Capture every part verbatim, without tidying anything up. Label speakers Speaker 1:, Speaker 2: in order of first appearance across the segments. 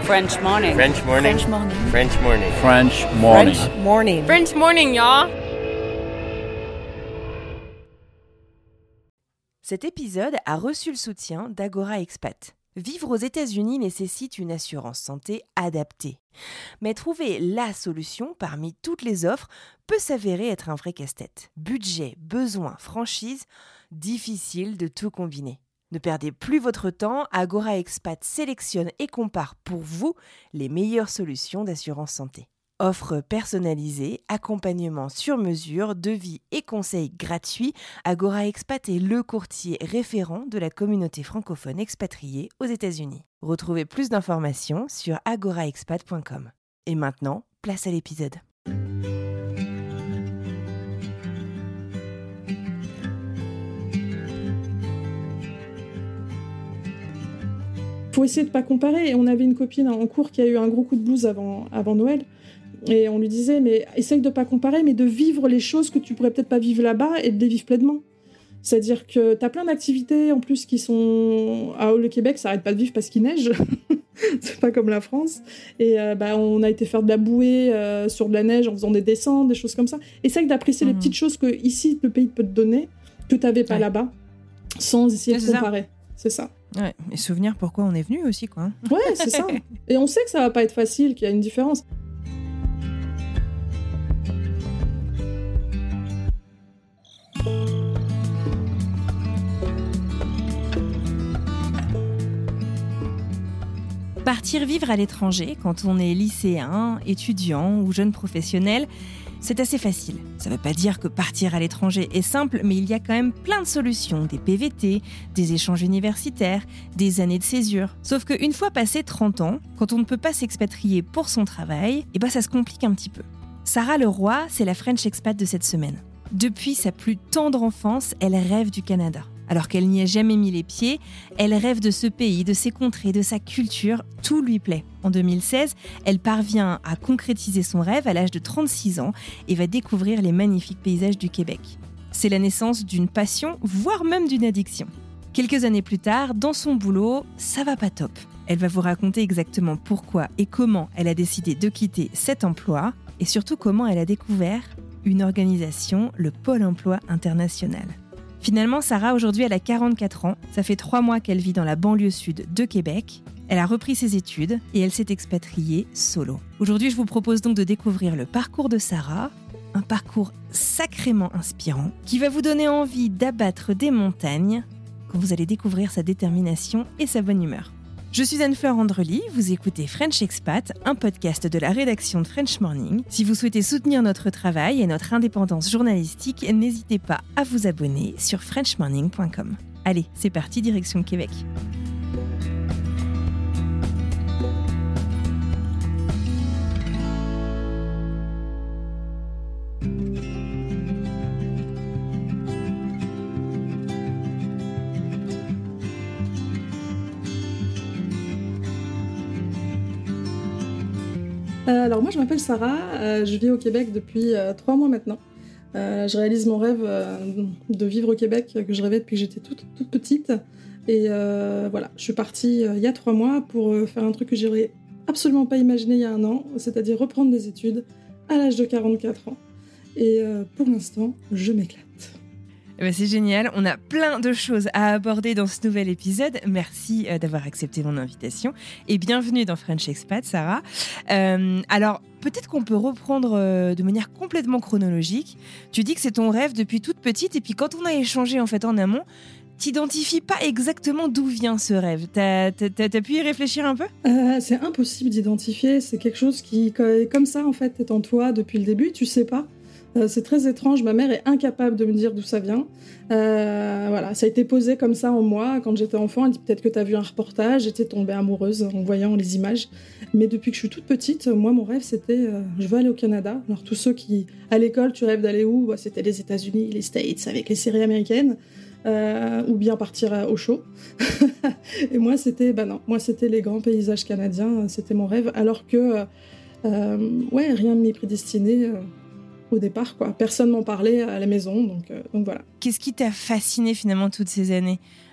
Speaker 1: French morning.
Speaker 2: French morning.
Speaker 1: French morning.
Speaker 2: French morning.
Speaker 3: French morning.
Speaker 1: French morning.
Speaker 4: French morning, y'all.
Speaker 5: Cet épisode a reçu le soutien d'Agora Expat. Vivre aux États-Unis nécessite une assurance santé adaptée. Mais trouver la solution parmi toutes les offres peut s'avérer être un vrai casse-tête. Budget, besoins, franchise, difficile de tout combiner. Ne perdez plus votre temps, Agora Expat sélectionne et compare pour vous les meilleures solutions d'assurance santé. Offres personnalisées, accompagnement sur mesure, devis et conseils gratuits, Agora Expat est le courtier référent de la communauté francophone expatriée aux États-Unis. Retrouvez plus d'informations sur agora expat point com. Et maintenant, place à l'épisode.
Speaker 6: Faut essayer de pas comparer. Et on avait une copine en cours qui a eu un gros coup de blues avant, avant Noël. Et on lui disait, mais essaye de pas comparer, mais de vivre les choses que tu pourrais peut-être pas vivre là-bas et de les vivre pleinement. C'est-à-dire que t'as plein d'activités en plus qui sont... Ah, le Québec, ça arrête pas de vivre parce qu'il neige. C'est pas comme la France. Et euh, bah, on a été faire de la bouée euh, sur de la neige en faisant des descentes, des choses comme ça. Essaye d'apprécier mmh. les petites choses que ici le pays peut te donner, que t'avais pas ouais. là-bas, sans essayer ouais, de comparer. Ça. C'est ça.
Speaker 5: Ouais, et souvenir pourquoi on est venu aussi, quoi.
Speaker 6: Ouais, c'est ça. Et on sait que ça va pas être facile, qu'il y a une différence.
Speaker 5: Partir vivre à l'étranger quand on est lycéen, étudiant ou jeune professionnel, c'est assez facile. Ça ne veut pas dire que partir à l'étranger est simple, mais il y a quand même plein de solutions, des P V T, des échanges universitaires, des années de césure. Sauf qu'une fois passé trente ans, quand on ne peut pas s'expatrier pour son travail, eh ben ça se complique un petit peu. Sarah Leroy, c'est la French expat de cette semaine. Depuis sa plus tendre enfance, elle rêve du Canada. Alors qu'elle n'y a jamais mis les pieds, elle rêve de ce pays, de ses contrées, de sa culture, tout lui plaît. En deux mille seize, elle parvient à concrétiser son rêve à l'âge de trente-six ans et va découvrir les magnifiques paysages du Québec. C'est la naissance d'une passion, voire même d'une addiction. Quelques années plus tard, dans son boulot, ça va pas top. Elle va vous raconter exactement pourquoi et comment elle a décidé de quitter cet emploi et surtout comment elle a découvert une organisation, le Pôle emploi international. Finalement, Sarah, aujourd'hui, elle a quarante-quatre ans. Ça fait trois mois qu'elle vit dans la banlieue sud de Québec. Elle a repris ses études et elle s'est expatriée solo. Aujourd'hui, je vous propose donc de découvrir le parcours de Sarah, un parcours sacrément inspirant qui va vous donner envie d'abattre des montagnes quand vous allez découvrir sa détermination et sa bonne humeur. Je suis Anne-Fleur Andrely, vous écoutez French Expat, un podcast de la rédaction de French Morning. Si vous souhaitez soutenir notre travail et notre indépendance journalistique, n'hésitez pas à vous abonner sur french morning point com. Allez, c'est parti, direction Québec.
Speaker 6: Alors moi je m'appelle Sarah, euh, je vis au Québec depuis euh, trois mois maintenant. Euh, je réalise mon rêve euh, de vivre au Québec que je rêvais depuis que j'étais toute, toute petite. Et euh, voilà, je suis partie euh, il y a trois mois pour euh, faire un truc que j'aurais absolument pas imaginé il y a un an, c'est-à-dire reprendre des études à l'âge de quarante-quatre ans. Et euh, pour l'instant, je m'éclate.
Speaker 5: Ben c'est génial, on a plein de choses à aborder dans ce nouvel épisode. Merci euh, d'avoir accepté mon invitation et bienvenue dans French Expat, Sarah. Euh, alors, peut-être qu'on peut reprendre euh, de manière complètement chronologique. Tu dis que c'est ton rêve depuis toute petite et puis quand on a échangé en fait en amont, t'identifies pas exactement d'où vient ce rêve. T'as, t'as, t'as pu y réfléchir un peu ?
Speaker 6: euh, C'est impossible d'identifier, c'est quelque chose qui, comme ça en fait, est en toi depuis le début, tu sais pas. Euh, c'est très étrange, ma mère est incapable de me dire d'où ça vient. Euh, voilà, ça a été posé comme ça en moi quand j'étais enfant. Elle dit peut-être que t'as vu un reportage, j'étais tombée amoureuse en voyant les images. Mais depuis que je suis toute petite, moi mon rêve c'était euh, je veux aller au Canada. Alors tous ceux qui, à l'école, tu rêves d'aller où ? Bah, c'était les États-Unis, les States avec les séries américaines. Euh, ou bien partir au chaud. Et moi c'était, bah non, moi c'était les grands paysages canadiens, c'était mon rêve. Alors que, euh, ouais, rien ne m'y prédestinait. Euh, au départ, quoi. Personne m'en parlait à la maison, donc, euh, donc voilà.
Speaker 5: Qu'est-ce qui t'a fasciné finalement toutes ces années ?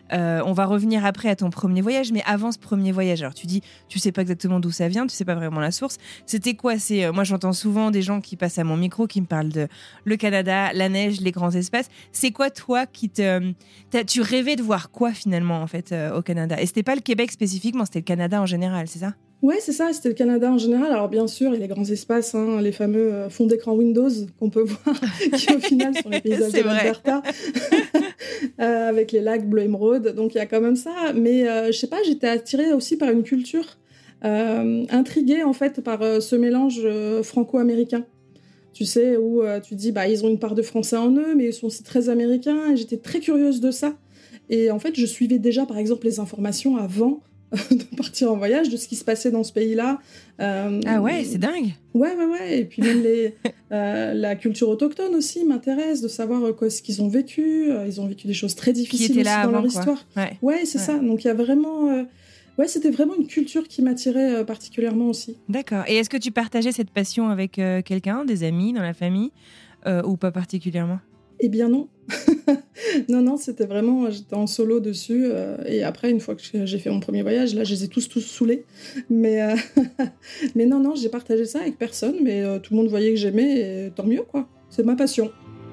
Speaker 5: Euh, on va revenir après à ton premier voyage, mais avant ce premier voyage, alors tu dis, tu sais pas exactement d'où ça vient, tu sais pas vraiment la source. C'était quoi? C'est, euh, moi, j'entends souvent des gens qui passent à mon micro qui me parlent de le Canada, la neige, les grands espaces. C'est quoi, toi, qui te, tu rêvais de voir quoi finalement en fait euh, au Canada? Et c'était pas le Québec spécifiquement, c'était le Canada en général, c'est ça?
Speaker 6: Ouais, c'est ça, c'était le Canada en général. Alors bien sûr, il y a les grands espaces, hein, les fameux euh, fonds d'écran Windows qu'on peut voir, qui au final sont les paysages de l'Alberta, euh, avec les lacs bleu émeraude. Donc il y a quand même ça. Mais euh, je sais pas, j'étais attirée aussi par une culture, euh, intriguée en fait par euh, ce mélange euh, franco-américain. Tu sais, où euh, tu dis, bah ils ont une part de français en eux, mais ils sont aussi très américains. Et j'étais très curieuse de ça. Et en fait, je suivais déjà, par exemple, les informations avant de partir en voyage, de ce qui se passait dans ce pays-là.
Speaker 5: Euh, ah ouais, c'est dingue.
Speaker 6: Ouais, ouais, ouais. Et puis même les, euh, la culture autochtone aussi m'intéresse, de savoir euh, quoi, ce qu'ils ont vécu. Euh, ils ont vécu des choses très difficiles aussi dans
Speaker 5: avant,
Speaker 6: leur
Speaker 5: quoi.
Speaker 6: histoire.
Speaker 5: Ouais,
Speaker 6: ouais c'est
Speaker 5: ouais.
Speaker 6: ça. Donc il y a vraiment... Euh... Ouais, c'était vraiment une culture qui m'attirait euh, particulièrement aussi.
Speaker 5: D'accord. Et est-ce que tu partageais cette passion avec euh, quelqu'un, des amis, dans la famille, euh, ou pas particulièrement?
Speaker 6: Eh bien non. non, non, c'était vraiment... J'étais en solo dessus. Euh, et après, une fois que j'ai fait mon premier voyage, là, je les ai tous, tous saoulés. Mais, euh... mais non, non, j'ai partagé ça avec personne. Mais euh, tout le monde voyait que j'aimais, et tant mieux, quoi. C'est ma passion.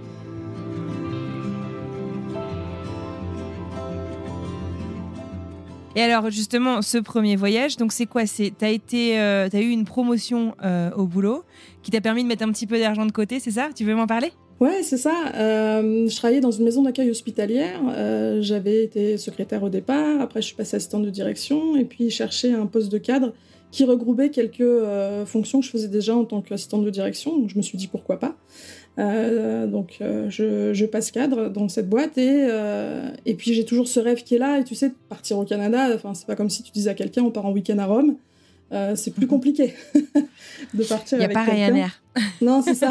Speaker 5: Et alors, justement, ce premier voyage, donc c'est quoi? C'est, t'as été, euh, t'as eu une promotion euh, au boulot qui t'a permis de mettre un petit peu d'argent de côté, c'est ça? Tu veux m'en parler?
Speaker 6: Ouais, c'est ça. Euh, je travaillais dans une maison d'accueil hospitalière. Euh, j'avais été secrétaire au départ. Après, je suis passée assistante de direction. Et puis, je cherchais un poste de cadre qui regroupait quelques euh, fonctions que je faisais déjà en tant qu'assistante de direction. Donc, je me suis dit, pourquoi pas. Euh, donc, euh, je, je passe cadre dans cette boîte. Et, euh, et puis, j'ai toujours ce rêve qui est là. Et tu sais, de partir au Canada, enfin, c'est pas comme si tu disais à quelqu'un, on part en week-end à Rome. Euh, c'est plus compliqué de partir avec quelqu'un.
Speaker 5: Il n'y a pas Ryanair.
Speaker 6: Non, c'est ça.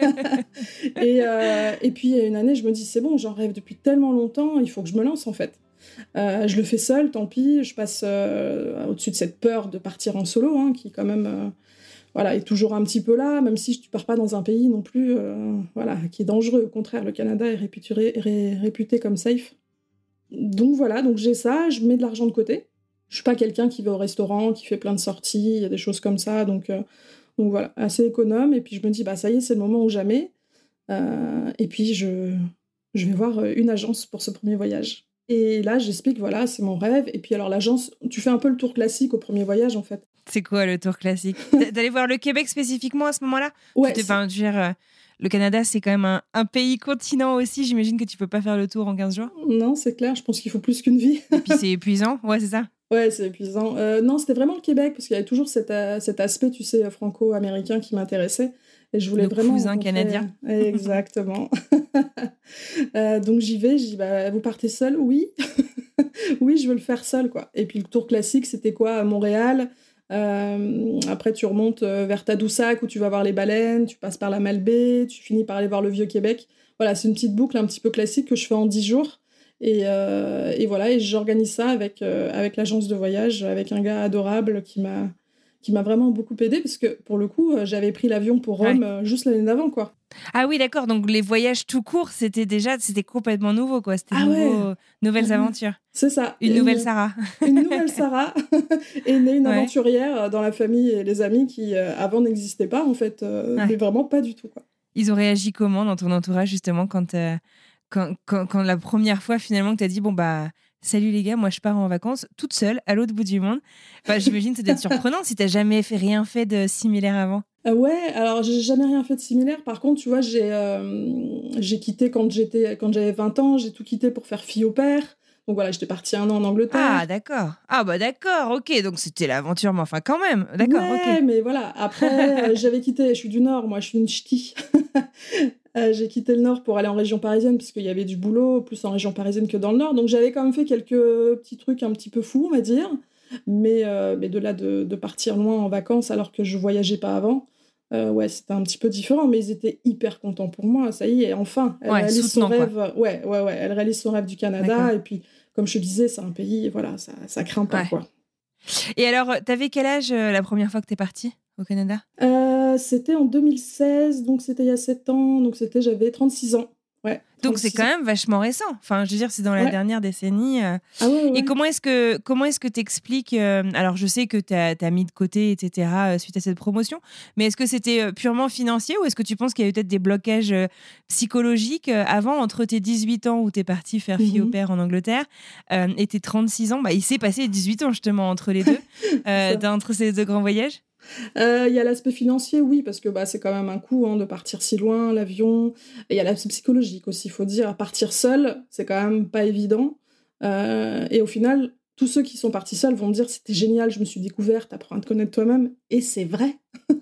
Speaker 6: et, euh, et puis, une année, je me dis, c'est bon, j'en rêve depuis tellement longtemps, il faut que je me lance, en fait. Euh, je le fais seule, tant pis. Je passe euh, au-dessus de cette peur de partir en solo, hein, qui, quand même, euh, voilà, est toujours un petit peu là, même si tu ne pars pas dans un pays non plus euh, voilà, qui est dangereux. Au contraire, le Canada est réputé, ré, réputé comme safe. Donc, voilà, donc j'ai ça, je mets de l'argent de côté. Je suis pas quelqu'un qui va au restaurant, qui fait plein de sorties, il y a des choses comme ça, donc, euh, donc voilà, assez économe. Et puis je me dis, bah ça y est, c'est le moment ou jamais. Euh, et puis je, je vais voir une agence pour ce premier voyage. Et là, j'explique, voilà, c'est mon rêve. Et puis alors l'agence, tu fais un peu le tour classique au premier voyage, en fait.
Speaker 5: C'est quoi le tour classique? D'aller voir le Québec spécifiquement à ce moment-là?
Speaker 6: Ouais.
Speaker 5: Enfin, je veux dire, euh, le Canada, c'est quand même un, un pays continent aussi. J'imagine que tu peux pas faire le tour en quinze jours.
Speaker 6: Non, c'est clair, je pense qu'il faut plus qu'une vie.
Speaker 5: Et puis c'est épuisant, ouais, c'est ça.
Speaker 6: Ouais, c'est épuisant. Euh, non, c'était vraiment le Québec, parce qu'il y avait toujours cet, euh, cet aspect, tu sais, franco-américain qui m'intéressait. Et je voulais
Speaker 5: le
Speaker 6: vraiment...
Speaker 5: cousin canadien.
Speaker 6: Exactement. euh, donc j'y vais, je dis, bah, vous partez seule? Oui. Oui, je veux le faire seule, quoi. Et puis le tour classique, c'était quoi? À Montréal. Euh, après, tu remontes vers Tadoussac, où tu vas voir les baleines, tu passes par la Malbaie, tu finis par aller voir le Vieux-Québec. Voilà, c'est une petite boucle un petit peu classique que je fais en dix jours. Et, euh, et voilà, et j'organise ça avec, euh, avec l'agence de voyage, avec un gars adorable qui m'a, qui m'a vraiment beaucoup aidée, parce que pour le coup, j'avais pris l'avion pour Rome ouais. euh, juste l'année d'avant, quoi.
Speaker 5: Ah oui, d'accord, donc les voyages tout court, c'était déjà, c'était complètement nouveau, quoi. C'était
Speaker 6: ah
Speaker 5: nouveau,
Speaker 6: ouais.
Speaker 5: nouvelles aventures.
Speaker 6: C'est ça.
Speaker 5: Une et nouvelle une, Sarah.
Speaker 6: Une nouvelle Sarah est née une ouais. aventurière dans la famille et les amis qui, euh, avant, n'existaient pas, en fait, euh, ouais. mais vraiment pas du tout, quoi.
Speaker 5: Ils ont réagi comment dans ton entourage, justement, quand... Euh... Quand, quand, quand la première fois, finalement, que tu as dit, bon, bah, salut les gars, moi, je pars en vacances toute seule, à l'autre bout du monde. Enfin, j'imagine que ça doit être surprenant si tu n'as jamais fait, rien fait de similaire avant.
Speaker 6: Euh, ouais, alors, j'ai jamais rien fait de similaire. Par contre, tu vois, j'ai, euh, j'ai quitté quand, j'étais, quand j'avais vingt ans, j'ai tout quitté pour faire fille au père. Donc voilà, j'étais partie un an en Angleterre.
Speaker 5: Ah, d'accord. Ah, bah d'accord, ok. Donc c'était l'aventure, mais enfin, quand même. D'accord,
Speaker 6: ouais,
Speaker 5: ok.
Speaker 6: mais voilà. Après, euh, j'avais quitté, je suis du Nord, moi, je suis une ch'ti. Euh, j'ai quitté le Nord pour aller en région parisienne parce qu'il y avait du boulot, plus en région parisienne que dans le Nord. Donc j'avais quand même fait quelques petits trucs un petit peu fous, on va dire. Mais, euh, mais de là de, de partir loin en vacances alors que je voyageais pas avant, euh, ouais, c'était un petit peu différent. Mais ils étaient hyper contents pour moi. Ça y est, enfin, elle
Speaker 5: ouais,
Speaker 6: réalise son rêve.
Speaker 5: Quoi.
Speaker 6: Ouais, ouais, ouais, elle réalise son rêve du Canada. D'accord. Et puis, comme je te disais, c'est un pays, voilà, ça, ça craint pas, ouais. quoi.
Speaker 5: Et alors, t'avais quel âge euh, la première fois que t'es partie au Canada?
Speaker 6: euh, C'était en deux mille seize, donc c'était il y a sept ans, donc c'était, j'avais trente-six ans. Ouais.
Speaker 5: Donc c'est quand même vachement récent. Enfin, je veux dire, c'est dans la ouais. dernière décennie. Euh...
Speaker 6: Ah ouais, ouais.
Speaker 5: Et comment est-ce que comment est-ce que t'expliques euh... Alors, je sais que t'as, t'as mis de côté, et cetera. Euh, suite à cette promotion. Mais est-ce que c'était euh, purement financier ou est-ce que tu penses qu'il y a eu peut-être des blocages euh, psychologiques euh, avant, entre tes dix-huit ans où t'es partie faire mm-hmm. fille au père en Angleterre euh, et tes trente-six ans, bah il s'est passé dix-huit ans justement entre les deux, euh, entre ces deux grands voyages.
Speaker 6: Il euh, y a l'aspect financier, oui, parce que bah, c'est quand même un coût hein, de partir si loin, l'avion. Et il y a l'aspect psychologique aussi, il faut dire. Partir seul, c'est quand même pas évident. Euh, et au final, tous ceux qui sont partis seuls vont me dire c'était génial, je me suis découverte, t'apprends à te connaître toi-même. Et c'est vrai.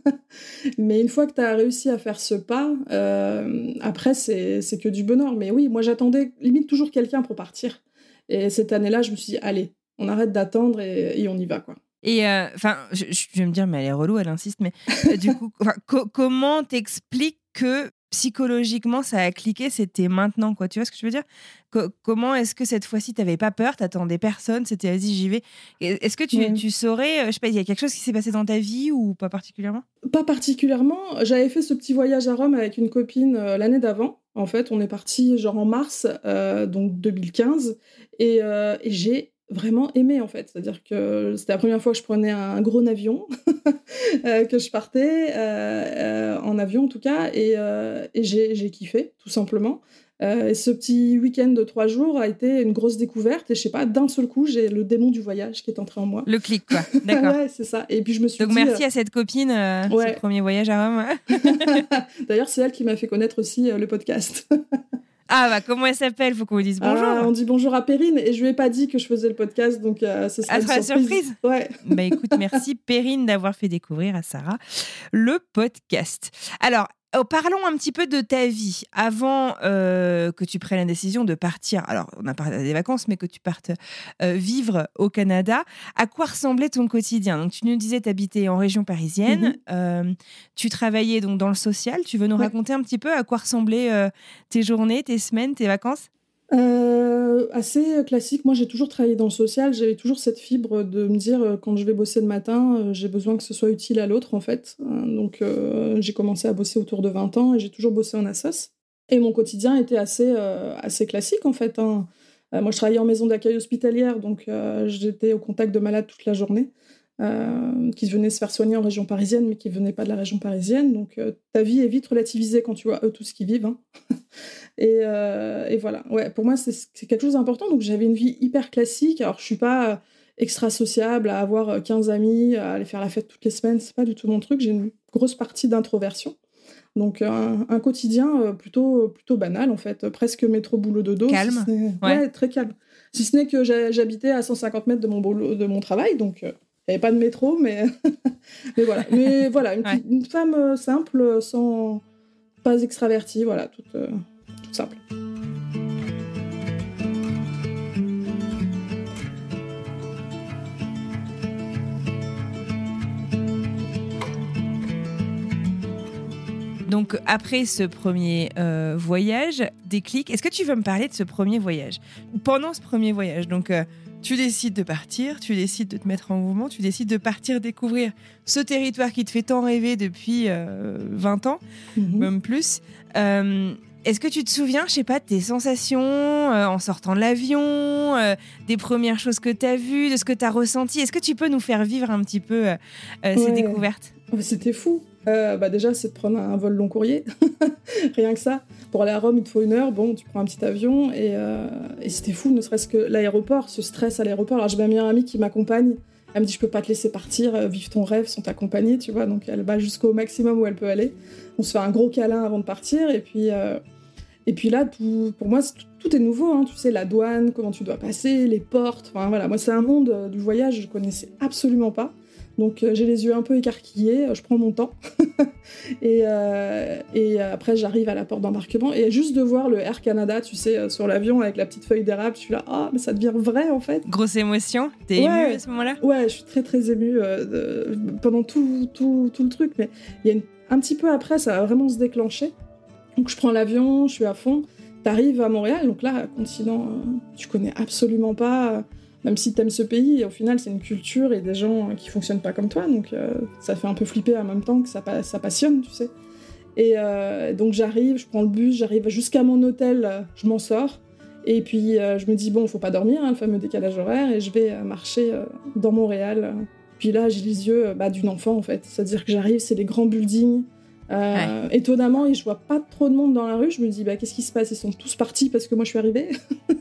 Speaker 6: Mais une fois que t'as réussi à faire ce pas, euh, après, c'est, c'est que du bonheur. Mais oui, moi, j'attendais limite toujours quelqu'un pour partir. Et cette année-là, je me suis dit, allez, on arrête d'attendre et, et on y va, quoi.
Speaker 5: Et enfin, euh, je, je vais me dire, mais elle est relou, elle insiste, mais euh, du coup, co- comment t'expliques que psychologiquement ça a cliqué, c'était maintenant, quoi. Tu vois ce que je veux dire ? Co- Comment est-ce que cette fois-ci t'avais pas peur, t'attendais personne, c'était vas-y, j'y vais. Est-ce que tu, ouais. tu saurais, je sais pas, il y a quelque chose qui s'est passé dans ta vie ou pas particulièrement ?
Speaker 6: Pas particulièrement. J'avais fait ce petit voyage à Rome avec une copine euh, l'année d'avant. En fait, on est parti genre en mars, euh, donc deux mille quinze, et, euh, et j'ai vraiment aimé en fait, c'est-à-dire que c'était la première fois que je prenais un gros avion, euh, que je partais euh, euh, en avion en tout cas, et, euh, et j'ai, j'ai kiffé tout simplement. Euh, et ce petit week-end de trois jours a été une grosse découverte, et je sais pas, d'un seul coup, j'ai le démon du voyage qui est entré en moi.
Speaker 5: Le clic, quoi. D'accord.
Speaker 6: Ouais, c'est ça. Et puis je me suis
Speaker 5: Donc
Speaker 6: dit,
Speaker 5: merci
Speaker 6: euh...
Speaker 5: à cette copine, euh,
Speaker 6: ouais.
Speaker 5: ce premier voyage à Rome.
Speaker 6: D'ailleurs, c'est elle qui m'a fait connaître aussi euh, le podcast.
Speaker 5: Ah bah comment elle s'appelle ? Faut qu'on lui dise bonjour.
Speaker 6: Ah, on dit bonjour à Perrine, et je lui ai pas dit que je faisais le podcast, donc euh, ce sera
Speaker 5: ah,
Speaker 6: une
Speaker 5: surprise.
Speaker 6: surprise. Ouais.
Speaker 5: Bah écoute, merci Perrine d'avoir fait découvrir à Sarah le podcast. Alors, oh, parlons un petit peu de ta vie avant euh, que tu prennes la décision de partir. Alors, on a parlé des vacances, mais que tu partes euh, vivre au Canada. À quoi ressemblait ton quotidien ? Donc, tu nous disais t'habitais en région parisienne. Mm-hmm. Euh, tu travaillais donc dans le social. Tu veux nous ouais. raconter un petit peu à quoi ressemblaient euh, tes journées, tes semaines, tes vacances ?
Speaker 6: Euh, assez classique. Moi, j'ai toujours travaillé dans le social. J'avais toujours cette fibre de me dire, euh, quand je vais bosser le matin, euh, j'ai besoin que ce soit utile à l'autre, en fait. Euh, donc, euh, j'ai commencé à bosser autour de vingt ans et j'ai toujours bossé en assos. Et mon quotidien était assez, euh, assez classique, en fait. Hein. Euh, moi, je travaillais en maison d'accueil hospitalière, donc euh, j'étais au contact de malades toute la journée, euh, qui venaient se faire soigner en région parisienne, mais qui ne venaient pas de la région parisienne. Donc, euh, ta vie est vite relativisée quand tu vois eux tous qui vivent. Hein. Et, euh, et voilà, ouais, pour moi, c'est, c'est quelque chose d'important. Donc, j'avais une vie hyper classique. Alors, je ne suis pas extra sociable à avoir quinze amis, à aller faire la fête toutes les semaines. Ce n'est pas du tout mon truc. J'ai une grosse partie d'introversion. Donc, un, un quotidien plutôt, plutôt banal, en fait. Presque métro-boulot-dodo.
Speaker 5: Calme.
Speaker 6: Si ouais. ouais, très calme. Si ce n'est que j'habitais à cent cinquante mètres de mon, boulot, de mon travail. Donc, il euh, n'y avait pas de métro, mais, mais voilà. Mais voilà, une, ouais. une femme simple, sans... pas extravertie, voilà, toute... Euh... simple.
Speaker 5: Donc après ce premier euh, voyage, déclic, est-ce que tu veux me parler de ce premier voyage ? Pendant ce premier voyage, donc euh, tu décides de partir, tu décides de te mettre en mouvement, tu décides de partir découvrir ce territoire qui te fait tant rêver depuis euh, vingt ans, mm-hmm. même plus. Euh, Est-ce que tu te souviens, je sais pas, de tes sensations euh, en sortant de l'avion, euh, des premières choses que tu as vues, de ce que tu as ressenti ? Est-ce que tu peux nous faire vivre un petit peu euh, euh, ces ouais. découvertes ?
Speaker 6: C'était fou. Euh, bah déjà, c'est de prendre un vol long courrier. Rien que ça. Pour aller à Rome, il te faut une heure. Bon, tu prends un petit avion. Et, euh, et c'était fou, ne serait-ce que l'aéroport, ce stress à l'aéroport. Alors, j'ai ma meilleure amie qui m'accompagne. Elle me dit, je peux pas te laisser partir, euh, vivre ton rêve sans t'accompagner, tu vois. Donc, elle va jusqu'au maximum où elle peut aller. On se fait un gros câlin avant de partir. Et puis... Euh, Et puis là, tout, pour moi, tout, tout est nouveau. Hein. Tu sais, la douane, comment tu dois passer, les portes. Enfin, voilà. Moi, c'est un monde euh, du voyage que je ne connaissais absolument pas. Donc, euh, j'ai les yeux un peu écarquillés. Euh, je prends mon temps. et, euh, et après, j'arrive à la porte d'embarquement. Et juste de voir le Air Canada, tu sais, euh, sur l'avion avec la petite feuille d'érable, je suis là, ah, mais ça devient vrai, en fait.
Speaker 5: Grosse émotion. T'es ouais, émue à ce moment-là ?
Speaker 6: Ouais, je suis très, très émue euh, de, pendant tout, tout, tout le truc. Mais il y a une, un petit peu après, ça va vraiment se déclencher. Donc je prends l'avion, je suis à fond, t'arrives à Montréal, donc là, continent, euh, tu connais absolument pas, euh, même si t'aimes ce pays, au final c'est une culture et des gens euh, qui fonctionnent pas comme toi, donc euh, ça fait un peu flipper en même temps que ça, ça passionne, tu sais. Et euh, donc j'arrive, je prends le bus, j'arrive jusqu'à mon hôtel, je m'en sors. Et puis euh, je me dis, bon, faut pas dormir, hein, le fameux décalage horaire, et je vais euh, marcher euh, dans Montréal. Puis là, j'ai les yeux euh, bah, d'une enfant, en fait. C'est-à-dire que j'arrive, c'est les grands buildings. Euh, ouais. Étonnamment, et je vois pas trop de monde dans la rue. Je me dis, bah, qu'est-ce qui se passe ? Ils sont tous partis parce que moi, je suis arrivée.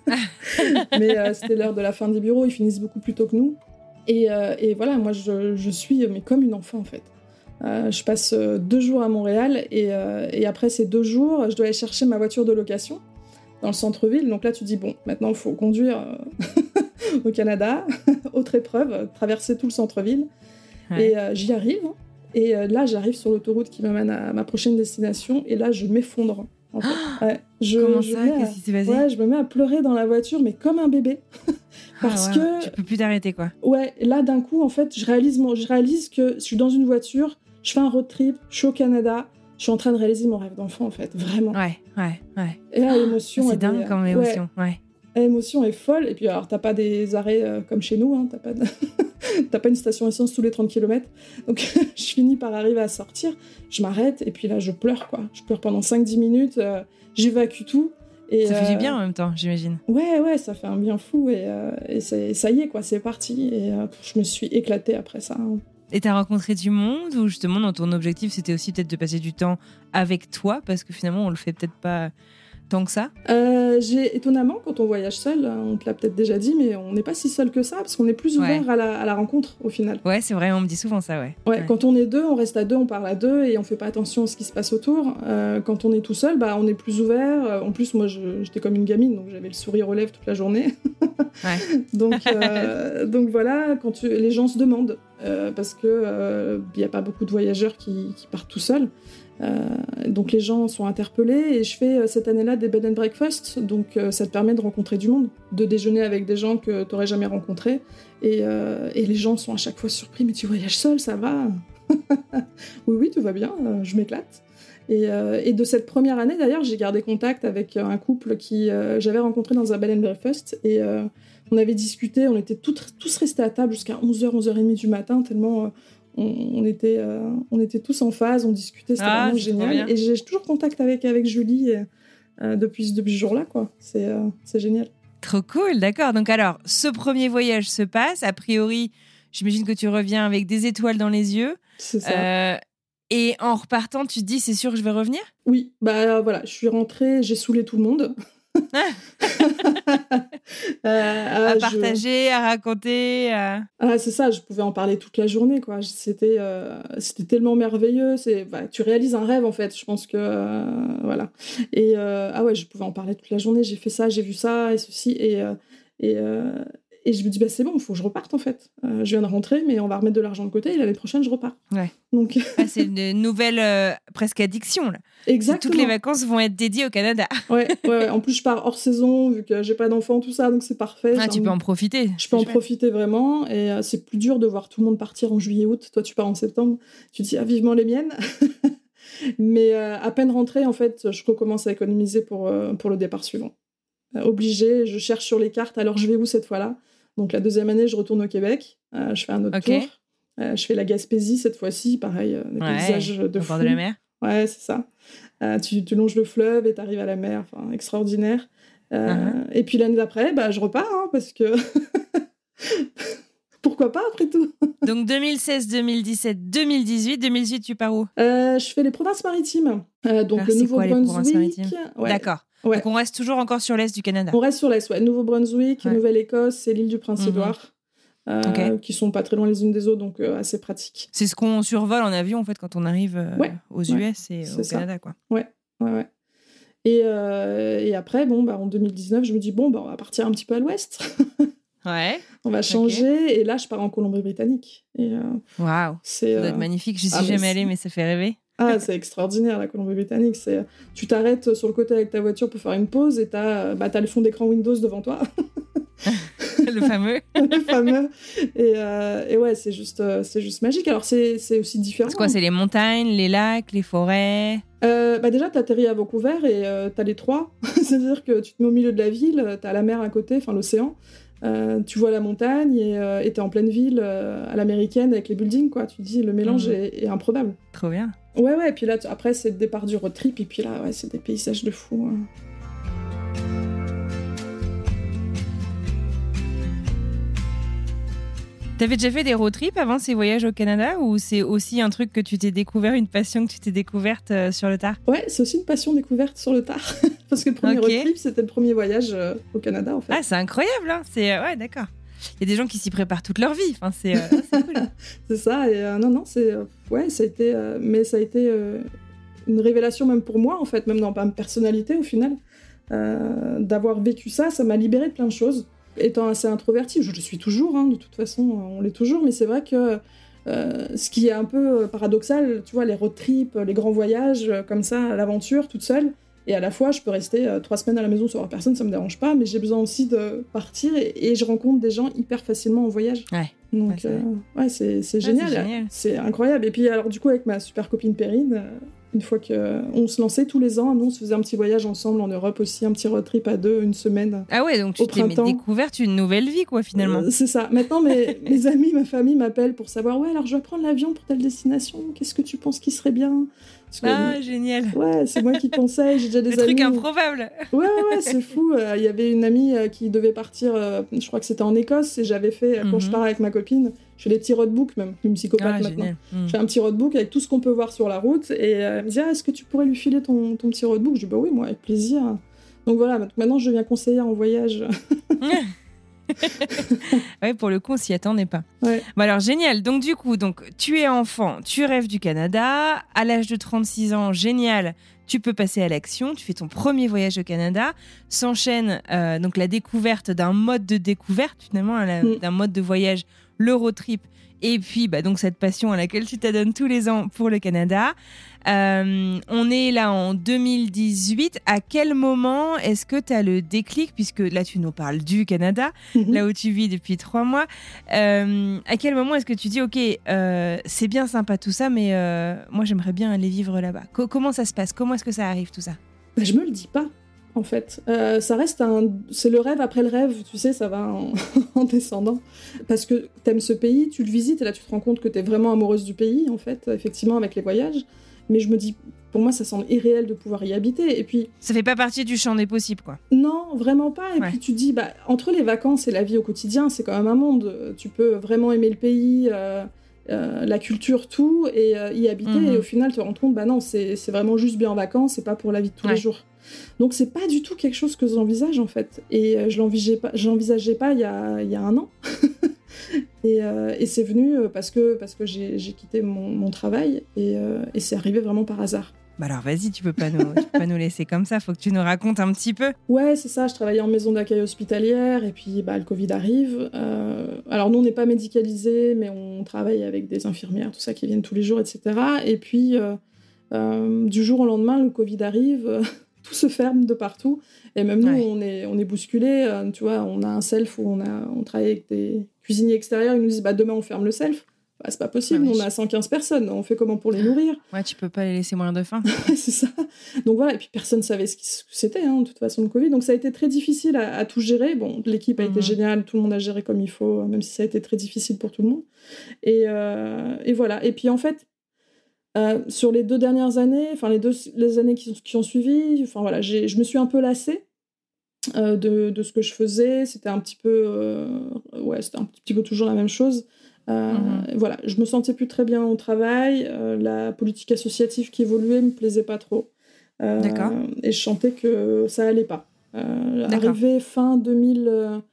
Speaker 6: Mais euh, c'était l'heure de la fin des bureaux, ils finissent beaucoup plus tôt que nous. Et, euh, et voilà, moi, je, je suis mais comme une enfant, en fait. Euh, je passe euh, deux jours à Montréal, et, euh, et après ces deux jours, je dois aller chercher ma voiture de location dans le centre-ville. Donc là, tu dis, bon, maintenant, il faut conduire euh, au Canada, autre épreuve, traverser tout le centre-ville. Ouais. Et euh, j'y arrive. Et euh, là, j'arrive sur l'autoroute qui m'amène à ma prochaine destination. Et là, je m'effondre. En fait. Ouais, je,
Speaker 5: Comment
Speaker 6: je
Speaker 5: ça ?
Speaker 6: à...
Speaker 5: Qu'est-ce qui s'est passé ?
Speaker 6: Ouais, je me mets à pleurer dans la voiture, mais comme un bébé. Parce
Speaker 5: ah, wow.
Speaker 6: que...
Speaker 5: Tu peux plus t'arrêter, quoi.
Speaker 6: Ouais, là, d'un coup, en fait, je réalise, mon... je réalise que je suis dans une voiture, je fais un road trip, je suis au Canada, je suis en train de réaliser mon rêve d'enfant, en fait. Vraiment.
Speaker 5: Ouais, ouais, ouais.
Speaker 6: Et là, l'émotion...
Speaker 5: C'est
Speaker 6: elle
Speaker 5: dingue
Speaker 6: est...
Speaker 5: comme émotion, ouais. ouais.
Speaker 6: L'émotion est folle. Et puis, alors, t'as pas des arrêts euh, comme chez nous, hein, t'as pas de... T'as pas une station essence tous les trente kilomètres. Donc, je finis par arriver à sortir. Je m'arrête et puis là, je pleure, quoi. Je pleure pendant cinq dix minutes. Euh, j'évacue tout. Et,
Speaker 5: ça fait
Speaker 6: euh...
Speaker 5: du bien en même temps, j'imagine.
Speaker 6: Ouais, ouais, ça fait un bien fou. Et, euh, et c'est, ça y est, quoi, c'est parti. Et euh, je me suis éclatée après ça. Hein.
Speaker 5: Et t'as rencontré du monde ou justement, dans ton objectif, c'était aussi peut-être de passer du temps avec toi ? Parce que finalement, on le fait peut-être pas... tant que ça
Speaker 6: euh, j'ai, Étonnamment, quand on voyage seul, on te l'a peut-être déjà dit, mais on n'est pas si seul que ça, parce qu'on est plus ouvert ouais. à, la, à la rencontre, au final.
Speaker 5: Ouais, c'est vrai, on me dit souvent ça, ouais.
Speaker 6: Ouais,
Speaker 5: ouais.
Speaker 6: Quand on est deux, on reste à deux, on parle à deux, et on fait pas attention à ce qui se passe autour. Euh, quand on est tout seul, bah, on est plus ouvert. En plus, moi, je, j'étais comme une gamine, donc j'avais le sourire aux lèvres toute la journée.
Speaker 5: ouais.
Speaker 6: donc, euh, donc voilà, quand tu, les gens se demandent, euh, parce qu'il n'y euh, a pas beaucoup de voyageurs qui, qui partent tout seuls. Euh, donc les gens sont interpellés et je fais euh, cette année-là des bed and breakfast, donc euh, ça te permet de rencontrer du monde, de déjeuner avec des gens que tu n'aurais jamais rencontrés et, euh, et les gens sont à chaque fois surpris, mais tu voyages seul, ça va ? Oui, oui, tout va bien, euh, je m'éclate. Et, euh, et de cette première année d'ailleurs, j'ai gardé contact avec un couple qui euh, j'avais rencontré dans un bed and breakfast et euh, on avait discuté, on était toutes, tous restés à table jusqu'à onze heures, onze heures trente du matin, tellement... Euh, On, on, était, euh, on était tous en phase, on discutait, c'était
Speaker 5: ah,
Speaker 6: vraiment génial. Et j'ai toujours contact avec, avec Julie et, euh, depuis, depuis ce jour-là, quoi. C'est, euh, c'est génial.
Speaker 5: Trop cool, d'accord. Donc alors, ce premier voyage se passe. A priori, j'imagine que tu reviens avec des étoiles dans les yeux.
Speaker 6: C'est ça.
Speaker 5: Euh, et en repartant, tu te dis, c'est sûr que je vais revenir ?
Speaker 6: Oui, bah voilà, je suis rentrée, j'ai saoulé tout le monde.
Speaker 5: euh, à partager, je... à raconter. À...
Speaker 6: Ah, c'est ça, je pouvais en parler toute la journée, quoi. C'était, euh, c'était tellement merveilleux. C'est, bah, tu réalises un rêve, en fait. Je pense que euh, voilà. Et euh, ah ouais, je pouvais en parler toute la journée. J'ai fait ça, j'ai vu ça et ceci et euh, et euh, et je me dis bah c'est bon, il faut que je reparte en fait. Euh, je viens de rentrer, mais on va remettre de l'argent de côté et l'année prochaine je repars.
Speaker 5: Ouais.
Speaker 6: Donc
Speaker 5: ah, c'est une nouvelle euh, presque addiction là.
Speaker 6: Exactement.
Speaker 5: Toutes les vacances vont être dédiées au Canada.
Speaker 6: ouais, ouais, ouais. En plus je pars hors saison vu que j'ai pas d'enfants tout ça, donc c'est parfait.
Speaker 5: Ah, tu
Speaker 6: un...
Speaker 5: peux en profiter.
Speaker 6: Je peux en chouette. profiter vraiment et euh, c'est plus dur de voir tout le monde partir en juillet-août. Toi tu pars en septembre, tu te dis ah vivement les miennes. Mais euh, à peine rentrée en fait, je recommence à économiser pour euh, pour le départ suivant. Euh, obligée, je cherche sur les cartes. Alors je vais où cette fois-là ? Donc la deuxième année, je retourne au Québec, euh, je fais un autre okay. tour, euh, je fais la Gaspésie cette fois-ci, pareil, euh, des ouais, paysages de fou.
Speaker 5: Au bord de la mer.
Speaker 6: Ouais, c'est ça. Euh, tu, tu longes le fleuve et t'arrives à la mer, enfin extraordinaire. Euh, uh-huh. Et puis l'année d'après, bah, je repars, hein, parce que... Pourquoi pas, après tout.
Speaker 5: Donc deux mille seize, deux mille dix-sept, deux mille dix-huit. deux mille dix-huit, tu pars où ?
Speaker 6: euh, Je fais les provinces maritimes. Euh, donc
Speaker 5: Alors,
Speaker 6: le Nouveau-Brunswick.
Speaker 5: Ouais. D'accord. Ouais. Donc on reste toujours encore sur l'est du Canada.
Speaker 6: On reste sur l'est, ouais. Nouveau-Brunswick, ouais. Nouvelle-Écosse et l'île du Prince-Édouard. Mmh. Euh, okay. Qui sont pas très loin les unes des autres, donc euh, assez pratique.
Speaker 5: C'est ce qu'on survole en avion, en fait, quand on arrive euh, ouais. aux U S
Speaker 6: ouais.
Speaker 5: et
Speaker 6: C'est
Speaker 5: au
Speaker 6: ça.
Speaker 5: Canada, quoi.
Speaker 6: Ouais, ouais, ouais. Et, euh, et après, bon, bah, en deux mille dix-neuf, je me dis, bon, bah, on va partir un petit peu à l'ouest.
Speaker 5: Ouais.
Speaker 6: On va changer, okay. Et là, je pars en Colombie-Britannique.
Speaker 5: Waouh, wow.
Speaker 6: C'est,
Speaker 5: ça doit être
Speaker 6: euh...
Speaker 5: magnifique. Je suis
Speaker 6: ah,
Speaker 5: jamais
Speaker 6: mais
Speaker 5: allée, mais ça fait rêver.
Speaker 6: Ah, c'est extraordinaire, la Colombie-Britannique. C'est... Tu t'arrêtes sur le côté avec ta voiture pour faire une pause et t'as, bah, t'as le fond d'écran Windows devant toi.
Speaker 5: Le fameux.
Speaker 6: Le fameux. Et, euh, et ouais, c'est juste, euh, c'est juste magique. Alors, c'est, c'est aussi différent.
Speaker 5: C'est quoi ? C'est les montagnes, les lacs, les forêts ?
Speaker 6: euh, bah Déjà, t'atterris à Vancouver et euh, t'as les trois. C'est-à-dire que tu te mets au milieu de la ville, t'as la mer à côté, enfin l'océan. Euh, tu vois la montagne et euh, t'es en pleine ville euh, à l'américaine avec les buildings, quoi. Tu te dis, le mélange mmh. est, est improbable.
Speaker 5: Trop bien.
Speaker 6: Ouais, ouais, et puis là, t- après, c'est le départ du road trip, et puis là, ouais, c'est des paysages de fou. Hein.
Speaker 5: T'avais déjà fait des road trips avant ces voyages au Canada ou c'est aussi un truc que tu t'es découvert, une passion que tu t'es découverte euh, sur le tard?
Speaker 6: Ouais, c'est aussi une passion découverte sur le tard. Parce que le premier okay. road trip, c'était le premier voyage euh, au Canada, en fait.
Speaker 5: Ah, c'est incroyable, hein. C'est, euh, ouais, d'accord. Il y a des gens qui s'y préparent toute leur vie. Enfin, c'est, euh, c'est cool.
Speaker 6: C'est ça. Et euh, non, non, c'est... Euh, ouais, ça a été... Euh, mais ça a été euh, une révélation même pour moi, en fait, même dans ma personnalité, au final. Euh, d'avoir vécu ça, ça m'a libérée de plein de choses. Étant assez introvertie, je le suis toujours, hein, de toute façon, on l'est toujours, mais c'est vrai que euh, ce qui est un peu paradoxal, tu vois, les road trips, les grands voyages, comme ça, à l'aventure, toute seule, et à la fois, je peux rester euh, trois semaines à la maison sans voir personne, ça me dérange pas, mais j'ai besoin aussi de partir, et, et je rencontre des gens hyper facilement en voyage.
Speaker 5: Ouais.
Speaker 6: Donc,
Speaker 5: ouais, c'est,
Speaker 6: euh, ouais, c'est, c'est, génial.
Speaker 5: Ouais, c'est génial.
Speaker 6: C'est incroyable. Et puis, alors, du coup, avec ma super copine Perrine, euh, une fois qu'on se lançait tous les ans, nous, on se faisait un petit voyage ensemble en Europe aussi, un petit road trip à deux, une semaine.
Speaker 5: Ah ouais, donc tu t'es découvert une nouvelle vie, quoi, finalement.
Speaker 6: Euh, c'est ça. Maintenant, mes, mes amis, ma famille m'appellent pour savoir, ouais, alors je vais prendre l'avion pour telle destination, qu'est-ce que tu penses qui serait bien?
Speaker 5: Que, ah, génial.
Speaker 6: Ouais, c'est moi qui conseille, j'ai déjà des
Speaker 5: Le
Speaker 6: amis.
Speaker 5: truc improbable.
Speaker 6: Ouais, ouais, ouais, c'est fou. Il euh, y avait une amie euh, qui devait partir, euh, je crois que c'était en Écosse, et j'avais fait, euh, quand mm-hmm. je pars avec ma copine, je fais des petits roadbooks même, une psychopathe ah, maintenant. Mm. Je fais un petit roadbook avec tout ce qu'on peut voir sur la route, et euh, elle me dit, ah, est-ce que tu pourrais lui filer ton, ton petit roadbook? Je dis, bah oui, moi, avec plaisir. Donc voilà, maintenant je deviens conseillère en voyage.
Speaker 5: Ouais, pour le coup, on s'y attendait pas.
Speaker 6: Ouais.
Speaker 5: Bon, alors, génial. Donc, du coup, donc, tu es enfant, tu rêves du Canada. À l'âge de trente-six ans, génial, tu peux passer à l'action. Tu fais ton premier voyage au Canada. S'enchaîne euh, donc la découverte d'un mode de découverte, finalement, la, mm. d'un mode de voyage, le road trip. Et puis, bah, donc, cette passion à laquelle tu t'adonnes tous les ans pour le Canada. Euh, on est là en deux mille dix-huit. À quel moment est-ce que tu as le déclic, puisque là, tu nous parles du Canada, mm-hmm. là où tu vis depuis trois mois. Euh, à quel moment est-ce que tu dis, OK, euh, c'est bien sympa tout ça, mais euh, moi, j'aimerais bien aller vivre là-bas. Co- comment ça se passe? Comment est-ce que ça arrive, tout ça?
Speaker 6: Bah, je me le dis pas. En fait, euh, ça reste un, c'est le rêve après le rêve, tu sais, ça va en, en descendant. Parce que t'aimes ce pays, tu le visites et là tu te rends compte que t'es vraiment amoureuse du pays, en fait, effectivement avec les voyages. Mais je me dis, pour moi, ça semble irréel de pouvoir y habiter. Et puis,
Speaker 5: ça fait pas partie du champ des possibles, quoi.
Speaker 6: Non, vraiment pas. Et ouais. puis tu dis, bah, entre les vacances et la vie au quotidien, c'est quand même un monde. Tu peux vraiment aimer le pays. Euh... Euh, la culture, tout, et euh, y habiter, mmh. et au final te rendre compte, bah non, c'est, c'est vraiment juste bien en vacances, c'est pas pour la vie de tous ouais. les jours. Donc c'est pas du tout quelque chose que j'envisage en fait, et euh, je l'envisageais pas, j'envisageais pas il y a, il y a un an, et, euh, et c'est venu parce que, parce que j'ai, j'ai quitté mon, mon travail, et, euh, et c'est arrivé vraiment par hasard.
Speaker 5: Bah alors vas-y, tu peux pas nous, tu peux pas nous laisser comme ça, faut que tu nous racontes un petit peu.
Speaker 6: Ouais, c'est ça, je travaillais en maison d'accueil hospitalière et puis bah, le Covid arrive. Euh, alors nous, on n'est pas médicalisés, mais on travaille avec des infirmières, tout ça, qui viennent tous les jours, et cetera. Et puis, euh, euh, du jour au lendemain, le Covid arrive, euh, tout se ferme de partout. Et même nous, ouais. on est, on est bousculés. Euh, tu vois, on a un self où on, a, on travaille avec des cuisiniers extérieurs, ils nous disent bah, demain, on ferme le self. Bah, c'est pas possible, ouais, on a cent quinze personnes, on fait comment pour les nourrir?
Speaker 5: Ouais, tu peux pas les laisser mourir de faim.
Speaker 6: C'est ça. Donc voilà, et puis personne savait ce que c'était, hein, de toute façon, le Covid. Donc ça a été très difficile à, à tout gérer. Bon, l'équipe a mm-hmm. été géniale, tout le monde a géré comme il faut, même si ça a été très difficile pour tout le monde. Et, euh, et voilà. Et puis en fait, euh, sur les deux dernières années, enfin les deux les années qui, qui ont suivi, enfin voilà, j'ai, je me suis un peu lassée euh, de, de ce que je faisais. C'était un petit peu, euh, ouais, c'était un petit peu toujours la même chose. Euh, mmh. Voilà, je me sentais plus très bien au travail, euh, la politique associative qui évoluait me plaisait pas trop. Euh,
Speaker 5: D'accord.
Speaker 6: Et je sentais que ça allait pas. Euh, arrivé fin deux mille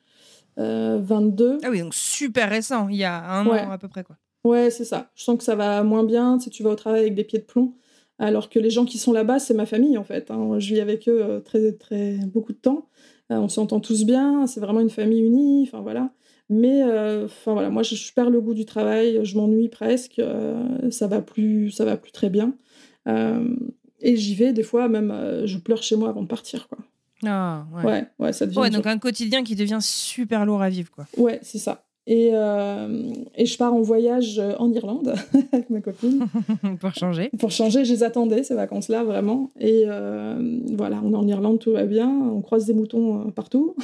Speaker 6: vingt-deux.
Speaker 5: Ah oui, donc super récent, il y a un
Speaker 6: ouais.
Speaker 5: an à peu près, quoi.
Speaker 6: Ouais, c'est ça. Je sens que ça va moins bien, tu sais, tu vas au travail avec des pieds de plomb, alors que les gens qui sont là-bas, c'est ma famille en fait. Hein. Je vis avec eux très, très, beaucoup de temps. Euh, on s'entend tous bien, c'est vraiment une famille unie, enfin voilà. Mais euh, voilà, moi, je, je perds le goût du travail, je m'ennuie presque, euh, ça va plus, ça va plus très bien. Euh, et j'y vais, des fois, même, euh, je pleure chez moi avant de partir, quoi.
Speaker 5: Ah, ouais.
Speaker 6: Ouais, ouais, ça devient
Speaker 5: ouais
Speaker 6: dur.
Speaker 5: Donc un quotidien qui devient super lourd à vivre, quoi.
Speaker 6: Ouais, c'est ça. Et, euh, et je pars en voyage en Irlande avec ma copine.
Speaker 5: Pour changer.
Speaker 6: Pour changer, je les attendais, ces vacances-là, vraiment. Et euh, voilà, on est en Irlande, tout va bien. On croise des moutons euh, partout.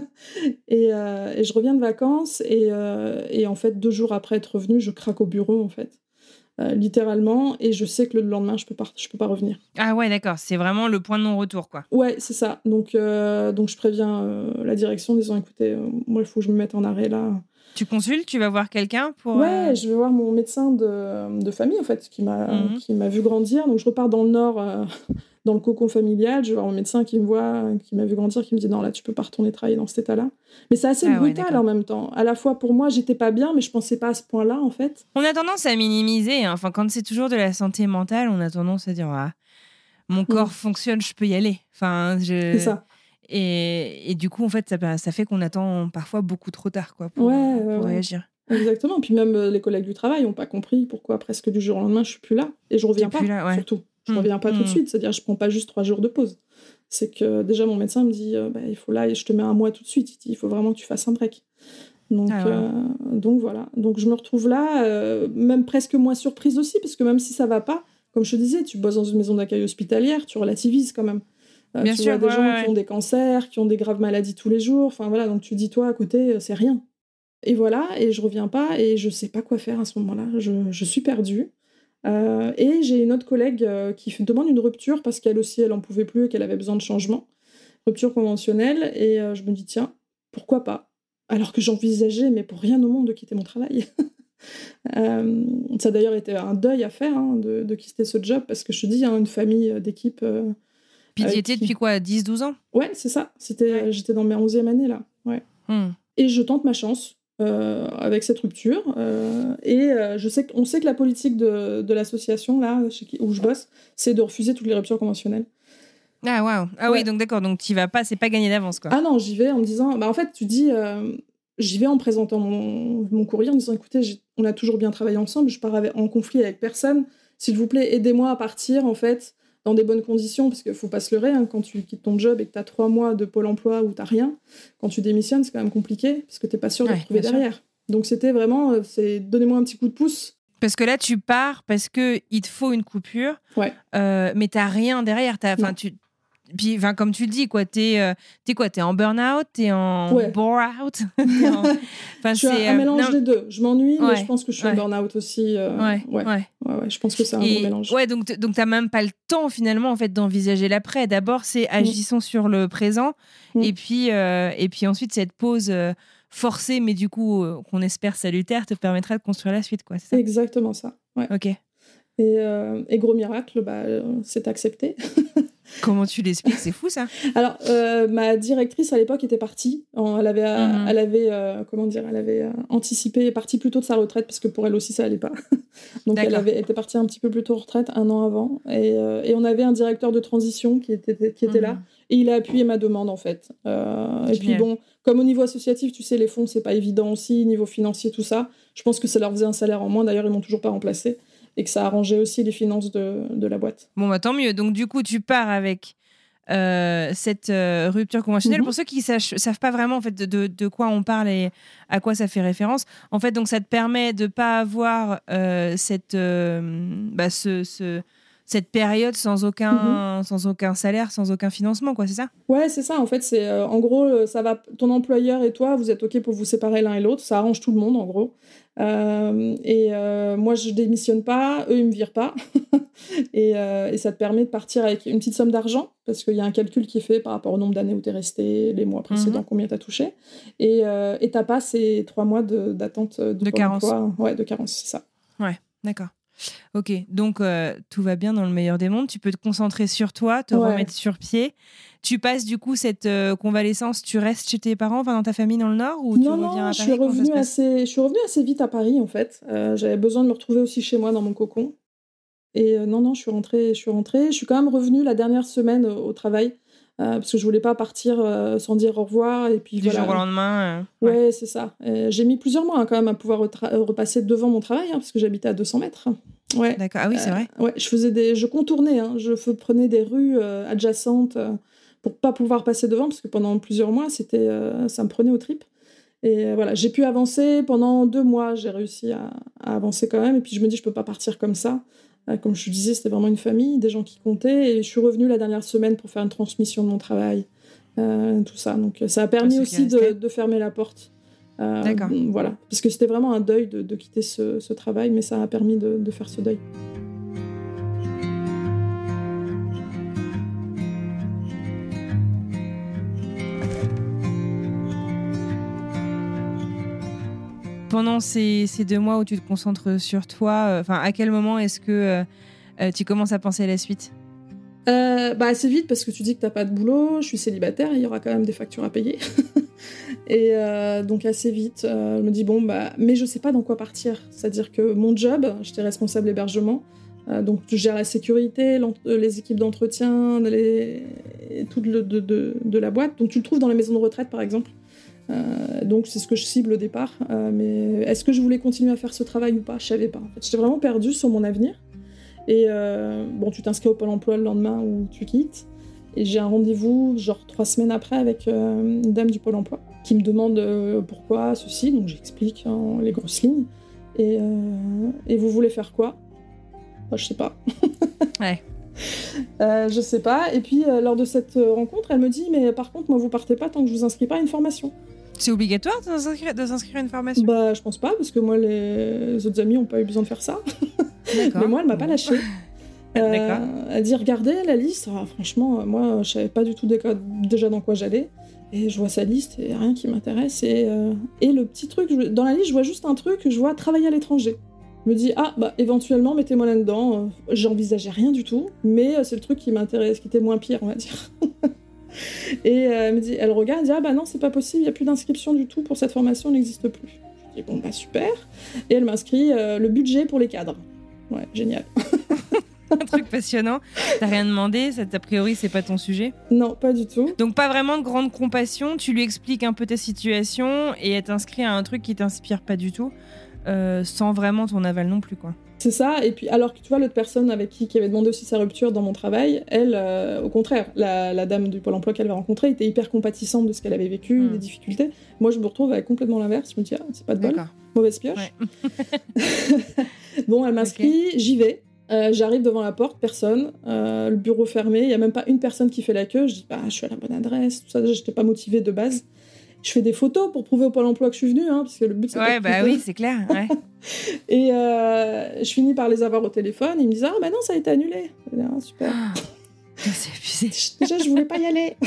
Speaker 6: et, euh, et je reviens de vacances. Et, euh, et en fait, deux jours après être revenue, je craque au bureau, en fait. Euh, littéralement. Et je sais que le lendemain, je peux pas, je peux pas revenir.
Speaker 5: Ah ouais, d'accord. C'est vraiment le point de non-retour, quoi.
Speaker 6: Ouais, c'est ça. Donc, euh, donc je préviens euh, la direction en disant, écoutez, euh, moi, il faut que je me mette en arrêt, là.
Speaker 5: Tu consultes, tu vas voir quelqu'un pour...
Speaker 6: Ouais,
Speaker 5: euh...
Speaker 6: je vais voir mon médecin de, de famille, en fait, qui m'a,
Speaker 5: mm-hmm.
Speaker 6: qui m'a vu grandir. Donc, je repars dans le Nord, euh, dans le cocon familial. Je vais voir mon médecin qui me voit, qui m'a vu grandir, qui me dit, non, là, tu peux pas retourner travailler dans cet état-là. Mais c'est assez
Speaker 5: ah,
Speaker 6: brutal
Speaker 5: ouais,
Speaker 6: en même temps. À la fois, pour moi, j'étais pas bien, mais je pensais pas à ce point-là, en fait.
Speaker 5: On a tendance à minimiser. Hein. Enfin, quand c'est toujours de la santé mentale, on a tendance à dire, ah, mon corps mmh. fonctionne, je peux y aller. Enfin, je...
Speaker 6: C'est ça.
Speaker 5: Et, et du coup, en fait, ça, ça fait qu'on attend parfois beaucoup trop tard, quoi, pour,
Speaker 6: ouais,
Speaker 5: euh, pour
Speaker 6: ouais.
Speaker 5: réagir.
Speaker 6: Exactement. Puis même euh, les collègues du travail n'ont pas compris pourquoi presque du jour au lendemain je suis plus là et je reviens T'es pas. Là, ouais. Surtout, je mmh. reviens pas mmh. tout de suite. C'est-à-dire, je prends pas juste trois jours de pause. C'est que déjà mon médecin me dit, euh, bah, il faut là, je te mets un mois tout de suite. Il dit, il faut vraiment que tu fasses un break. Donc, ah ouais. euh, donc voilà. Donc je me retrouve là, euh, même presque moins surprise aussi, parce que même si ça va pas, comme je te disais, tu bosses dans une maison d'accueil hospitalière, tu relativises quand même. Euh, Bien tu sûr, vois des ouais, gens ouais. qui ont des cancers, qui ont des graves maladies tous les jours. Enfin voilà, donc tu dis toi à côté, c'est rien. Et voilà, et je reviens pas, et je sais pas quoi faire à ce moment-là. Je, je suis perdue. Euh, et j'ai une autre collègue euh, qui demande une rupture parce qu'elle aussi, elle en pouvait plus et qu'elle avait besoin de changement. Rupture conventionnelle. Et euh, je me dis, tiens, pourquoi pas ? Alors que j'envisageais, mais pour rien au monde, de quitter mon travail. euh, ça a d'ailleurs été un deuil à faire, hein, de, de quitter ce job, parce que je te dis, hein, une famille d'équipe... Euh,
Speaker 5: Puis tu y étais qui... depuis quoi, dix douze ans ?
Speaker 6: Ouais, c'est ça. C'était, ouais. J'étais dans ma onzième année, là. Ouais. Hmm. Et je tente ma chance. Euh, avec cette rupture euh, et euh, je sais qu'on sait que la politique de, de l'association là chez qui, où je bosse, c'est de refuser toutes les ruptures conventionnelles.
Speaker 5: Ah waouh, ah ouais. Oui, donc d'accord, donc tu vas pas, c'est pas gagné d'avance quoi.
Speaker 6: Ah non, j'y vais en me disant, bah en fait tu dis, euh, j'y vais en présentant mon, mon courrier en disant, écoutez, on a toujours bien travaillé ensemble, je pars avec, en conflit avec personne, s'il vous plaît aidez-moi à partir en fait dans des bonnes conditions, parce qu'il faut pas se leurrer, hein, quand tu quittes ton job et que tu as trois mois de Pôle emploi où tu n'as rien, quand tu démissionnes, c'est quand même compliqué, parce que tu n'es pas sûr de ouais, te retrouver derrière. Sûr. Donc c'était vraiment, c'est donnez-moi un petit coup de pouce.
Speaker 5: Parce que là, tu pars parce qu'il te faut une coupure,
Speaker 6: ouais.
Speaker 5: euh, mais tu n'as rien derrière. T'as, tu, puis, comme tu le dis, quoi, tu es quoi, t'es en burn-out, tu es en
Speaker 6: ouais.
Speaker 5: bore-out.
Speaker 6: Je suis un, un mélange non. des deux. Je m'ennuie, ouais. mais je pense que je suis ouais. en burn-out aussi. Euh, ouais. Ouais. Ouais. Ouais, ouais. Je pense que c'est un Et, bon mélange.
Speaker 5: Ouais, donc, donc tu n'as même pas le temps, finalement, en fait, d'envisager l'après. D'abord, c'est agissons mmh. sur le présent. Mmh. Et, puis, euh, et puis ensuite, cette pause euh, forcée, mais du coup, euh, qu'on espère salutaire, te permettra de construire la suite. Quoi, c'est ça ?
Speaker 6: Exactement ça. Ouais.
Speaker 5: Ok.
Speaker 6: Et, euh, et gros miracle, bah, euh, c'est accepté.
Speaker 5: Comment tu l'expliques ? C'est fou, ça.
Speaker 6: Alors, euh, ma directrice, à l'époque, était partie. Elle avait, mm-hmm. elle avait euh, comment dire, elle avait euh, anticipé, partie plus tôt de sa retraite, parce que pour elle aussi, ça allait pas. Donc, elle, avait, elle était partie un petit peu plus tôt en retraite, un an avant. Et, euh, et on avait un directeur de transition qui était, qui était mm-hmm. là. Et il a appuyé ma demande, en fait. Euh, et puis, bon, comme au niveau associatif, tu sais, les fonds, c'est pas évident aussi, niveau financier, tout ça. Je pense que ça leur faisait un salaire en moins. D'ailleurs, ils m'ont toujours pas remplacé. Et que ça arrangeait aussi les finances de, de la boîte.
Speaker 5: Bon, bah, tant mieux. Donc, du coup, tu pars avec euh, cette euh, rupture conventionnelle. Mm-hmm. Pour ceux qui ne savent pas vraiment en fait, de, de, de quoi on parle et à quoi ça fait référence, en fait, donc, ça te permet de ne pas avoir euh, cette, euh, bah, ce, ce, cette période sans aucun, mm-hmm. sans aucun salaire, sans aucun financement, quoi, c'est ça ?
Speaker 6: Ouais, c'est ça. En fait, c'est, euh, en gros, ça va, ton employeur et toi, vous êtes OK pour vous séparer l'un et l'autre. Ça arrange tout le monde, en gros. Euh, et euh, moi je démissionne pas, eux ils me virent pas et, euh, et ça te permet de partir avec une petite somme d'argent parce qu'il y a un calcul qui est fait par rapport au nombre d'années où tu es resté, les mois précédents, mm-hmm. combien tu as touché et euh, et t'as pas ces trois mois de, d'attente de,
Speaker 5: de carence
Speaker 6: emploi. Ouais, de carence, c'est ça.
Speaker 5: Ouais, d'accord. Ok, donc euh, tout va bien dans le meilleur des mondes, tu peux te concentrer sur toi, te ouais. remettre sur pied. Tu passes du coup cette euh, convalescence, tu restes chez tes parents, enfin, dans ta famille dans le Nord ou tu
Speaker 6: non,
Speaker 5: reviens
Speaker 6: non,
Speaker 5: à Paris ?
Speaker 6: je suis revenue assez, je suis revenue assez vite à Paris en fait. Euh, j'avais besoin de me retrouver aussi chez moi dans mon cocon. Et euh, non, non, je suis rentrée, je suis rentrée. Je suis quand même revenue la dernière semaine au, au travail euh, parce que je voulais pas partir euh, sans dire au revoir et puis
Speaker 5: du
Speaker 6: voilà.
Speaker 5: jour au lendemain.
Speaker 6: Euh, ouais. ouais, c'est ça. Euh, j'ai mis plusieurs mois hein, quand même à pouvoir retra- repasser devant mon travail hein, parce que j'habitais à deux cents mètres. Ouais.
Speaker 5: D'accord. Ah oui, c'est vrai.
Speaker 6: Euh, ouais, je faisais des, je contournais, hein, je prenais des rues euh, adjacentes euh, pour pas pouvoir passer devant parce que pendant plusieurs mois, c'était, euh, ça me prenait aux tripes. Et voilà, j'ai pu avancer pendant deux mois, j'ai réussi à, à avancer quand même. Et puis je me dis, je peux pas partir comme ça. Euh, comme je te disais, c'était vraiment une famille, des gens qui comptaient. Et je suis revenue la dernière semaine pour faire une transmission de mon travail, euh, tout ça. Donc ça a permis aussi de, de fermer la porte. Euh,
Speaker 5: D'accord.
Speaker 6: Voilà, parce que c'était vraiment un deuil de, de quitter ce, ce travail, mais ça a permis de, de faire ce deuil.
Speaker 5: Pendant ces, ces deux mois où tu te concentres sur toi, enfin, euh, à quel moment est-ce que euh, euh, tu commences à penser à la suite ?
Speaker 6: euh, bah assez vite, parce que tu dis que t'as pas de boulot, je suis célibataire, il y aura quand même des factures à payer. Et euh, donc assez vite, euh, je me dis bon, bah, mais je sais pas dans quoi partir. C'est-à-dire que mon job, j'étais responsable hébergement, euh, donc je gère la sécurité, les équipes d'entretien, les... tout le, de, de, de la boîte. Donc tu le trouves dans les maisons de retraite, par exemple. Euh, donc c'est ce que je cible au départ, euh, mais est-ce que je voulais continuer à faire ce travail ou pas ? Je savais pas. En fait, j'étais vraiment perdue sur mon avenir. Et euh, bon, tu t'inscris au Pôle emploi le lendemain où tu quittes, et j'ai un rendez-vous genre trois semaines après avec euh, une dame du Pôle emploi qui me demande euh, pourquoi ceci, donc j'explique hein, les grosses lignes. Et, euh, et vous voulez faire quoi ? Bah, je sais pas.
Speaker 5: Ouais.
Speaker 6: Euh, je sais pas. Et puis euh, lors de cette rencontre, elle me dit mais par contre moi vous partez pas tant que je vous inscris pas à une formation.
Speaker 5: C'est obligatoire de s'inscrire, de s'inscrire à une formation ?
Speaker 6: Bah je pense pas, parce que moi les, les autres amis ont pas eu besoin de faire ça.
Speaker 5: D'accord.
Speaker 6: Mais moi elle m'a pas lâchée. Euh,
Speaker 5: D'accord.
Speaker 6: Elle dit regardez la liste. Ah, franchement moi je savais pas du tout déco- déjà dans quoi j'allais. Et je vois sa liste et rien qui m'intéresse. Et, euh, et le petit truc, je, dans la liste je vois juste un truc, je vois travailler à l'étranger. Je me dis, ah, bah, éventuellement, mettez-moi là-dedans. Euh, j'envisageais rien du tout, mais euh, c'est le truc qui m'intéresse, qui était moins pire, on va dire. Et euh, elle me dit, elle regarde, elle dit, ah, bah non, c'est pas possible, il n'y a plus d'inscription du tout pour cette formation, elle n'existe plus. Je dis, bon, bah, super. Et elle m'inscrit euh, le budget pour les cadres. Ouais, génial.
Speaker 5: Un truc passionnant. T'as rien demandé, ça, a priori, c'est pas ton sujet ?
Speaker 6: Non, pas du tout.
Speaker 5: Donc, pas vraiment de grande compassion, tu lui expliques un peu ta situation et elle t'inscrit à un truc qui t'inspire pas du tout. Euh, sans vraiment ton aval non plus, quoi.
Speaker 6: C'est ça, et puis alors que tu vois, l'autre personne avec qui, qui avait demandé aussi sa rupture dans mon travail, elle, euh, au contraire, la, la dame du Pôle emploi qu'elle avait rencontrée était hyper compatissante de ce qu'elle avait vécu, mmh. des difficultés. Moi, je me retrouve avec complètement l'inverse, je me dis, ah, c'est pas de bol, D'accord. mauvaise pioche. Ouais. Bon, elle m'inscrit, okay. J'y vais, euh, j'arrive devant la porte, personne, euh, le bureau fermé, il n'y a même pas une personne qui fait la queue, je dis, bah, je suis à la bonne adresse, tout ça, déjà, j'étais pas motivée de base. Je fais des photos pour prouver au Pôle emploi que je suis venue, hein, parce que le but c'est
Speaker 5: ouais,
Speaker 6: pas
Speaker 5: bah oui, c'est clair. Ouais.
Speaker 6: Et euh, je finis par les avoir au téléphone. Ils me disent ah bah non, ça a été annulé. Je dis, ah, super.
Speaker 5: Oh, c'est abusé.
Speaker 6: Déjà, je voulais pas y aller.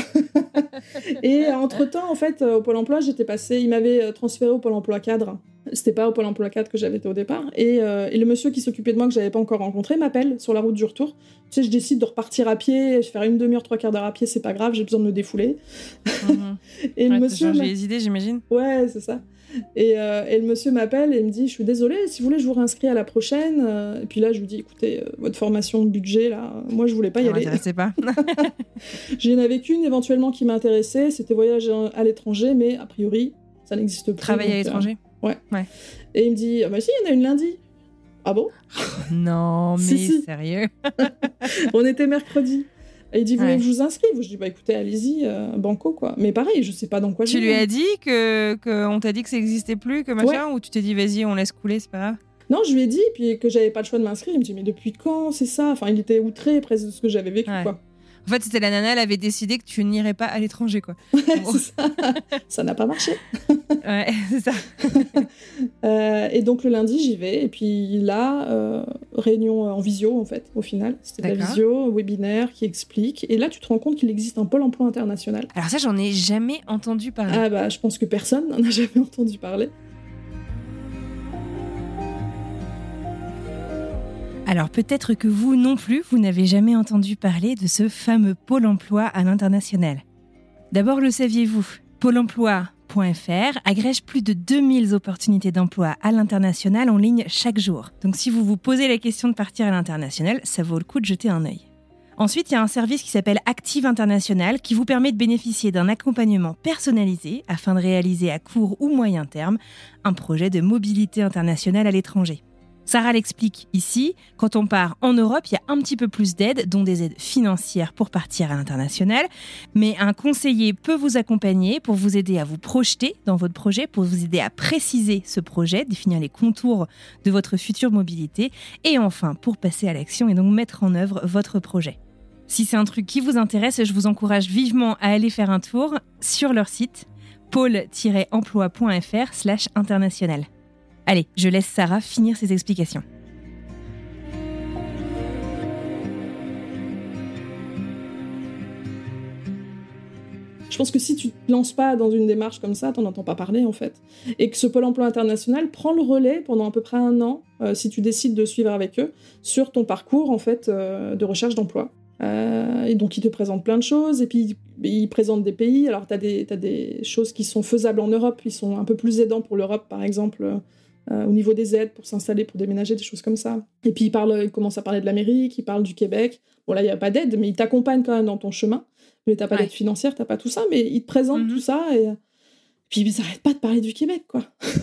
Speaker 6: Et entre temps, en fait, au Pôle emploi, j'étais passée. Ils m'avaient transférée au Pôle emploi cadre. C'était pas au Pôle emploi cadre que j'avais été au départ. Et, euh, et le monsieur qui s'occupait de moi que j'avais pas encore rencontré m'appelle sur la route du retour. Tu sais, je décide de repartir à pied, faire une demi-heure, trois quarts d'heure à pied, c'est pas grave, j'ai besoin de me défouler.
Speaker 5: Mm-hmm.
Speaker 6: Et
Speaker 5: ouais,
Speaker 6: le monsieur
Speaker 5: changer les idées, j'imagine.
Speaker 6: Ouais, c'est ça. Et, euh, et le monsieur m'appelle et me dit, je suis désolée, si vous voulez, je vous réinscris à la prochaine. Et puis là, je lui dis, écoutez, euh, votre formation de budget, là, moi, je voulais pas y
Speaker 5: ça
Speaker 6: aller.
Speaker 5: Ça m'intéressait pas.
Speaker 6: J'en avais qu'une éventuellement qui m'intéressait, c'était voyage à l'étranger, mais a priori, ça n'existe plus.
Speaker 5: Travailler donc, à l'étranger
Speaker 6: euh, ouais.
Speaker 5: ouais.
Speaker 6: Et il me dit, ah bah si, il y en a une lundi. Ah bon?
Speaker 5: Non, mais
Speaker 6: si, si.
Speaker 5: Sérieux?
Speaker 6: On était mercredi. Et il dit, vous voulez ouais. que je vous inscrive? Je dis, bah écoutez, allez-y, euh, banco, quoi. Mais pareil, je sais pas dans quoi je
Speaker 5: Tu
Speaker 6: vais.
Speaker 5: lui as dit que, que on t'a dit que ça existait plus, que machin, ouais. ou tu t'es dit, vas-y, on laisse couler, c'est pas grave?
Speaker 6: Non, je lui ai dit, puis que j'avais pas le choix de m'inscrire. Il me dit, mais depuis quand c'est ça? Enfin, il était outré presque de ce que j'avais vécu, ouais. quoi.
Speaker 5: En fait, c'était la nana, elle avait décidé que tu n'irais pas à l'étranger, quoi.
Speaker 6: Bon. ça. ça n'a pas marché.
Speaker 5: Ouais, c'est ça.
Speaker 6: euh, et donc, le lundi, j'y vais. Et puis là, euh, réunion en visio, en fait, au final. C'était de la visio, webinaire qui explique. Et là, tu te rends compte qu'il existe un pôle emploi international.
Speaker 5: Alors ça, j'en ai jamais entendu parler.
Speaker 6: Ah bah, je pense que personne n'en a jamais entendu parler.
Speaker 5: Alors peut-être que vous non plus, vous n'avez jamais entendu parler de ce fameux Pôle emploi à l'international. D'abord, le saviez-vous ? Pôle emploi point f r agrège plus de deux mille opportunités d'emploi à l'international en ligne chaque jour. Donc si vous vous posez la question de partir à l'international, ça vaut le coup de jeter un œil. Ensuite, il y a un service qui s'appelle Active International qui vous permet de bénéficier d'un accompagnement personnalisé afin de réaliser à court ou moyen terme un projet de mobilité internationale à l'étranger. Sarah l'explique ici, quand on part en Europe, il y a un petit peu plus d'aides, dont des aides financières pour partir à l'international. Mais un conseiller peut vous accompagner pour vous aider à vous projeter dans votre projet, pour vous aider à préciser ce projet, définir les contours de votre future mobilité et enfin pour passer à l'action et donc mettre en œuvre votre projet. Si c'est un truc qui vous intéresse, je vous encourage vivement à aller faire un tour sur leur site pôle tiret emploi point f r slash international. Allez, je laisse Sarah finir ses explications.
Speaker 6: Je pense que si tu te lances pas dans une démarche comme ça, t'en entends pas parler en fait. Et que ce Pôle emploi international prend le relais pendant à peu près un an, euh, si tu décides de suivre avec eux, sur ton parcours en fait euh, de recherche d'emploi. Euh, et donc ils te présentent plein de choses, et puis ils présentent des pays. Alors t'as des, t'as des choses qui sont faisables en Europe, ils sont un peu plus aidants pour l'Europe par exemple, euh, au niveau des aides pour s'installer, pour déménager, des choses comme ça. Et puis ils, parlent, ils commencent à parler de l'Amérique, ils parlent du Québec. Bon là il n'y a pas d'aide, mais ils t'accompagnent quand même dans ton chemin. Mais t'as pas ouais. d'aide financière, t'as pas tout ça, mais ils te présentent mm-hmm. tout ça, et puis ils n'arrêtent pas de parler du Québec, quoi.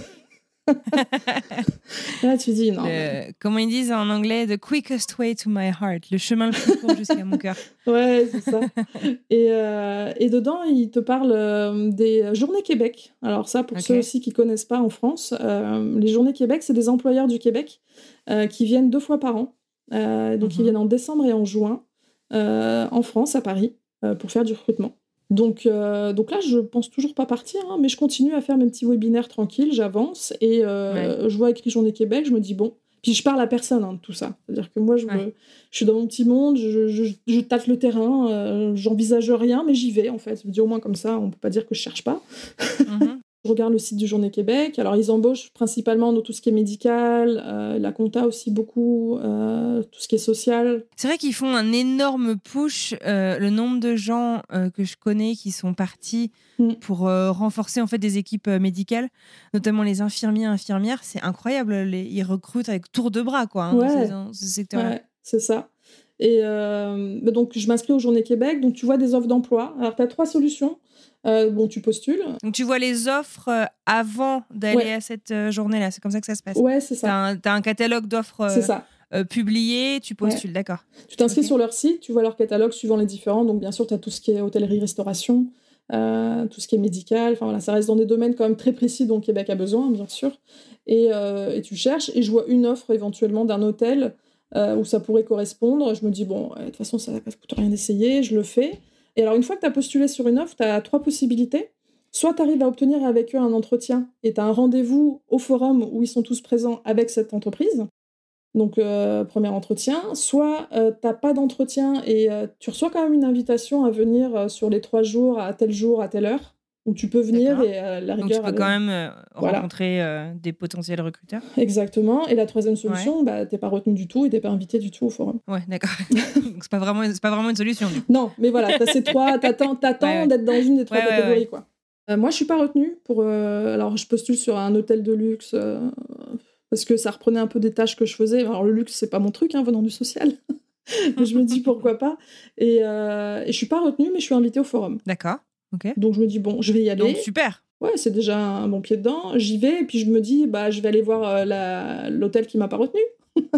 Speaker 6: Là, tu dis non.
Speaker 5: Le,
Speaker 6: mais...
Speaker 5: Comment ils disent en anglais, the quickest way to my heart, le chemin le plus court jusqu'à mon cœur.
Speaker 6: Ouais, c'est ça. Et, euh, et dedans, ils te parlent euh, des Journées Québec. Alors ça, pour okay. ceux aussi qui connaissent pas en France, euh, les Journées Québec, c'est des employeurs du Québec euh, qui viennent deux fois par an. Euh, donc mm-hmm. ils viennent en décembre et en juin euh, en France, à Paris, euh, pour faire du recrutement. Donc, euh, donc là, je pense toujours pas partir, hein, mais je continue à faire mes petits webinaires tranquilles, j'avance, et euh, ouais. je vois écrit Journée Québec, je me dis bon, puis je parle à personne hein, de tout ça. C'est-à-dire que moi, je, ouais. me, je suis dans mon petit monde, je, je, je tâte le terrain, euh, j'envisage rien, mais j'y vais en fait. Je me dis au moins comme ça, on peut pas dire que je cherche pas. Mm-hmm. Je regarde le site du Journée Québec. Alors, ils embauchent principalement dans tout ce qui est médical, euh, la compta aussi beaucoup, euh, tout ce qui est social.
Speaker 5: C'est vrai qu'ils font un énorme push. Euh, le nombre de gens euh, que je connais qui sont partis mm. pour euh, renforcer en fait des équipes euh, médicales, notamment les infirmiers, infirmières, c'est incroyable. Les, ils recrutent avec tour de bras, quoi, hein,
Speaker 6: ouais.
Speaker 5: dans, ces, dans ce secteur-là.
Speaker 6: Ouais, c'est ça. Et euh, donc, je m'inscris au Journée Québec. Donc, tu vois des offres d'emploi. Alors, tu as trois solutions. Euh, bon, tu postules.
Speaker 5: Donc, tu vois les offres euh, avant d'aller ouais. à cette euh, journée-là. C'est comme ça que ça se passe.
Speaker 6: Ouais, c'est ça.
Speaker 5: T'as un, t'as un catalogue d'offres euh,
Speaker 6: c'est ça.
Speaker 5: Euh, publié, tu postules, ouais. d'accord.
Speaker 6: Tu t'inscris
Speaker 5: okay.
Speaker 6: sur leur site, tu vois leur catalogue suivant les différents. Donc, bien sûr, tu as tout ce qui est hôtellerie-restauration, euh, tout ce qui est médical. Enfin, voilà, ça reste dans des domaines quand même très précis dont Québec a besoin, bien sûr. Et, euh, et tu cherches. Et je vois une offre éventuellement d'un hôtel euh, où ça pourrait correspondre. Je me dis, bon, de toute façon, ça ne coûte rien d'essayer. Je le fais. Et alors, une fois que tu as postulé sur une offre, tu as trois possibilités. Soit tu arrives à obtenir avec eux un entretien et tu as un rendez-vous au forum où ils sont tous présents avec cette entreprise. Donc, euh, premier entretien. Soit euh, tu n'as pas d'entretien et euh, tu reçois quand même une invitation à venir euh, sur les trois jours, à tel jour, à telle heure, où tu peux venir. Et euh, la rigueur...
Speaker 5: Donc, tu peux
Speaker 6: aller...
Speaker 5: quand même euh,
Speaker 6: voilà.
Speaker 5: rencontrer euh, des potentiels recruteurs.
Speaker 6: Exactement. Et la troisième solution, ouais. bah, tu n'es pas retenu du tout et tu n'es pas invité du tout au forum.
Speaker 5: Ouais, d'accord. Donc, ce n'est pas, pas vraiment une solution. Du coup.
Speaker 6: Non, mais voilà, tu as ces trois, tu attends ouais, ouais. d'être dans une des trois
Speaker 5: ouais,
Speaker 6: catégories.
Speaker 5: Ouais, ouais.
Speaker 6: Quoi. Euh, moi, je ne suis pas retenue. Pour, euh... Alors, je postule sur un hôtel de luxe... Euh... parce que ça reprenait un peu des tâches que je faisais. Alors, le luxe, c'est pas mon truc, hein, venant du social. Mais je me dis, pourquoi pas. Et, euh, et je suis pas retenue, mais je suis invitée au forum.
Speaker 5: D'accord, ok.
Speaker 6: Donc, je me dis, bon, je vais y aller.
Speaker 5: Donc, super.
Speaker 6: Ouais, c'est déjà un bon pied dedans. J'y vais, et puis je me dis, bah, je vais aller voir euh, la... l'hôtel qui m'a pas retenue.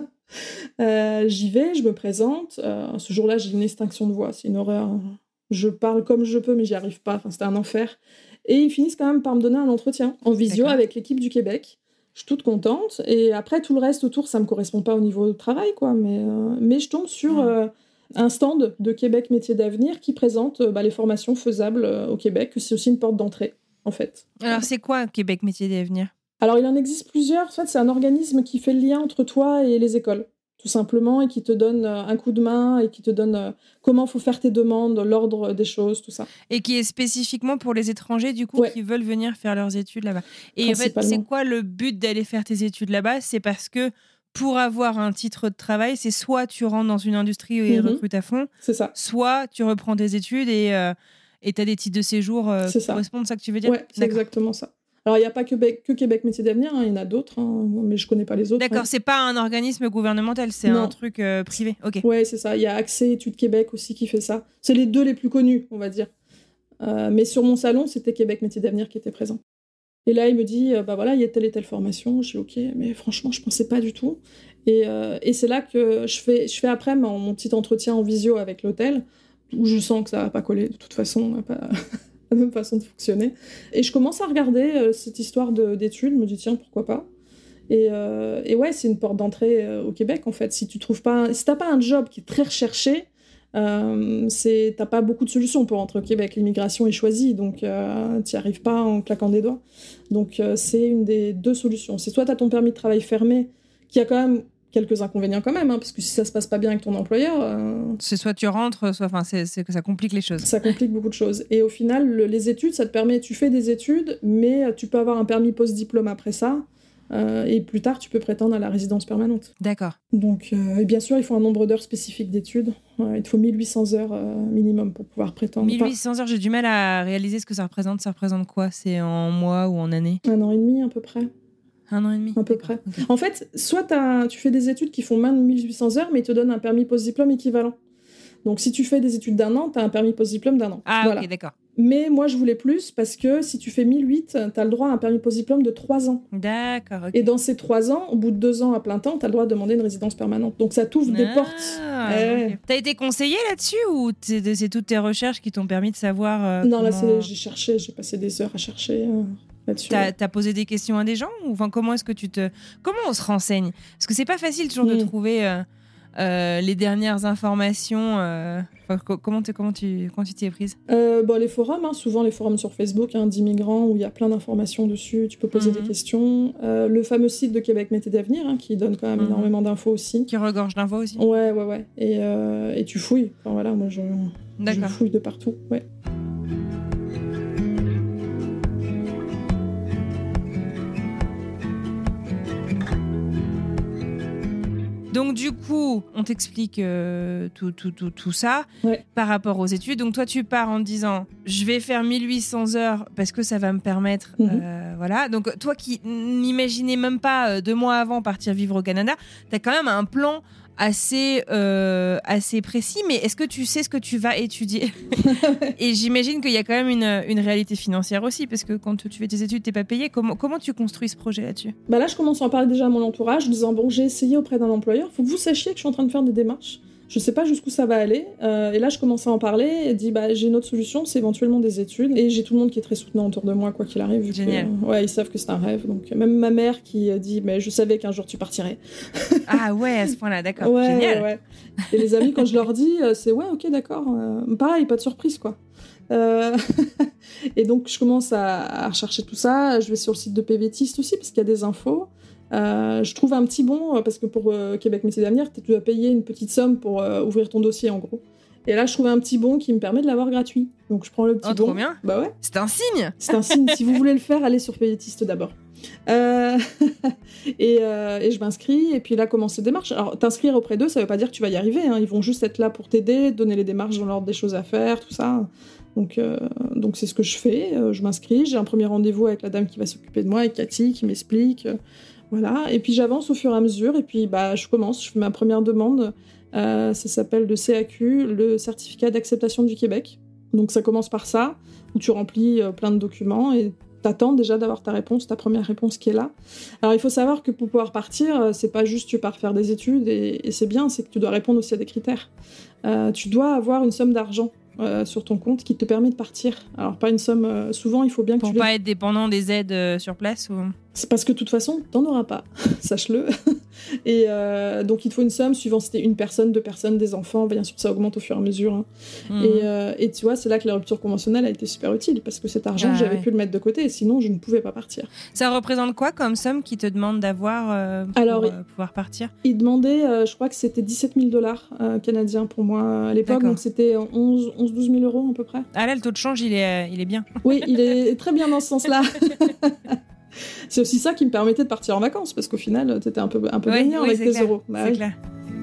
Speaker 6: euh, j'y vais, je me présente. Euh, ce jour-là, j'ai une extinction de voix. C'est une horreur. Je parle comme je peux, mais j'y arrive pas. Enfin, c'était un enfer. Et ils finissent quand même par me donner un entretien en visio D'accord. avec l'équipe du Québec. Je suis toute contente. Et après, tout le reste autour, ça me correspond pas au niveau de travail, quoi. Mais, euh, mais je tombe sur mmh. euh, un stand de Québec Métiers d'Avenir qui présente euh, bah, les formations faisables euh, au Québec. C'est aussi une porte d'entrée, en fait.
Speaker 5: Alors, c'est quoi Québec Métiers d'Avenir ?
Speaker 6: Alors, il en existe plusieurs. En fait, c'est un organisme qui fait le lien entre toi et les écoles, tout simplement, et qui te donne euh, un coup de main et qui te donne euh, comment il faut faire tes demandes, l'ordre des choses, tout ça.
Speaker 5: Et qui est spécifiquement pour les étrangers, du coup, ouais. qui veulent venir faire leurs études là-bas. Et en fait, c'est quoi le but d'aller faire tes études là-bas ? C'est parce que pour avoir un titre de travail, c'est soit tu rentres dans une industrie où ils mm-hmm. recrutent à fond,
Speaker 6: c'est ça.
Speaker 5: soit tu reprends tes études et euh, tu as des titres de séjour euh, qui correspondent, c'est ça que tu veux dire ?
Speaker 6: Ouais, c'est D'accord. exactement ça. Alors, il n'y a pas que Québec, que Québec Métiers d'Avenir, hein, il y en a d'autres, hein, mais je ne connais pas les autres.
Speaker 5: D'accord,
Speaker 6: hein.
Speaker 5: c'est pas un organisme gouvernemental, c'est non. un truc euh, privé. Ok.
Speaker 6: Ouais, c'est ça. Il y a Accès Études Québec aussi qui fait ça. C'est les deux les plus connus, on va dire. Euh, mais sur mon salon, c'était Québec Métiers d'Avenir qui était présent. Et là, il me dit, euh, bah voilà, il y a telle et telle formation. Je dis, ok, mais franchement, je pensais pas du tout. Et, euh, et c'est là que je fais, je fais après mon, mon petit entretien en visio avec l'hôtel, où je sens que ça va pas coller de toute façon, pas la même façon de fonctionner. Et je commence à regarder euh, cette histoire de, d'études, je me dis, tiens, pourquoi pas. Et, euh, et ouais, c'est une porte d'entrée euh, au Québec, en fait. Si tu trouves pas, si t'as pas un job qui est très recherché, euh, c'est, t'as pas beaucoup de solutions pour rentrer au Québec. L'immigration est choisie, donc euh, t'y arrives pas en claquant des doigts. Donc euh, c'est une des deux solutions. C'est soit t'as ton permis de travail fermé, qui a quand même quelques inconvénients quand même, hein, parce que si ça se passe pas bien avec ton employeur... Euh,
Speaker 5: c'est soit tu rentres, soit enfin, c'est, c'est que ça complique les choses.
Speaker 6: Ça complique beaucoup de choses. Et au final, le, les études, ça te permet... Tu fais des études, mais tu peux avoir un permis post-diplôme après ça. Euh, et plus tard, tu peux prétendre à la résidence permanente.
Speaker 5: D'accord.
Speaker 6: Donc, euh, et bien sûr, il faut un nombre d'heures spécifiques d'études. Euh, il te faut mille huit cents heures euh, minimum pour pouvoir prétendre.
Speaker 5: mille huit cents heures, j'ai du mal à réaliser ce que ça représente. Ça représente quoi ? C'est en mois ou en années ?
Speaker 6: Un an et demi, à peu près.
Speaker 5: Un an et demi ?
Speaker 6: À peu près. Okay. En fait, soit tu fais des études qui font moins de mille huit cents heures, mais ils te donnent un permis post-diplôme équivalent. Donc, si tu fais des études d'un an, tu as un permis post-diplôme d'un an.
Speaker 5: Ah,
Speaker 6: voilà.
Speaker 5: ok, d'accord.
Speaker 6: Mais moi, je voulais plus parce que si tu fais mille huit, tu as le droit à un permis post-diplôme de trois ans.
Speaker 5: D'accord, ok.
Speaker 6: Et dans ces trois ans, au bout de deux ans à plein temps, tu as le droit de demander une résidence permanente. Donc, ça t'ouvre ah, des portes.
Speaker 5: Okay. Eh. T'as été conseillé là-dessus ou c'est, c'est toutes tes recherches qui t'ont permis de savoir euh,
Speaker 6: Non,
Speaker 5: comment...
Speaker 6: là, c'est, j'ai cherché, j'ai passé des heures à chercher euh, là-dessus.
Speaker 5: T'as, t'as posé des questions à des gens ou enfin, comment est-ce que tu te... Comment on se renseigne ? Parce que c'est pas facile toujours mmh. de trouver... Euh... Euh, les dernières informations, euh, comment, comment, tu, comment tu t'y es prise ?
Speaker 6: euh, bon, Les forums, hein, souvent les forums sur Facebook hein, d'immigrants où il y a plein d'informations dessus, tu peux poser mm-hmm. des questions. Euh, le fameux site de Québec Métiers d'Avenir hein, qui donne quand même mm-hmm. énormément d'infos aussi.
Speaker 5: Qui regorge d'infos aussi.
Speaker 6: Ouais, ouais, ouais. Et, euh, et tu fouilles. Enfin, voilà, moi je, je fouille de partout. Ouais.
Speaker 5: Donc du coup, on t'explique euh, tout, tout, tout, tout ça
Speaker 6: ouais.
Speaker 5: par rapport aux études. Donc toi, tu pars en te disant, je vais faire mille huit cents heures parce que ça va me permettre... Mm-hmm. Euh, voilà. Donc toi qui n'imaginais même pas euh, deux mois avant partir vivre au Canada, tu as quand même un plan assez, euh, assez précis. Mais est-ce que tu sais ce que tu vas étudier ? Et j'imagine qu'il y a quand même une, une réalité financière aussi parce que quand tu fais tes études, tu n'es pas payé. Comment, comment tu construis ce projet là-dessus ?
Speaker 6: Bah là, je commence à en parler déjà à mon entourage en disant, bon, j'ai essayé auprès d'un employeur. Il faut que vous sachiez que je suis en train de faire des démarches. Je ne sais pas jusqu'où ça va aller. Euh, et là, je commence à en parler et dis, bah, j'ai une autre solution, c'est éventuellement des études. Et j'ai tout le monde qui est très soutenant autour de moi, quoi qu'il arrive. Vu
Speaker 5: Génial.
Speaker 6: Que, euh, ouais, ils savent que c'est un rêve. Donc, même ma mère qui dit, mais je savais qu'un jour tu partirais.
Speaker 5: Ah ouais, à ce point-là, d'accord.
Speaker 6: Ouais,
Speaker 5: Génial.
Speaker 6: Ouais. Et les amis, quand je leur dis, c'est ouais, ok, d'accord. Euh, pareil, pas de surprise, quoi. Euh... et donc, je commence à, à rechercher tout ça. Je vais sur le site de PVTiste aussi, parce qu'il y a des infos. Euh, je trouve un petit bon, parce que pour euh, Québec Métiers d'Avenir, tu dois payer une petite somme pour euh, ouvrir ton dossier, en gros. Et là, je trouve un petit bon qui me permet de l'avoir gratuit. Donc, je prends le petit
Speaker 5: oh,
Speaker 6: bon.
Speaker 5: Trop bien.
Speaker 6: Bah ouais.
Speaker 5: C'est un signe.
Speaker 6: C'est un signe. Si vous voulez le faire, allez sur PVTiste d'abord. Euh... et, euh, et je m'inscris, et puis là, commence les démarches. Alors, t'inscrire auprès d'eux, ça veut pas dire que tu vas y arriver. Hein. Ils vont juste être là pour t'aider, donner les démarches dans l'ordre des choses à faire, tout ça. Donc, euh, donc c'est ce que je fais. Euh, je m'inscris, j'ai un premier rendez-vous avec la dame qui va s'occuper de moi, avec Cathy, qui m'explique. Euh, voilà. Et puis j'avance au fur et à mesure, et puis bah, je commence, je fais ma première demande. Euh, ça s'appelle le C A Q, le certificat d'acceptation du Québec. Donc ça commence par ça, où tu remplis euh, plein de documents, et t'attends déjà d'avoir ta réponse, ta première réponse qui est là. Alors il faut savoir que pour pouvoir partir, c'est pas juste tu pars faire des études, et, et c'est bien, c'est que tu dois répondre aussi à des critères. Euh, tu dois avoir une somme d'argent Euh, sur ton compte qui te permet de partir. Alors pas une somme, euh, souvent il faut bien que
Speaker 5: pour
Speaker 6: tu...
Speaker 5: Pour pas être dépendant des aides euh, sur place ou...
Speaker 6: C'est parce que de toute façon, t'en auras pas, sache-le. Et euh, donc il te faut une somme, suivant si t'es une personne, deux personnes, des enfants, bien sûr ça augmente au fur et à mesure. Hein. Mmh. Et, euh, et tu vois, c'est là que la rupture conventionnelle a été super utile, parce que cet argent, ah, j'avais ouais. pu le mettre de côté, sinon je ne pouvais pas partir.
Speaker 5: Ça représente quoi comme somme qu'ils te demandent d'avoir euh, pour Alors, euh, pouvoir partir ?
Speaker 6: Ils demandaient, euh, je crois que c'était dix-sept mille dollars euh, canadiens pour moi à l'époque, D'accord. Donc c'était onze douze mille euros à peu près.
Speaker 5: Ah là, le taux de change, il est, il est bien.
Speaker 6: Oui, il est très bien dans ce sens-là. C'est aussi ça qui me permettait de partir en vacances, parce qu'au final, t'étais un peu, un peu
Speaker 5: oui,
Speaker 6: gagnant
Speaker 5: oui,
Speaker 6: avec tes
Speaker 5: clair.
Speaker 6: euros. Bah,
Speaker 5: c'est
Speaker 6: oui.
Speaker 5: clair.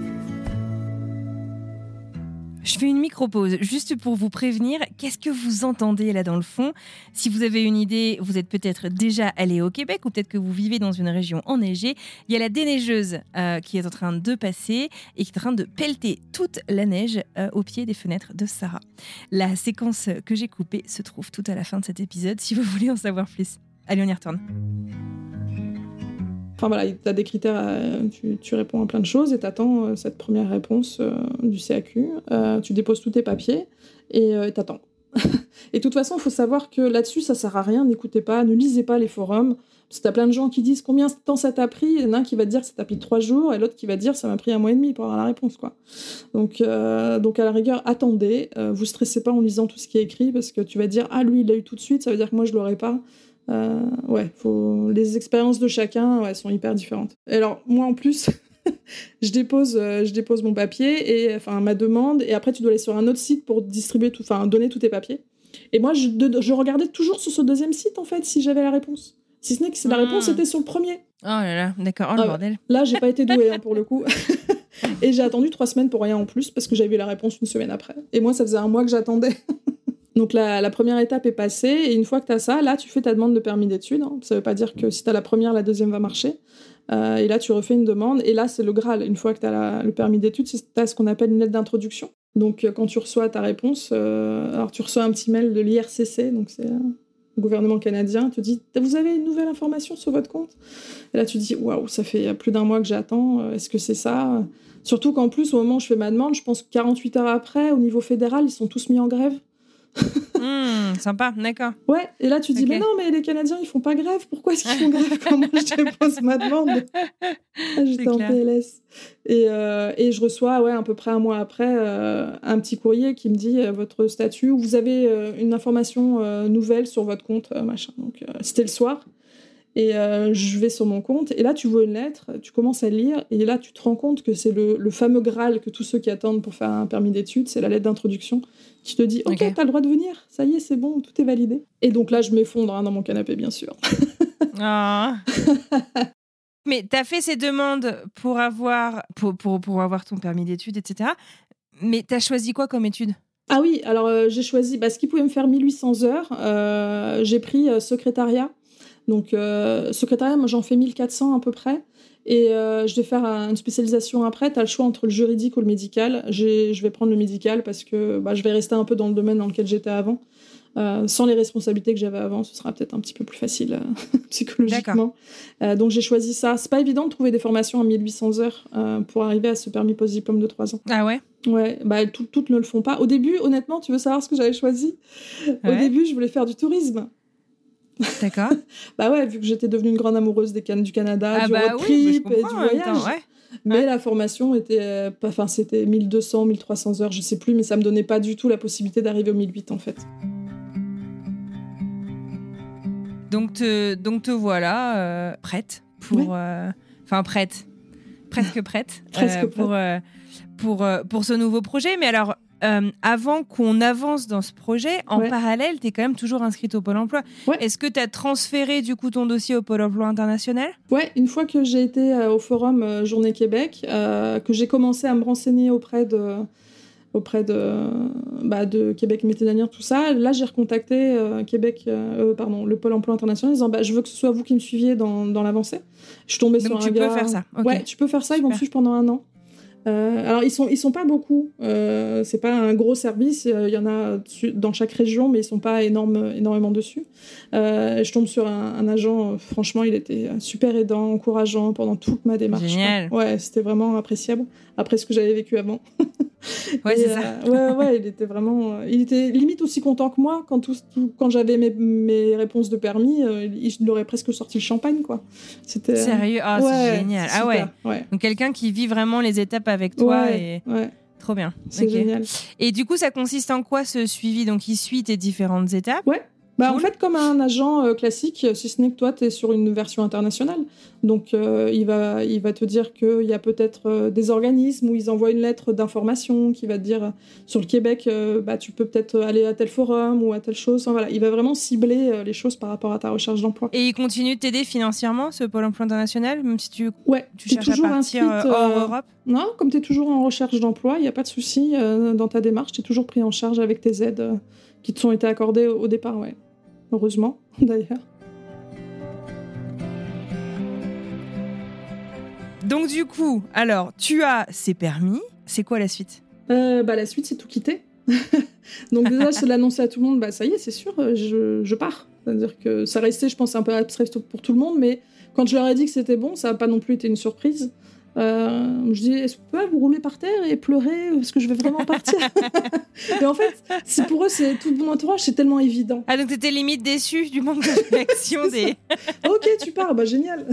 Speaker 5: Je fais une micro-pause, juste pour vous prévenir. Qu'est-ce que vous entendez là dans le fond ? Si vous avez une idée, vous êtes peut-être déjà allé au Québec, ou peut-être que vous vivez dans une région enneigée. Il y a la déneigeuse euh, qui est en train de passer et qui est en train de pelleter toute la neige euh, au pied des fenêtres de Sarah. La séquence que j'ai coupée se trouve tout à la fin de cet épisode, si vous voulez en savoir plus. Allez, on y retourne.
Speaker 6: Enfin voilà, tu as des critères, euh, tu, tu réponds à plein de choses et tu attends euh, cette première réponse euh, du C A Q. Euh, tu déposes tous tes papiers et euh, tu attends. Et de toute façon, il faut savoir que là-dessus, ça sert à rien. N'écoutez pas, ne lisez pas les forums. Parce que tu as plein de gens qui disent combien de temps ça t'a pris. Il y en a un qui va te dire que ça t'a pris trois jours et l'autre qui va te dire ça m'a pris un mois et demi pour avoir la réponse, quoi. Donc, euh, donc à la rigueur, attendez. Euh, vous stressez pas en lisant tout ce qui est écrit parce que tu vas dire ah, lui, il l'a eu tout de suite, ça veut dire que moi, je l'aurai pas. Euh, ouais, faut... les expériences de chacun ouais, sont hyper différentes. Et alors, moi en plus, je, dépose, euh, je dépose mon papier, et, enfin ma demande, et après tu dois aller sur un autre site pour distribuer tout, enfin donner tous tes papiers. Et moi, je, de, je regardais toujours sur ce deuxième site, en fait, si j'avais la réponse. Si ce n'est que la réponse
Speaker 5: mmh.
Speaker 6: était sur le premier.
Speaker 5: Oh là là, d'accord, oh le
Speaker 6: ah,
Speaker 5: bordel.
Speaker 6: Là, j'ai pas été douée, hein, pour le coup. Et j'ai attendu trois semaines pour rien en plus, parce que j'avais eu la réponse une semaine après. Et moi, ça faisait un mois que j'attendais. Donc la, la première étape est passée, et une fois que tu as ça, là, tu fais ta demande de permis d'études. Hein. Ça veut pas dire que si tu as la première, la deuxième va marcher. Euh, et là, tu refais une demande, et là, c'est le Graal. Une fois que tu as le permis d'études, tu as ce qu'on appelle une lettre d'introduction. Donc, euh, quand tu reçois ta réponse, euh, alors tu reçois un petit mail de l'I R C C, donc c'est euh, le gouvernement canadien, te dit « Vous avez une nouvelle information sur votre compte ?» Et là, tu te dis « Waouh, ça fait plus d'un mois que j'attends, est-ce que c'est ça ?» Surtout qu'en plus, au moment où je fais ma demande, je pense que quarante-huit heures après, au niveau fédéral, ils sont tous mis en grève.
Speaker 5: Mmh, sympa, d'accord.
Speaker 6: Ouais, et là tu dis, okay. mais non, mais les Canadiens ils font pas grève, pourquoi est-ce qu'ils font grève quand moi je dépose ma demande? Ah, j'étais en P L S. Et, euh, et je reçois, ouais, à peu près un mois après, euh, un petit courrier qui me dit euh, votre statut, vous avez euh, une information euh, nouvelle sur votre compte, euh, machin. Donc euh, c'était le soir. Et euh, je vais sur mon compte, et là, tu vois une lettre, tu commences à lire, et là, tu te rends compte que c'est le, le fameux Graal que tous ceux qui attendent pour faire un permis d'études, c'est la lettre d'introduction qui te dit « Ok, okay. T'as le droit de venir, ça y est, c'est bon, tout est validé. » Et donc là, je m'effondre hein, dans mon canapé, bien sûr.
Speaker 5: Ah. Mais t'as fait ces demandes pour avoir, pour, pour, pour avoir ton permis d'études, et cetera. Mais t'as choisi quoi comme études ?
Speaker 6: Ah oui, alors euh, j'ai choisi, bah, ce qui pouvait me faire mille huit cents heures, euh, j'ai pris euh, secrétariat. Donc, euh, secrétariat, moi, j'en fais mille quatre cents à peu près. Et euh, je vais faire une spécialisation après. Tu as le choix entre le juridique ou le médical. J'ai, je vais prendre le médical parce que bah, je vais rester un peu dans le domaine dans lequel j'étais avant. Euh, sans les responsabilités que j'avais avant, ce sera peut-être un petit peu plus facile euh, psychologiquement. Euh, donc, j'ai choisi ça. C'est pas évident de trouver des formations à mille huit cents heures euh, pour arriver à ce permis post-diplôme de trois ans.
Speaker 5: Ah ouais ?
Speaker 6: Ouais, bah, tout, toutes ne le font pas. Au début, honnêtement, tu veux savoir ce que j'avais choisi ? Ouais. Au début, je voulais faire du tourisme.
Speaker 5: D'accord.
Speaker 6: Bah ouais, vu que j'étais devenue une grande amoureuse des can- du Canada,
Speaker 5: ah
Speaker 6: du
Speaker 5: bah
Speaker 6: road trip
Speaker 5: oui,
Speaker 6: et du voyage.
Speaker 5: Temps, ouais.
Speaker 6: Mais
Speaker 5: ouais.
Speaker 6: la formation était, enfin c'était mille deux cents, mille trois cents heures, je sais plus, mais ça me donnait pas du tout la possibilité d'arriver au mille huit en fait.
Speaker 5: Donc te, donc te voilà euh, prête pour, enfin ouais. euh, prête, presque prête,
Speaker 6: presque
Speaker 5: euh, pour euh, pour euh, pour ce nouveau projet. Mais alors. Euh, avant qu'on avance dans ce projet, en ouais. parallèle, tu es quand même toujours inscrite au Pôle emploi.
Speaker 6: Ouais.
Speaker 5: Est-ce que tu as transféré du coup ton dossier au Pôle emploi international ?
Speaker 6: Ouais, une fois que j'ai été euh, au forum euh, Journée Québec, euh, que j'ai commencé à me renseigner auprès de, auprès de, bah, de Québec Métiers d'avenir, tout ça, là j'ai recontacté euh, Québec, euh, pardon, le Pôle emploi international en disant bah, je veux que ce soit vous qui me suiviez dans, dans l'avancée. Je suis tombée
Speaker 5: Donc
Speaker 6: sur
Speaker 5: tu
Speaker 6: un
Speaker 5: peux
Speaker 6: gars...
Speaker 5: faire ça. Okay.
Speaker 6: Ouais, tu peux faire ça,
Speaker 5: Super.
Speaker 6: Ils vont me suivre pendant un an. Euh, alors ils sont ils sont pas beaucoup, euh, c'est pas un gros service, il euh, y en a dans chaque région, mais ils sont pas énorme, énormément dessus. Euh, je tombe sur un, un agent, euh, franchement, il était super aidant, encourageant pendant toute ma démarche.
Speaker 5: Génial.
Speaker 6: Quoi. Ouais, c'était vraiment appréciable après ce que j'avais vécu avant.
Speaker 5: Ouais,
Speaker 6: et,
Speaker 5: c'est
Speaker 6: euh,
Speaker 5: ça.
Speaker 6: ouais, ouais, il était vraiment, il était limite aussi content que moi quand tout, tout quand j'avais mes, mes réponses de permis, euh, il aurait presque sorti le champagne, quoi. C'était
Speaker 5: sérieux, ah
Speaker 6: ouais,
Speaker 5: c'est génial.
Speaker 6: c'est
Speaker 5: ah ouais.
Speaker 6: ouais.
Speaker 5: Donc quelqu'un qui vit vraiment les étapes avec toi
Speaker 6: ouais,
Speaker 5: et
Speaker 6: ouais.
Speaker 5: trop bien.
Speaker 6: C'est
Speaker 5: okay.
Speaker 6: génial.
Speaker 5: Et du coup, ça consiste en quoi ce suivi ? Donc il suit tes différentes étapes.
Speaker 6: Ouais. Bah,
Speaker 5: cool.
Speaker 6: En fait, comme un agent euh, classique, si ce n'est que toi, tu es sur une version internationale. Donc, euh, il, va, il va te dire qu'il y a peut-être euh, des organismes où ils envoient une lettre d'information qui va te dire, euh, sur le Québec, euh, bah, tu peux peut-être aller à tel forum ou à telle chose. Enfin, voilà. Il va vraiment cibler euh, les choses par rapport à ta recherche d'emploi.
Speaker 5: Et il continue de t'aider financièrement, ce Pôle emploi international, même si tu,
Speaker 6: ouais,
Speaker 5: tu cherches à partir
Speaker 6: inscrite,
Speaker 5: hors
Speaker 6: euh,
Speaker 5: Europe ?
Speaker 6: Non, comme tu es toujours en recherche d'emploi, il n'y a pas de souci euh, dans ta démarche. Tu es toujours pris en charge avec tes aides euh, qui te sont été accordées au, au départ, ouais. Heureusement, d'ailleurs.
Speaker 5: Donc du coup, alors, tu as ces permis. C'est quoi la suite ?
Speaker 6: euh, bah, La suite, c'est tout quitter. Donc déjà, je l'annonçais à tout le monde, bah, ça y est, c'est sûr, je, je pars. C'est-à-dire que ça restait, je pense, un peu abstrait pour tout le monde, mais quand je leur ai dit que c'était bon, ça n'a pas non plus été une surprise. Euh, je dis, est-ce que vous pouvez vous rouler par terre et pleurer parce que je vais vraiment partir. Et en fait, c'est pour eux, c'est tout mon entourage, c'est tellement évident.
Speaker 5: Ah, donc t'étais limite déçue du manque de réaction des...
Speaker 6: Ok, tu pars, bah génial.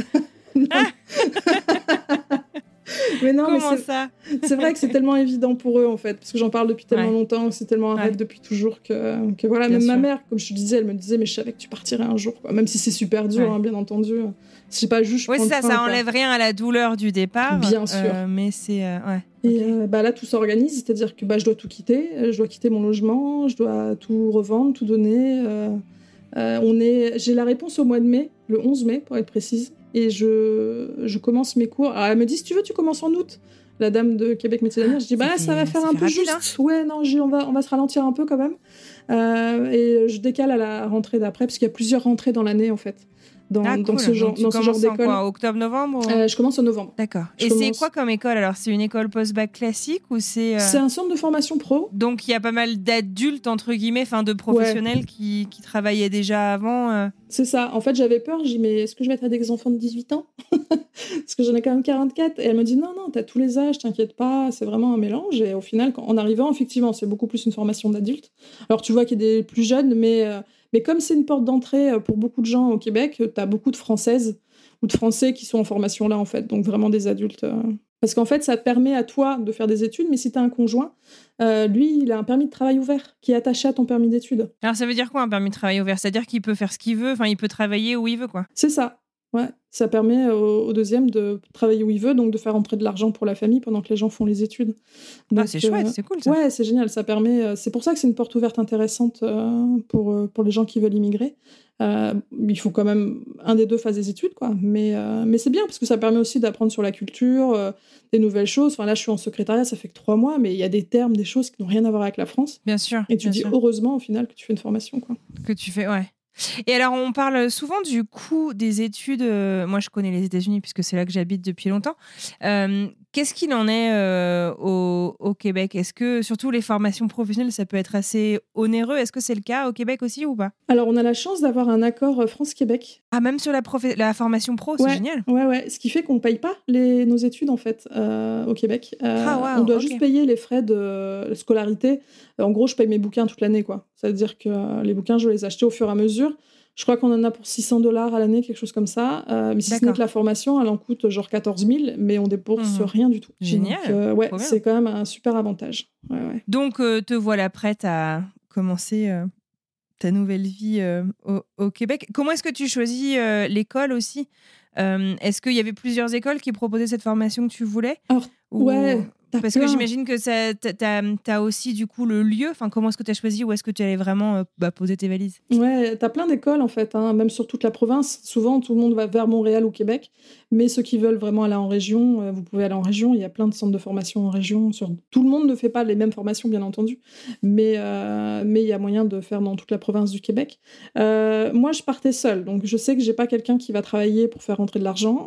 Speaker 6: Mais non,
Speaker 5: Comment
Speaker 6: mais c'est,
Speaker 5: ça
Speaker 6: c'est vrai que c'est tellement évident pour eux, en fait, parce que j'en parle depuis tellement
Speaker 5: ouais.
Speaker 6: longtemps, que c'est tellement un rêve
Speaker 5: ouais.
Speaker 6: depuis toujours que, que voilà,
Speaker 5: Bien
Speaker 6: même
Speaker 5: sûr.
Speaker 6: ma mère, comme je te disais, elle me disait, mais je savais que tu partirais un jour, quoi. Même si c'est super dur,
Speaker 5: ouais.
Speaker 6: hein, bien entendu. C'est pas juste.
Speaker 5: Oui, c'est ça,
Speaker 6: train,
Speaker 5: ça
Speaker 6: quoi.
Speaker 5: enlève rien à la douleur du départ.
Speaker 6: Bien sûr.
Speaker 5: Euh, mais c'est. Euh, ouais.
Speaker 6: Et
Speaker 5: okay.
Speaker 6: euh, bah là, tout s'organise, c'est-à-dire que bah, je dois tout quitter, je dois quitter mon logement, je dois tout revendre, tout donner. Euh, euh, on est... J'ai la réponse au mois de mai, le onze mai, pour être précise. Et je, je commence mes cours. Alors, elle me dit, si tu veux, tu commences en août. La dame de Québec Métiers d'avenir, je dis, bah là, ça va faire
Speaker 5: ça
Speaker 6: un
Speaker 5: fait
Speaker 6: peu
Speaker 5: rapide,
Speaker 6: juste.
Speaker 5: Hein
Speaker 6: ouais, non, j'ai, on, va, on va se ralentir un peu quand même. Euh, et je décale à la rentrée d'après, parce qu'il y a plusieurs rentrées dans l'année, en fait. Dans,
Speaker 5: ah,
Speaker 6: dans
Speaker 5: cool.
Speaker 6: ce genre,
Speaker 5: Donc, tu
Speaker 6: dans ce genre d'école.
Speaker 5: En quoi, octobre, novembre ou...
Speaker 6: euh, Je commence en novembre.
Speaker 5: D'accord.
Speaker 6: Je
Speaker 5: Et
Speaker 6: commence...
Speaker 5: c'est quoi comme école alors? C'est une école post-bac classique ou c'est... Euh...
Speaker 6: C'est un centre de formation pro.
Speaker 5: Donc il y a pas mal d'adultes, entre guillemets, enfin de professionnels ouais. qui, qui travaillaient déjà avant euh...
Speaker 6: C'est ça. En fait, j'avais peur. J'ai dit, mais est-ce que je vais être avec des enfants de dix-huit ans? Parce que j'en ai quand même quarante-quatre. Et elle me dit, non, non, t'as tous les âges, t'inquiète pas, c'est vraiment un mélange. Et au final, quand, en arrivant, effectivement, c'est beaucoup plus une formation d'adultes. Alors, tu vois qu'il y a des plus jeunes, mais, euh, mais comme c'est une porte d'entrée pour beaucoup de gens au Québec, t'as beaucoup de Françaises ou de Français qui sont en formation là, en fait. Donc, vraiment des adultes. Euh... Parce qu'en fait, ça te permet à toi de faire des études, mais si t'as un conjoint, euh, lui, il a un permis de travail ouvert qui est attaché à ton permis d'études.
Speaker 5: Alors, ça veut dire quoi, un permis de travail ouvert? C'est-à-dire qu'il peut faire ce qu'il veut, enfin, il peut travailler où il veut, quoi.
Speaker 6: C'est ça. Ouais, ça permet au, au deuxième de travailler où il veut, donc de faire entrer de l'argent pour la famille pendant que les gens font les études. Donc,
Speaker 5: ah, c'est chouette, euh, c'est cool ça.
Speaker 6: Ouais, c'est génial, ça permet. C'est pour ça que c'est une porte ouverte intéressante euh, pour, pour les gens qui veulent immigrer. Euh, il faut quand même un des deux fasse des études, quoi. Mais, euh, mais c'est bien parce que ça permet aussi d'apprendre sur la culture, euh, des nouvelles choses. Enfin, là, je suis en secrétariat, ça fait que trois mois, mais il y a des termes, des choses qui n'ont rien à voir avec la France.
Speaker 5: Bien sûr.
Speaker 6: Et tu
Speaker 5: bien
Speaker 6: dis
Speaker 5: sûr.
Speaker 6: heureusement au final que tu fais une formation, quoi.
Speaker 5: Que tu fais, ouais. Et alors, on parle souvent du coût des études. Euh, moi, je connais les États-Unis puisque c'est là que j'habite depuis longtemps. Euh, qu'est-ce qu'il en est euh, au, au Québec? Est-ce que, surtout les formations professionnelles, ça peut être assez onéreux? Est-ce que c'est le cas au Québec aussi ou pas?
Speaker 6: Alors, on a la chance d'avoir un accord France-Québec.
Speaker 5: Ah, même sur la, prof... la formation pro,
Speaker 6: ouais,
Speaker 5: c'est génial.
Speaker 6: Ouais, ouais. Ce qui fait qu'on ne paye pas les... nos études, en fait, euh, au Québec. Euh,
Speaker 5: ah, wow,
Speaker 6: on doit
Speaker 5: okay.
Speaker 6: juste payer les frais de scolarité. En gros, je paye mes bouquins toute l'année, quoi. C'est-à-dire que les bouquins, je les achetais au fur et à mesure. Je crois qu'on en a pour six cents dollars à l'année, quelque chose comme ça. Euh, mais si ce n'est que la formation, elle en coûte genre quatorze mille, mais on débourse mmh. rien du tout.
Speaker 5: Génial.
Speaker 6: Donc, euh, ouais, c'est quand même un super avantage. Ouais, ouais.
Speaker 5: Donc, euh, te voilà prête à commencer euh, ta nouvelle vie euh, au, au Québec. Comment est-ce que tu choisis euh, l'école aussi? euh, Est-ce qu'il y avait plusieurs écoles qui proposaient cette formation que tu voulais?
Speaker 6: Alors, ou... ouais.
Speaker 5: Parce
Speaker 6: plein.
Speaker 5: que j'imagine que ça, t'as, t'as aussi du coup le lieu. Enfin, comment est-ce que tu as choisi? Où est-ce que tu allais vraiment euh, bah, poser tes valises?
Speaker 6: Ouais, t'as plein d'écoles en fait, hein, même sur toute la province. Souvent, tout le monde va vers Montréal ou Québec. Mais ceux qui veulent vraiment aller en région, euh, vous pouvez aller en région. Il y a plein de centres de formation en région. Sur... Tout le monde ne fait pas les mêmes formations, bien entendu. Mais euh, mais il y a moyen de faire dans toute la province du Québec. Euh, moi, je partais seule. Donc, je sais que j'ai pas quelqu'un qui va travailler pour faire rentrer de l'argent.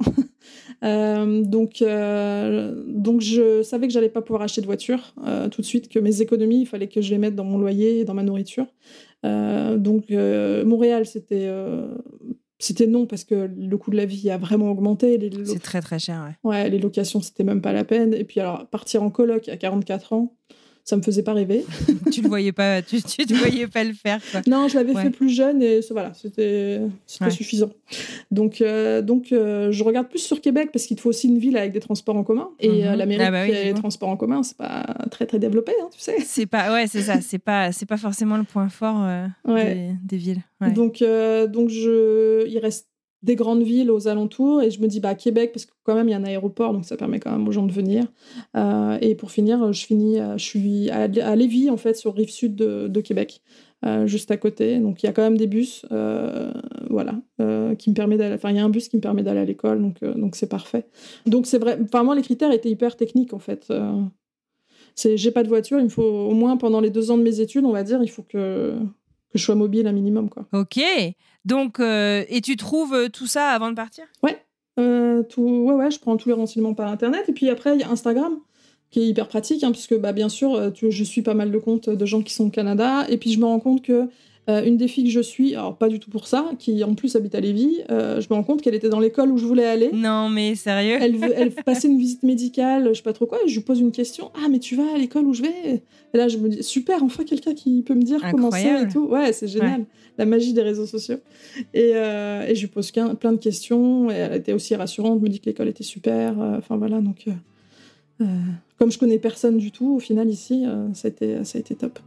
Speaker 6: euh, donc, euh, donc, je savais que j'allais pas pouvoir acheter de voiture euh, tout de suite, que mes économies, il fallait que je les mette dans mon loyer et dans ma nourriture. Euh, donc, euh, Montréal, c'était... Euh, C'était non, parce que le coût de la vie a vraiment augmenté. Les lo...
Speaker 5: C'est très, très cher, ouais.
Speaker 6: Ouais, les locations, c'était même pas la peine. Et puis, alors, partir en coloc à quarante-quatre ans, ça me faisait pas rêver.
Speaker 5: Tu le voyais pas, tu, tu te voyais pas le faire, quoi.
Speaker 6: Non, je l'avais
Speaker 5: ouais.
Speaker 6: fait plus jeune et voilà, c'était, c'était ouais. suffisant. Donc, euh, donc euh, je regarde plus sur Québec parce qu'il te faut aussi une ville avec des transports en commun. Et mm-hmm. euh, l'Amérique, ah bah oui, qui a les transports en commun, c'est pas très, très développé, hein, tu sais.
Speaker 5: C'est pas, ouais, c'est ça. C'est pas, c'est pas forcément le point fort euh, ouais. des, des villes. Ouais.
Speaker 6: Donc, euh, donc je, il reste des grandes villes aux alentours et je me dis bah Québec parce que quand même il y a un aéroport donc ça permet quand même aux gens de venir euh, et pour finir je finis je suis à, à Lévis en fait sur rive sud de, de Québec euh, juste à côté donc il y a quand même des bus euh, voilà euh, qui me permet d'aller enfin il y a un bus qui me permet d'aller à l'école donc euh, donc c'est parfait donc c'est vrai enfin moi les critères étaient hyper techniques en fait euh, c'est j'ai pas de voiture il me faut au moins pendant les deux ans de mes études on va dire il faut que que je sois mobile un minimum quoi.
Speaker 5: Ok. Donc, euh, et tu trouves tout ça avant de partir?
Speaker 6: Ouais, euh, tout, ouais, ouais, je prends tous les renseignements par Internet. Et puis après, il y a Instagram, qui est hyper pratique, hein, puisque bah, bien sûr, tu, je suis pas mal de comptes de gens qui sont au Canada. Et puis je me rends compte que Euh, une des filles que je suis, alors pas du tout pour ça, qui en plus habite à Lévis, euh, je me rends compte qu'elle était dans l'école où je voulais aller.
Speaker 5: Non, mais sérieux?
Speaker 6: Elle, veut, elle passait une visite médicale, je sais pas trop quoi, et je lui pose une question. Ah, mais tu vas à l'école où je vais? Et là, je me dis, super, enfin quelqu'un qui peut me dire comment c'est et tout. Ouais, c'est génial. Ouais. La magie des réseaux sociaux. Et, euh, et je lui pose plein de questions, et elle était aussi rassurante, me dit que l'école était super. Enfin euh, voilà, donc euh, euh, comme je connais personne du tout, au final, ici, euh, ça, a été, ça a été top.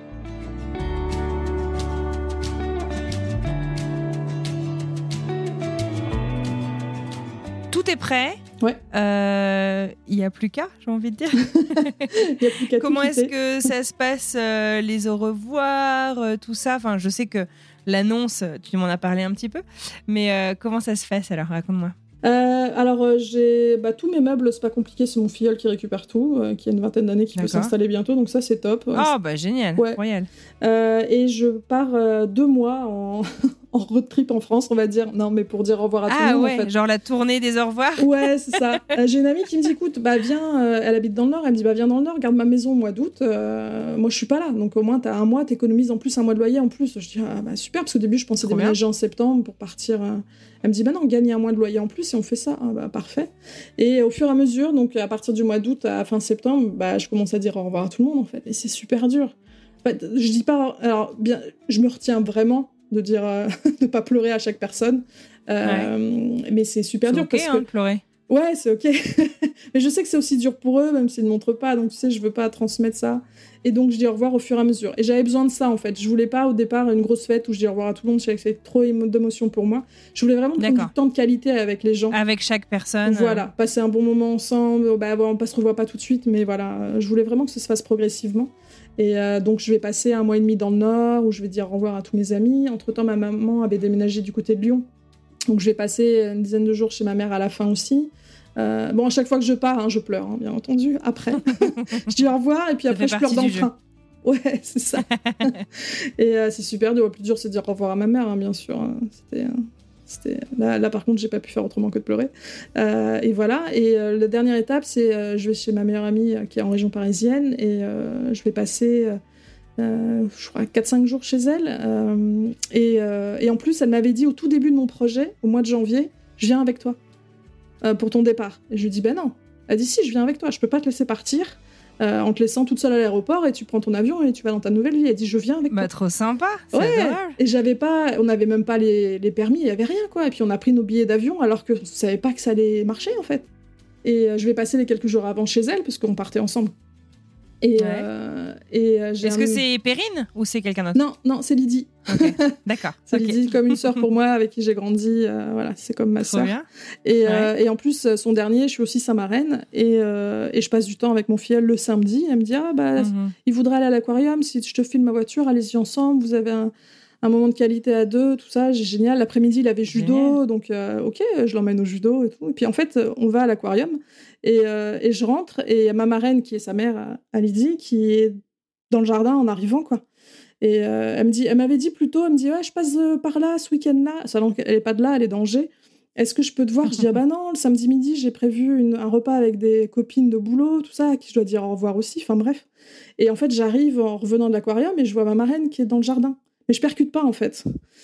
Speaker 5: Tout est prêt.
Speaker 6: Ouais.
Speaker 5: Il euh, n'y a plus qu'à, j'ai envie de dire.
Speaker 6: Y a plus qu'à
Speaker 5: Comment est-ce que ça se passe, euh, les au revoir, euh, tout ça? Enfin, je sais que l'annonce, tu m'en as parlé un petit peu, mais euh, comment ça se passe alors? Raconte-moi.
Speaker 6: Euh, alors, euh, j'ai bah, tous mes meubles, c'est pas compliqué, c'est mon filleul qui récupère tout, euh, qui a une vingtaine d'années, qui D'accord. peut s'installer bientôt, donc ça c'est top.
Speaker 5: Ah, oh, bah génial,
Speaker 6: ouais.
Speaker 5: royal.
Speaker 6: Euh, et je pars euh, deux mois en... en road trip en France, on va dire. Non, mais pour dire au revoir à tout
Speaker 5: ah,
Speaker 6: le monde.
Speaker 5: Ouais,
Speaker 6: en fait.
Speaker 5: Genre la tournée des au revoir.
Speaker 6: Ouais, c'est ça. euh, j'ai une amie qui me dit, écoute, bah viens, euh, elle habite dans le Nord, elle me dit, bah viens dans le Nord, garde ma maison au mois d'août. Euh, moi, je suis pas là, donc au moins t'as un mois, t'économises en plus un mois de loyer en plus. Je dis, ah, bah super, parce qu'au début, je pensais Trop déménager bien. en septembre pour partir. Euh... Elle me dit, bah non, gagne un mois de loyer en plus et on fait ça. Ah, bah parfait. Et au fur et à mesure, donc à partir du mois d'août à fin septembre, bah je commence à dire au revoir à tout le monde en fait. Et c'est super dur. En fait, je dis pas, alors bien, je me retiens vraiment de dire euh, de pas pleurer à chaque personne, euh, ouais. mais c'est super
Speaker 5: c'est
Speaker 6: dur
Speaker 5: okay,
Speaker 6: parce
Speaker 5: hein,
Speaker 6: que
Speaker 5: pleurer.
Speaker 6: Ouais, c'est ok. Mais je sais que c'est aussi dur pour eux, même s'ils ne montrent pas. Donc, tu sais, je veux pas transmettre ça. Et donc, je dis au revoir au fur et à mesure. Et j'avais besoin de ça, en fait. Je voulais pas, au départ, une grosse fête où je dis au revoir à tout le monde. Je savais que c'était trop d'émotions pour moi. Je voulais vraiment prendre du temps de qualité avec les gens.
Speaker 5: Avec chaque personne.
Speaker 6: Voilà.
Speaker 5: Euh...
Speaker 6: Passer un bon moment ensemble. Bah, on ne se revoit pas tout de suite, mais voilà. Je voulais vraiment que ça se fasse progressivement. Et euh, donc, je vais passer un mois et demi dans le Nord, où je vais dire au revoir à tous mes amis. Entre-temps, ma maman avait déménagé du côté de Lyon. Donc, je vais passer une dizaine de jours chez ma mère à la fin aussi. Euh, bon, à chaque fois que je pars, hein, je pleure, hein, bien entendu. Après, je dis au revoir et puis après, je pleure dans le train. Ouais, c'est ça. Et euh, c'est super dur. Le plus dur, c'est de dire au revoir à ma mère, hein, bien sûr. C'était, euh, c'était... Là, là, par contre, j'ai pas pu faire autrement que de pleurer. Euh, et voilà. Et euh, la dernière étape, c'est euh, je vais chez ma meilleure amie euh, qui est en région parisienne et euh, je vais passer, euh, je crois, quatre cinq jours chez elle. Euh, et, euh, et en plus, elle m'avait dit au tout début de mon projet, au mois de janvier, je viens avec toi. Euh, pour ton départ. Et je lui dis, ben non. Elle dit, si, je viens avec toi, je peux pas te laisser partir euh, en te laissant toute seule à l'aéroport et tu prends ton avion et tu vas dans ta nouvelle vie. Elle dit, je viens avec
Speaker 5: bah,
Speaker 6: toi.
Speaker 5: Trop sympa, c'est
Speaker 6: ouais.
Speaker 5: adorable.
Speaker 6: Et j'avais pas, on n'avait même pas les, les permis, il y avait rien, quoi. Et puis on a pris nos billets d'avion alors que je savais pas que ça allait marcher, en fait. Et euh, je vais passer les quelques jours avant chez elle parce qu'on partait ensemble. Et, ouais. euh, et euh, j'ai
Speaker 5: Est-ce
Speaker 6: un...
Speaker 5: que c'est Perrine ou c'est quelqu'un d'autre?
Speaker 6: Non, non, c'est Lydie.
Speaker 5: Okay. D'accord.
Speaker 6: C'est
Speaker 5: okay.
Speaker 6: Lydie, comme une sœur pour moi, avec qui j'ai grandi. Euh, voilà, c'est comme ma
Speaker 5: Trop
Speaker 6: sœur.
Speaker 5: Bien.
Speaker 6: Et,
Speaker 5: ouais.
Speaker 6: euh, et en plus, son dernier, je suis aussi sa marraine. Et, euh, et je passe du temps avec mon filleul le samedi. Elle me dit, ah bah, mm-hmm. il voudrait aller à l'aquarium. Si je te file ma voiture, allez-y ensemble. Vous avez un, un moment de qualité à deux, tout ça. C'est génial. L'après-midi, il avait judo. Génial. Donc, euh, ok, je l'emmène au judo et tout. Et puis en fait, on va à l'aquarium. Et, euh, et je rentre. Et il y a ma marraine, qui est sa mère, à Lydie, qui est dans le jardin en arrivant, quoi. Et euh, elle me dit, elle m'avait dit plus tôt, elle me dit, ouais, je passe euh, par là ce week-end-là. Alors qu'elle est pas de là, elle est d'Angers. Est-ce que je peux te voir? Je dis, ah bah non, le samedi midi, j'ai prévu une, un repas avec des copines de boulot, tout ça, à qui je dois dire au revoir aussi. Enfin bref. Et en fait, j'arrive en revenant de l'aquarium et je vois ma marraine qui est dans le jardin. Mais je percute pas, en fait.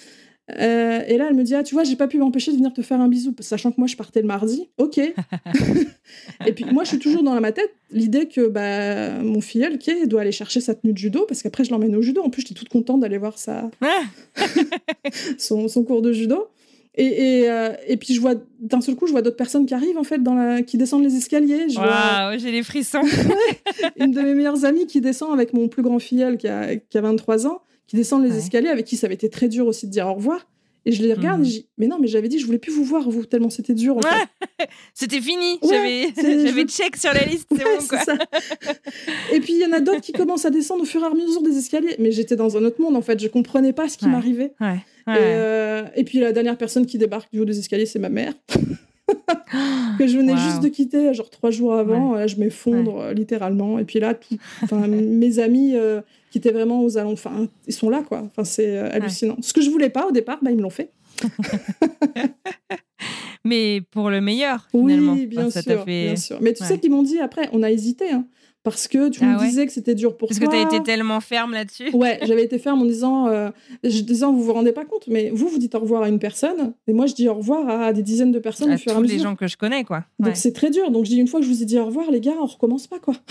Speaker 6: Euh, et là, elle me dit, ah, tu vois, j'ai pas pu m'empêcher de venir te faire un bisou, sachant que moi, je partais le mardi. Ok. Et puis, moi, je suis toujours dans ma tête l'idée que bah, mon filleul, qui doit aller chercher sa tenue de judo, parce qu'après, je l'emmène au judo. En plus, j'étais toute contente d'aller voir sa... son, son cours de judo. Et, et, euh, et puis, je vois, d'un seul coup, je vois d'autres personnes qui arrivent, en fait, dans la... qui descendent les escaliers. Je
Speaker 5: Waouh,
Speaker 6: vois...
Speaker 5: j'ai les frissons.
Speaker 6: Une de mes meilleures amies qui descend avec mon plus grand filleul, qui a, qui a vingt-trois ans, qui descendent les ouais. escaliers, avec qui ça avait été très dur aussi de dire au revoir. Et je les regarde mmh. et je dis, mais non, mais j'avais dit, je voulais plus vous voir, vous, tellement c'était dur, en
Speaker 5: ouais.
Speaker 6: fait.
Speaker 5: C'était fini,
Speaker 6: ouais,
Speaker 5: j'avais,
Speaker 6: c'est...
Speaker 5: j'avais check sur la liste, c'est
Speaker 6: ouais,
Speaker 5: bon, quoi.
Speaker 6: C'est ça. Et puis, il y en a d'autres qui commencent à descendre au fur et à mesure des escaliers. Mais j'étais dans un autre monde, en fait, je comprenais pas ce qui
Speaker 5: ouais.
Speaker 6: m'arrivait.
Speaker 5: Ouais. Ouais.
Speaker 6: Et, euh... et puis, la dernière personne qui débarque du haut des escaliers, c'est ma mère. que je venais wow. juste de quitter, genre trois jours avant. Ouais. Là, je m'effondre, ouais. euh, littéralement. Et puis là, tout... enfin, mes amis... Euh... qui étaient vraiment aux alentours, enfin, ils sont là, quoi. Enfin, c'est euh, hallucinant. Ouais. Ce que je voulais pas au départ, bah, ils me l'ont fait.
Speaker 5: Mais pour le meilleur, finalement.
Speaker 6: Oui, bien
Speaker 5: enfin,
Speaker 6: sûr,
Speaker 5: ça fait...
Speaker 6: bien sûr. Mais tu
Speaker 5: ouais.
Speaker 6: sais qu'ils m'ont dit après, on a hésité, hein. parce que tu
Speaker 5: ah
Speaker 6: me
Speaker 5: ouais.
Speaker 6: disais que c'était dur pour
Speaker 5: parce
Speaker 6: toi.
Speaker 5: Parce que tu as été tellement ferme là-dessus.
Speaker 6: Ouais, j'avais été ferme en disant, euh, je disant, vous vous rendez pas compte, mais vous, vous dites au revoir à une personne, et moi, je dis au revoir à des dizaines de personnes
Speaker 5: à
Speaker 6: au fur et à
Speaker 5: tous
Speaker 6: mesure.
Speaker 5: les gens que je connais, quoi.
Speaker 6: Donc
Speaker 5: ouais.
Speaker 6: c'est très dur. Donc je dis, une fois que je vous ai dit au revoir, les gars, on recommence pas, quoi.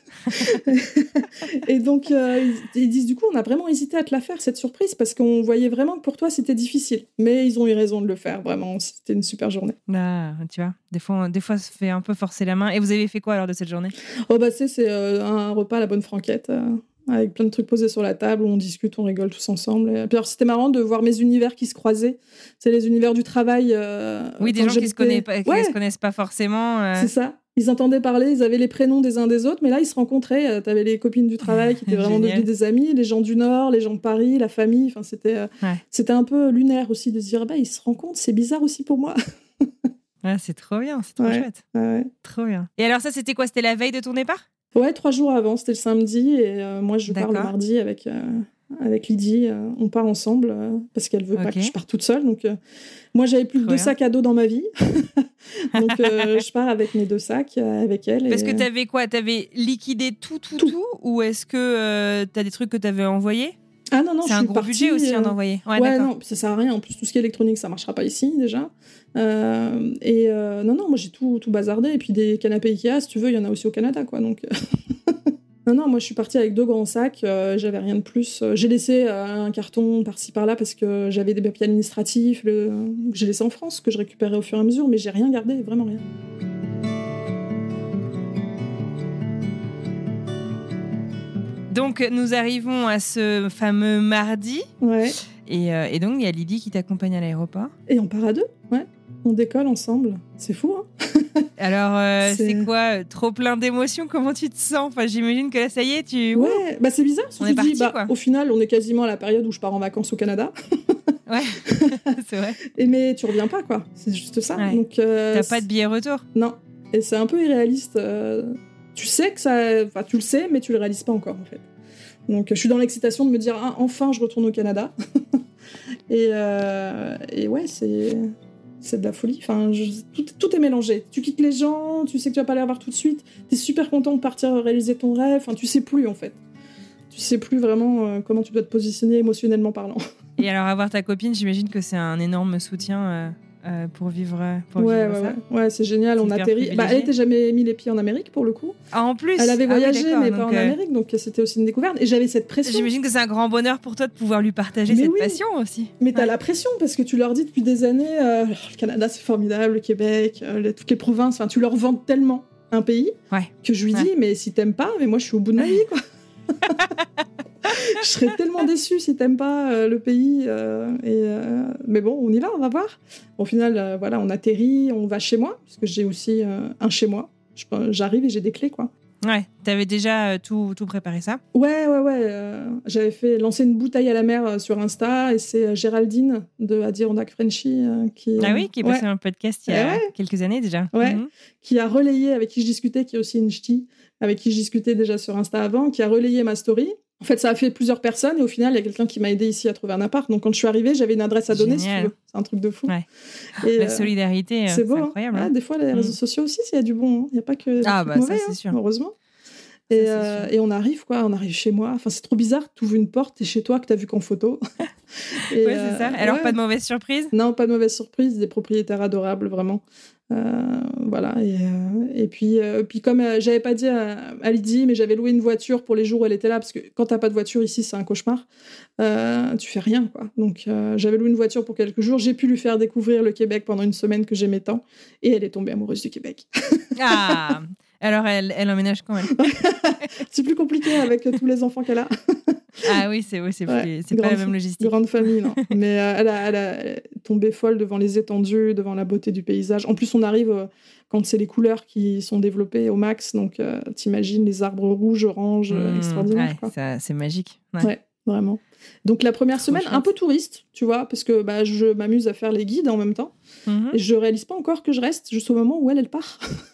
Speaker 6: Et donc, euh, ils, ils disent, du coup, on a vraiment hésité à te la faire, cette surprise, parce qu'on voyait vraiment que pour toi, c'était difficile. Mais ils ont eu raison de le faire, vraiment. C'était une super journée.
Speaker 5: Ah, tu vois, des fois, des fois, ça fait un peu forcer la main. Et vous avez fait quoi, alors, de cette journée ?
Speaker 6: Oh, bah, c'est, c'est euh, un repas à la bonne franquette, euh, avec plein de trucs posés sur la table, où on discute, on rigole tous ensemble. Et puis, alors, c'était marrant de voir mes univers qui se croisaient. C'est les univers du travail. Euh,
Speaker 5: oui, des gens qui se, connaissent pas, qui
Speaker 6: ouais.
Speaker 5: se connaissent pas forcément. Euh...
Speaker 6: C'est ça. Ils entendaient parler, ils avaient les prénoms des uns des autres, mais là, ils se rencontraient. Tu avais les copines du travail qui étaient vraiment devenues des amies, les gens du Nord, les gens de Paris, la famille. Enfin, c'était, euh,
Speaker 5: ouais.
Speaker 6: c'était un peu lunaire aussi de se dire, bah, ils se rencontrent, c'est bizarre aussi pour moi.
Speaker 5: Ah, c'est trop bien, c'est trop
Speaker 6: ouais.
Speaker 5: chouette.
Speaker 6: Ouais.
Speaker 5: Trop bien. Et alors ça, c'était quoi ? C'était la veille de ton départ ?
Speaker 6: Ouais, trois jours avant, c'était le samedi, et euh, moi, je
Speaker 5: D'accord.
Speaker 6: pars le mardi avec... Euh... avec Lydie, euh, on part ensemble euh, parce qu'elle veut okay. pas que je parte toute seule. Donc, euh, moi, j'avais plus que deux sacs à dos dans ma vie. Donc, euh, je pars avec mes deux sacs, euh, avec elle.
Speaker 5: Parce
Speaker 6: et...
Speaker 5: que t'avais quoi ? T'avais liquidé tout, tout, tout, tout ou est-ce que euh, t'as des trucs que t'avais envoyés ?
Speaker 6: Ah non, non,
Speaker 5: c'est
Speaker 6: je
Speaker 5: un
Speaker 6: suis
Speaker 5: gros
Speaker 6: partie,
Speaker 5: budget aussi
Speaker 6: euh...
Speaker 5: en envoyer. Ouais,
Speaker 6: ouais
Speaker 5: d'accord.
Speaker 6: non, ça sert à rien. En plus, tout ce qui est électronique, ça marchera pas ici déjà. Euh, et euh, non, non, moi j'ai tout, tout bazardé. Et puis des canapés Ikea, si tu veux, il y en a aussi au Canada, quoi. Donc. Non, non, moi je suis partie avec deux grands sacs, euh, j'avais rien de plus. J'ai laissé euh, un carton par-ci par-là parce que j'avais des papiers administratifs le... que j'ai laissé en France, que je récupérais au fur et à mesure, mais j'ai rien gardé, vraiment rien.
Speaker 5: Donc nous arrivons à ce fameux mardi.
Speaker 6: Ouais.
Speaker 5: Et, euh, et donc il y a Lydie qui t'accompagne à l'aéroport.
Speaker 6: Et on part à deux, ouais. On décolle ensemble. C'est fou, hein.
Speaker 5: Alors, euh, c'est... c'est quoi ? Trop plein d'émotions ? Comment tu te sens ? Enfin, j'imagine que là, ça y est, tu...
Speaker 6: Ouais, bah c'est bizarre.
Speaker 5: On
Speaker 6: est
Speaker 5: est parti,
Speaker 6: dis, bah,
Speaker 5: quoi.
Speaker 6: Au final, on est quasiment à la période où je pars en vacances au Canada.
Speaker 5: Ouais, c'est vrai.
Speaker 6: Et mais tu reviens pas, quoi. C'est juste ça.
Speaker 5: Ouais.
Speaker 6: Donc, euh,
Speaker 5: t'as pas de billet retour ?
Speaker 6: Non. Et c'est un peu irréaliste. Euh... Tu sais que ça... Enfin, tu le sais, mais tu le réalises pas encore, en fait. Donc, je suis dans l'excitation de me dire, ah, enfin, je retourne au Canada. et, euh... et ouais, c'est... c'est de la folie. Enfin, je... tout, tout est mélangé. Tu quittes les gens, tu sais que tu vas pas les revoir tout de suite. T'es super content de partir réaliser ton rêve. Enfin, tu sais plus, en fait. Tu sais plus vraiment euh, comment tu dois te positionner émotionnellement parlant.
Speaker 5: Et alors, avoir ta copine, j'imagine que c'est un énorme soutien euh, euh, pour vivre, pour
Speaker 6: ouais,
Speaker 5: vivre
Speaker 6: ouais,
Speaker 5: ça.
Speaker 6: Ouais, ouais, c'est génial. C'est on atterrit. Bah, elle n'était jamais mis les pieds en Amérique, pour le coup.
Speaker 5: Ah, en plus.
Speaker 6: Elle avait voyagé,
Speaker 5: ah, oui,
Speaker 6: mais
Speaker 5: donc,
Speaker 6: pas en
Speaker 5: euh...
Speaker 6: Amérique, donc c'était aussi une découverte. Et j'avais cette pression.
Speaker 5: J'imagine que c'est un grand bonheur pour toi de pouvoir lui partager
Speaker 6: mais
Speaker 5: cette
Speaker 6: oui.
Speaker 5: passion aussi.
Speaker 6: Mais t'as
Speaker 5: ouais.
Speaker 6: la pression, parce que tu leur dis depuis des années, euh, le Canada, c'est formidable, le Québec, euh, les, toutes les provinces, enfin, tu leur vends tellement un pays
Speaker 5: ouais.
Speaker 6: que je lui
Speaker 5: ouais.
Speaker 6: dis, mais si t'aimes pas, mais moi, je suis au bout de ma vie, quoi. Je serais tellement déçue si t'aimes pas euh, le pays. Euh, et, euh, mais bon, on y va, on va voir. Au final, euh, voilà, on atterrit, on va chez moi, parce que j'ai aussi euh, un chez moi. Je, j'arrive et j'ai des clés, quoi.
Speaker 5: Ouais, t'avais déjà euh, tout, tout préparé ça ?
Speaker 6: Ouais, ouais, ouais. Euh, j'avais fait lancer une bouteille à la mer euh, sur Insta, et c'est euh, Géraldine de Adirondack Frenchy euh, qui...
Speaker 5: Ah oui, qui est passée
Speaker 6: ouais.
Speaker 5: dans le podcast il y a
Speaker 6: ouais.
Speaker 5: quelques années déjà.
Speaker 6: Ouais,
Speaker 5: mm-hmm.
Speaker 6: Qui a relayé, avec qui je discutais, qui est aussi une ch'ti, avec qui je discutais déjà sur Insta avant, qui a relayé ma story. En fait, ça a fait plusieurs personnes et au final, il y a quelqu'un qui m'a aidé ici à trouver un appart. Donc, quand je suis arrivée, j'avais une adresse à donner, si tu veux. C'est un truc de fou.
Speaker 5: Ouais.
Speaker 6: Et,
Speaker 5: La
Speaker 6: euh,
Speaker 5: solidarité,
Speaker 6: c'est, beau,
Speaker 5: c'est incroyable.
Speaker 6: Hein.
Speaker 5: Hein.
Speaker 6: Ah, des fois, les réseaux mmh. sociaux aussi, il y a du bon. Il n'y a pas que
Speaker 5: ah,
Speaker 6: du
Speaker 5: bah,
Speaker 6: mauvais,
Speaker 5: ça, c'est
Speaker 6: hein,
Speaker 5: sûr.
Speaker 6: Heureusement. Et, ça, euh, et on arrive, quoi. On arrive chez moi. Enfin, c'est trop bizarre. Tu ouvres une porte, t'es chez toi, que t'as vu qu'en photo.
Speaker 5: et, ouais, c'est ça. Alors,
Speaker 6: ouais.
Speaker 5: pas de mauvaise surprise ?
Speaker 6: Non, pas de mauvaise surprise. Des propriétaires adorables, vraiment. Euh, voilà et, euh, et puis euh, puis comme euh, j'avais pas dit à, à Lydie, mais j'avais loué une voiture pour les jours où elle était là, parce que quand t'as pas de voiture ici, c'est un cauchemar. Euh, tu fais rien, quoi. Donc euh, j'avais loué une voiture pour quelques jours. J'ai pu lui faire découvrir le Québec pendant une semaine que j'aimais tant, et elle est tombée amoureuse du Québec.
Speaker 5: Ah. Alors elle elle emménage quand même.
Speaker 6: C'est plus compliqué avec tous les enfants qu'elle a.
Speaker 5: Ah oui, c'est, oui, c'est,
Speaker 6: ouais,
Speaker 5: plus, c'est pas la même logistique.
Speaker 6: Grande famille, non. Mais euh, elle, a, elle, a, elle est tombée folle devant les étendues, devant la beauté du paysage. En plus, on arrive euh, quand c'est les couleurs qui sont développées au max. Donc, euh, t'imagines les arbres rouges, oranges, mmh, extraordinaires.
Speaker 5: Ouais,
Speaker 6: quoi.
Speaker 5: Ça, c'est magique.
Speaker 6: Ouais. ouais, vraiment. Donc, la première
Speaker 5: Trop
Speaker 6: semaine,
Speaker 5: chouette.
Speaker 6: Un peu touriste, tu vois, parce que bah, je m'amuse à faire les guides en même temps. Mmh. Et je réalise pas encore que je reste juste au moment où elle, elle part.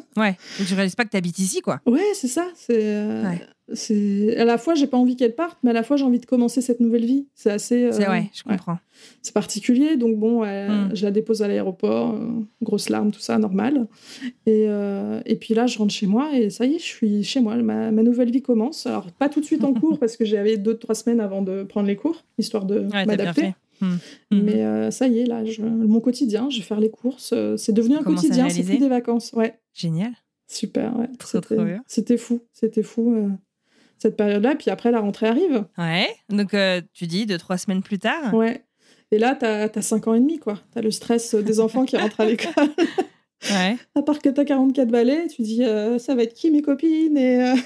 Speaker 5: Ouais, et tu réalises pas que t'habites ici, quoi.
Speaker 6: Ouais, c'est ça. C'est, euh,
Speaker 5: Ouais.
Speaker 6: c'est... À la fois, j'ai pas envie qu'elle parte, mais à la fois, j'ai envie de commencer cette nouvelle vie. C'est assez... euh,
Speaker 5: C'est ouais, je
Speaker 6: ouais.
Speaker 5: comprends.
Speaker 6: C'est particulier, donc bon, elle-
Speaker 5: Mm.
Speaker 6: je la dépose à l'aéroport, euh, grosse larme, tout ça, normal. Et, euh, et puis là, je rentre chez moi et ça y est, je suis chez moi. Ma, ma nouvelle vie commence. Alors, pas tout de suite en cours, parce que j'avais deux, trois semaines avant de prendre les cours, histoire de
Speaker 5: Ouais, t'as bien
Speaker 6: m'adapter.
Speaker 5: fait. Mm.
Speaker 6: Mais euh, ça y est, là, je- mon quotidien, je vais faire les courses. euh, c'est devenu un
Speaker 5: Commence à
Speaker 6: quotidien, c'est
Speaker 5: réaliser.
Speaker 6: plus des vacances. Ouais,
Speaker 5: Génial.
Speaker 6: super. Ouais.
Speaker 5: Trop,
Speaker 6: C'était,
Speaker 5: trop bien.
Speaker 6: c'était fou, c'était fou euh, cette période-là. Puis après, la rentrée arrive.
Speaker 5: Ouais, donc euh, tu dis deux, trois semaines plus tard.
Speaker 6: Ouais. Et là, t'as, t'as cinq ans et demi, quoi. T'as le stress des enfants qui rentrent à l'école.
Speaker 5: Ouais.
Speaker 6: À part que t'as quarante-quatre balais, tu dis euh, ça va être qui mes copines et euh,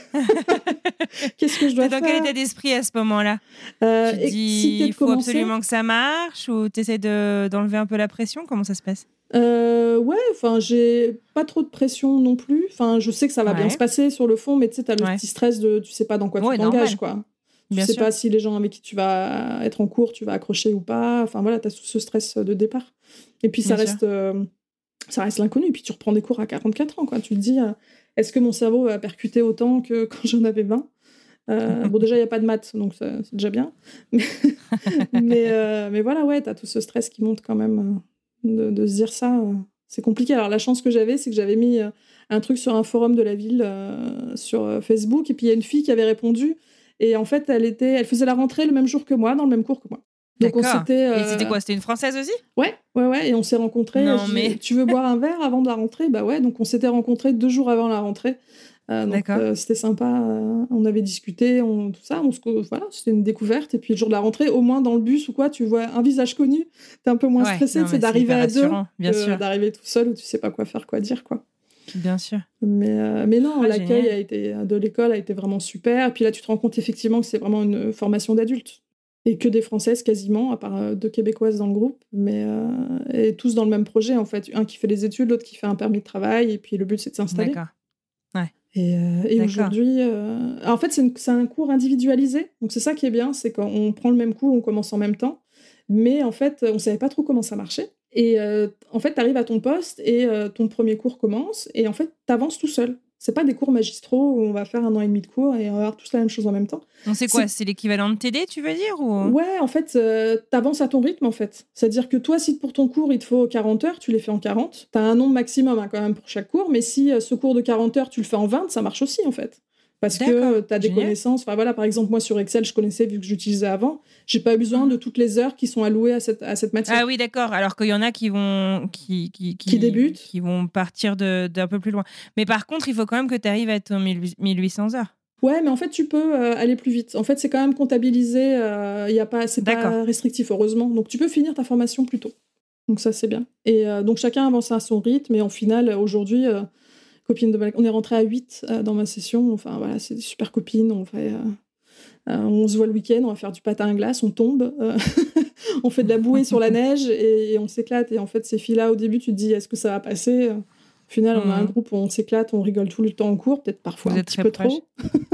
Speaker 6: qu'est-ce que je dois
Speaker 5: T'es
Speaker 6: faire.
Speaker 5: dans quel état d'esprit à ce moment-là?
Speaker 6: Euh,
Speaker 5: Tu te
Speaker 6: et
Speaker 5: dis
Speaker 6: si t'es de
Speaker 5: il faut
Speaker 6: commencer,
Speaker 5: absolument que ça marche ou t'essaies de, d'enlever un peu la pression? Comment ça se passe?
Speaker 6: euh, ouais, enfin, j'ai pas trop de pression non plus. Enfin, je sais que ça va
Speaker 5: Ouais.
Speaker 6: bien se passer sur le fond, mais tu sais, t'as le
Speaker 5: Ouais.
Speaker 6: petit stress de tu sais pas dans quoi
Speaker 5: Ouais,
Speaker 6: tu t'engages,
Speaker 5: normal.
Speaker 6: quoi. Tu
Speaker 5: Bien
Speaker 6: sais
Speaker 5: sûr.
Speaker 6: pas si les gens avec qui tu vas être en cours, tu vas accrocher ou pas. Enfin, voilà, t'as tout ce stress de départ. Et puis, ça
Speaker 5: Bien
Speaker 6: reste, euh, ça reste l'inconnu. Et puis, tu reprends des cours à quarante-quatre ans, quoi. Tu te dis, euh, est-ce que mon cerveau va percuter autant que quand j'en avais vingt? Euh, bon, déjà, il n'y a pas de maths, donc ça, c'est déjà bien. Mais, mais, euh, mais voilà, ouais, t'as tout ce stress qui monte quand même euh, de, de se dire ça. euh, c'est compliqué. Alors, la chance que j'avais, c'est que j'avais mis euh, un truc sur un forum de la ville euh, sur euh, Facebook, et puis il y a une fille qui avait répondu. Et en fait, elle, était, elle faisait la rentrée le même jour que moi, dans le même cours que moi. Donc, on
Speaker 5: D'accord.
Speaker 6: s'était. euh,
Speaker 5: Et c'était quoi? C'était une Française aussi?
Speaker 6: Ouais, ouais, ouais. Et on s'est rencontrés.
Speaker 5: Non,
Speaker 6: je dis,
Speaker 5: mais-
Speaker 6: tu veux boire un verre avant de la rentrée? Bah ouais. Donc, on s'était rencontrés deux jours avant la rentrée. Euh, donc
Speaker 5: D'accord.
Speaker 6: euh, c'était sympa, euh, on avait discuté, on, tout ça, on se, voilà, c'était une découverte. Et puis le jour de la rentrée, au moins dans le bus ou quoi, tu vois un visage connu, t'es un peu moins
Speaker 5: Ouais,
Speaker 6: stressé,
Speaker 5: non,
Speaker 6: c'est
Speaker 5: mais
Speaker 6: d'arriver
Speaker 5: hyper
Speaker 6: à deux,
Speaker 5: rassurant, bien
Speaker 6: que
Speaker 5: sûr.
Speaker 6: d'arriver tout seul où tu sais pas quoi faire, quoi dire, quoi.
Speaker 5: Bien sûr.
Speaker 6: Mais, euh, mais non,
Speaker 5: Ah,
Speaker 6: l'accueil
Speaker 5: génial.
Speaker 6: a été, de l'école a été vraiment super. Et puis là, tu te rends compte effectivement que c'est vraiment une formation d'adulte. Et que des Françaises quasiment, à part euh, deux Québécoises dans le groupe, mais euh, et tous dans le même projet en fait. Un qui fait des études, l'autre qui fait un permis de travail, et puis le but c'est de s'installer.
Speaker 5: D'accord. Ouais.
Speaker 6: Et, euh, et
Speaker 5: D'accord.
Speaker 6: aujourd'hui, euh... en fait, c'est, une- c'est un cours individualisé. Donc c'est ça qui est bien, c'est quand on prend le même cours, on commence en même temps. Mais en fait, on savait pas trop comment ça marchait. Et euh, en fait, tu arrives à ton poste et euh, ton premier cours commence. Et en fait, tu avances tout seul. C'est pas des cours magistraux où on va faire un an et demi de cours et on va avoir tous la même chose en même temps.
Speaker 5: On sait quoi?
Speaker 6: C'est-
Speaker 5: C'est l'équivalent de T D, tu veux dire ou...
Speaker 6: Ouais, en fait, euh, t'avances à ton rythme, en fait. C'est-à-dire que toi, si pour ton cours, il te faut quarante heures, tu les fais en quarante. T'as un nombre maximum, hein, quand même, pour chaque cours. Mais si euh, ce cours de quarante heures, tu le fais en vingt, ça marche aussi, en fait. Parce que
Speaker 5: D'accord.
Speaker 6: euh, t'as des
Speaker 5: Génial.
Speaker 6: connaissances. Enfin, voilà, par exemple, moi, sur Excel, je connaissais, vu que j'utilisais avant. J'ai pas eu besoin
Speaker 5: Mhm.
Speaker 6: de toutes les heures qui sont allouées à cette, à cette matière.
Speaker 5: Ah oui, d'accord. Alors qu'il y en a qui vont qui qui,
Speaker 6: Qui débutent.
Speaker 5: qui vont partir de d'un peu plus loin. Mais par contre, il faut quand même que tu arrives à être mille huit cents heures.
Speaker 6: Ouais, mais en fait, tu peux euh, aller plus vite. En fait, c'est quand même comptabilisé. Euh, y a pas, c'est pas
Speaker 5: D'accord.
Speaker 6: restrictif, heureusement. Donc, tu peux finir ta formation plus tôt. Donc, ça, c'est bien. Et euh, donc, chacun avance à son rythme. Et en finale, aujourd'hui, euh, copine de ma... on est rentré à huit euh, dans ma session. Enfin, voilà, c'est des super copines. On, fait, euh, euh, on se voit le week-end, on va faire du patin à glace, on tombe. euh, on fait de la bouée sur la neige et, et on s'éclate. Et en fait, ces filles-là, au début, tu te dis, est-ce que ça va passer? Au final, on a un
Speaker 5: Mhm.
Speaker 6: groupe où on s'éclate, on rigole tout le temps en cours, peut-être parfois
Speaker 5: Vous
Speaker 6: un
Speaker 5: êtes
Speaker 6: petit
Speaker 5: très
Speaker 6: peu
Speaker 5: proches.
Speaker 6: trop.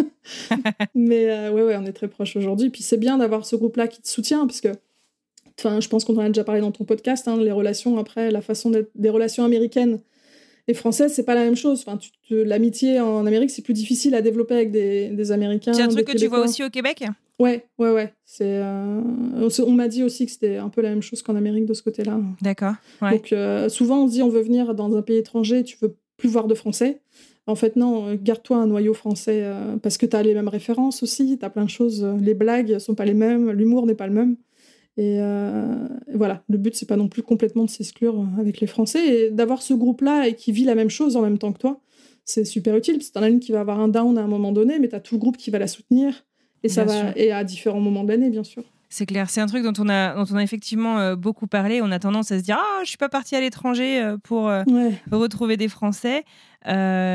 Speaker 6: Mais euh, ouais, ouais, on est très proches aujourd'hui. Puis c'est bien d'avoir ce groupe-là qui te soutient, parce que, enfin, je pense qu'on en a déjà parlé dans ton podcast, hein, les relations après, la façon d'être, des relations américaines et françaises, c'est pas la même chose. Enfin, tu te- l'amitié en Amérique, c'est plus difficile à développer avec des, des Américains.
Speaker 5: C'est un
Speaker 6: des
Speaker 5: truc que tu vois
Speaker 6: Québécois.
Speaker 5: aussi au Québec?
Speaker 6: Ouais, ouais, ouais. C'est, euh, on s- on m'a dit aussi que c'était un peu la même chose qu'en Amérique de ce côté-là.
Speaker 5: D'accord. Ouais.
Speaker 6: Donc euh, souvent on se dit on veut venir dans un pays étranger, tu veux plus voir de français. En fait non, euh, garde-toi un noyau français euh, parce que tu as les mêmes références aussi, tu as plein de choses, euh, les blagues sont pas les mêmes, l'humour n'est pas le même. Et euh, voilà, le but c'est pas non plus complètement de s'exclure avec les Français et d'avoir ce groupe-là et qui vit la même chose en même temps que toi, c'est super utile parce que t'en as une qui va avoir un down à un moment donné, mais tu as tout le groupe qui va la soutenir et ça
Speaker 5: Bien
Speaker 6: va
Speaker 5: sûr.
Speaker 6: et à différents moments de l'année bien sûr.
Speaker 5: C'est clair, c'est un truc dont on a, dont on a effectivement euh, beaucoup parlé. On a tendance à se dire « Ah, je suis pas partie à l'étranger euh, pour euh,
Speaker 6: Ouais.
Speaker 5: retrouver des Français. Euh, »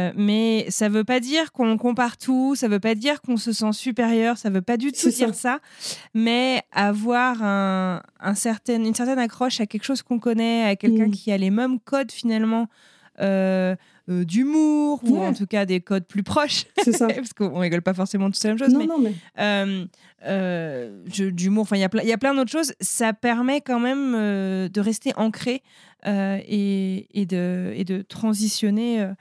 Speaker 5: Mais ça veut pas dire qu'on compare tout, ça veut pas dire qu'on se sent supérieur, ça veut pas du tout
Speaker 6: C'est
Speaker 5: dire ça. Mais avoir un, un certain, une certaine accroche à quelque chose qu'on connaît, à quelqu'un
Speaker 6: Mm.
Speaker 5: qui a les mêmes codes finalement euh, euh, d'humour, ou
Speaker 6: Ouais.
Speaker 5: en tout cas des codes plus proches.
Speaker 6: C'est ça.
Speaker 5: Parce qu'on rigole pas forcément tous la même chose.
Speaker 6: Non
Speaker 5: mais
Speaker 6: non mais
Speaker 5: euh, euh, je- d'humour, enfin il y a plein, il y a plein d'autres choses. Ça permet quand même euh, de rester ancré euh, et, et de et de transitionner euh,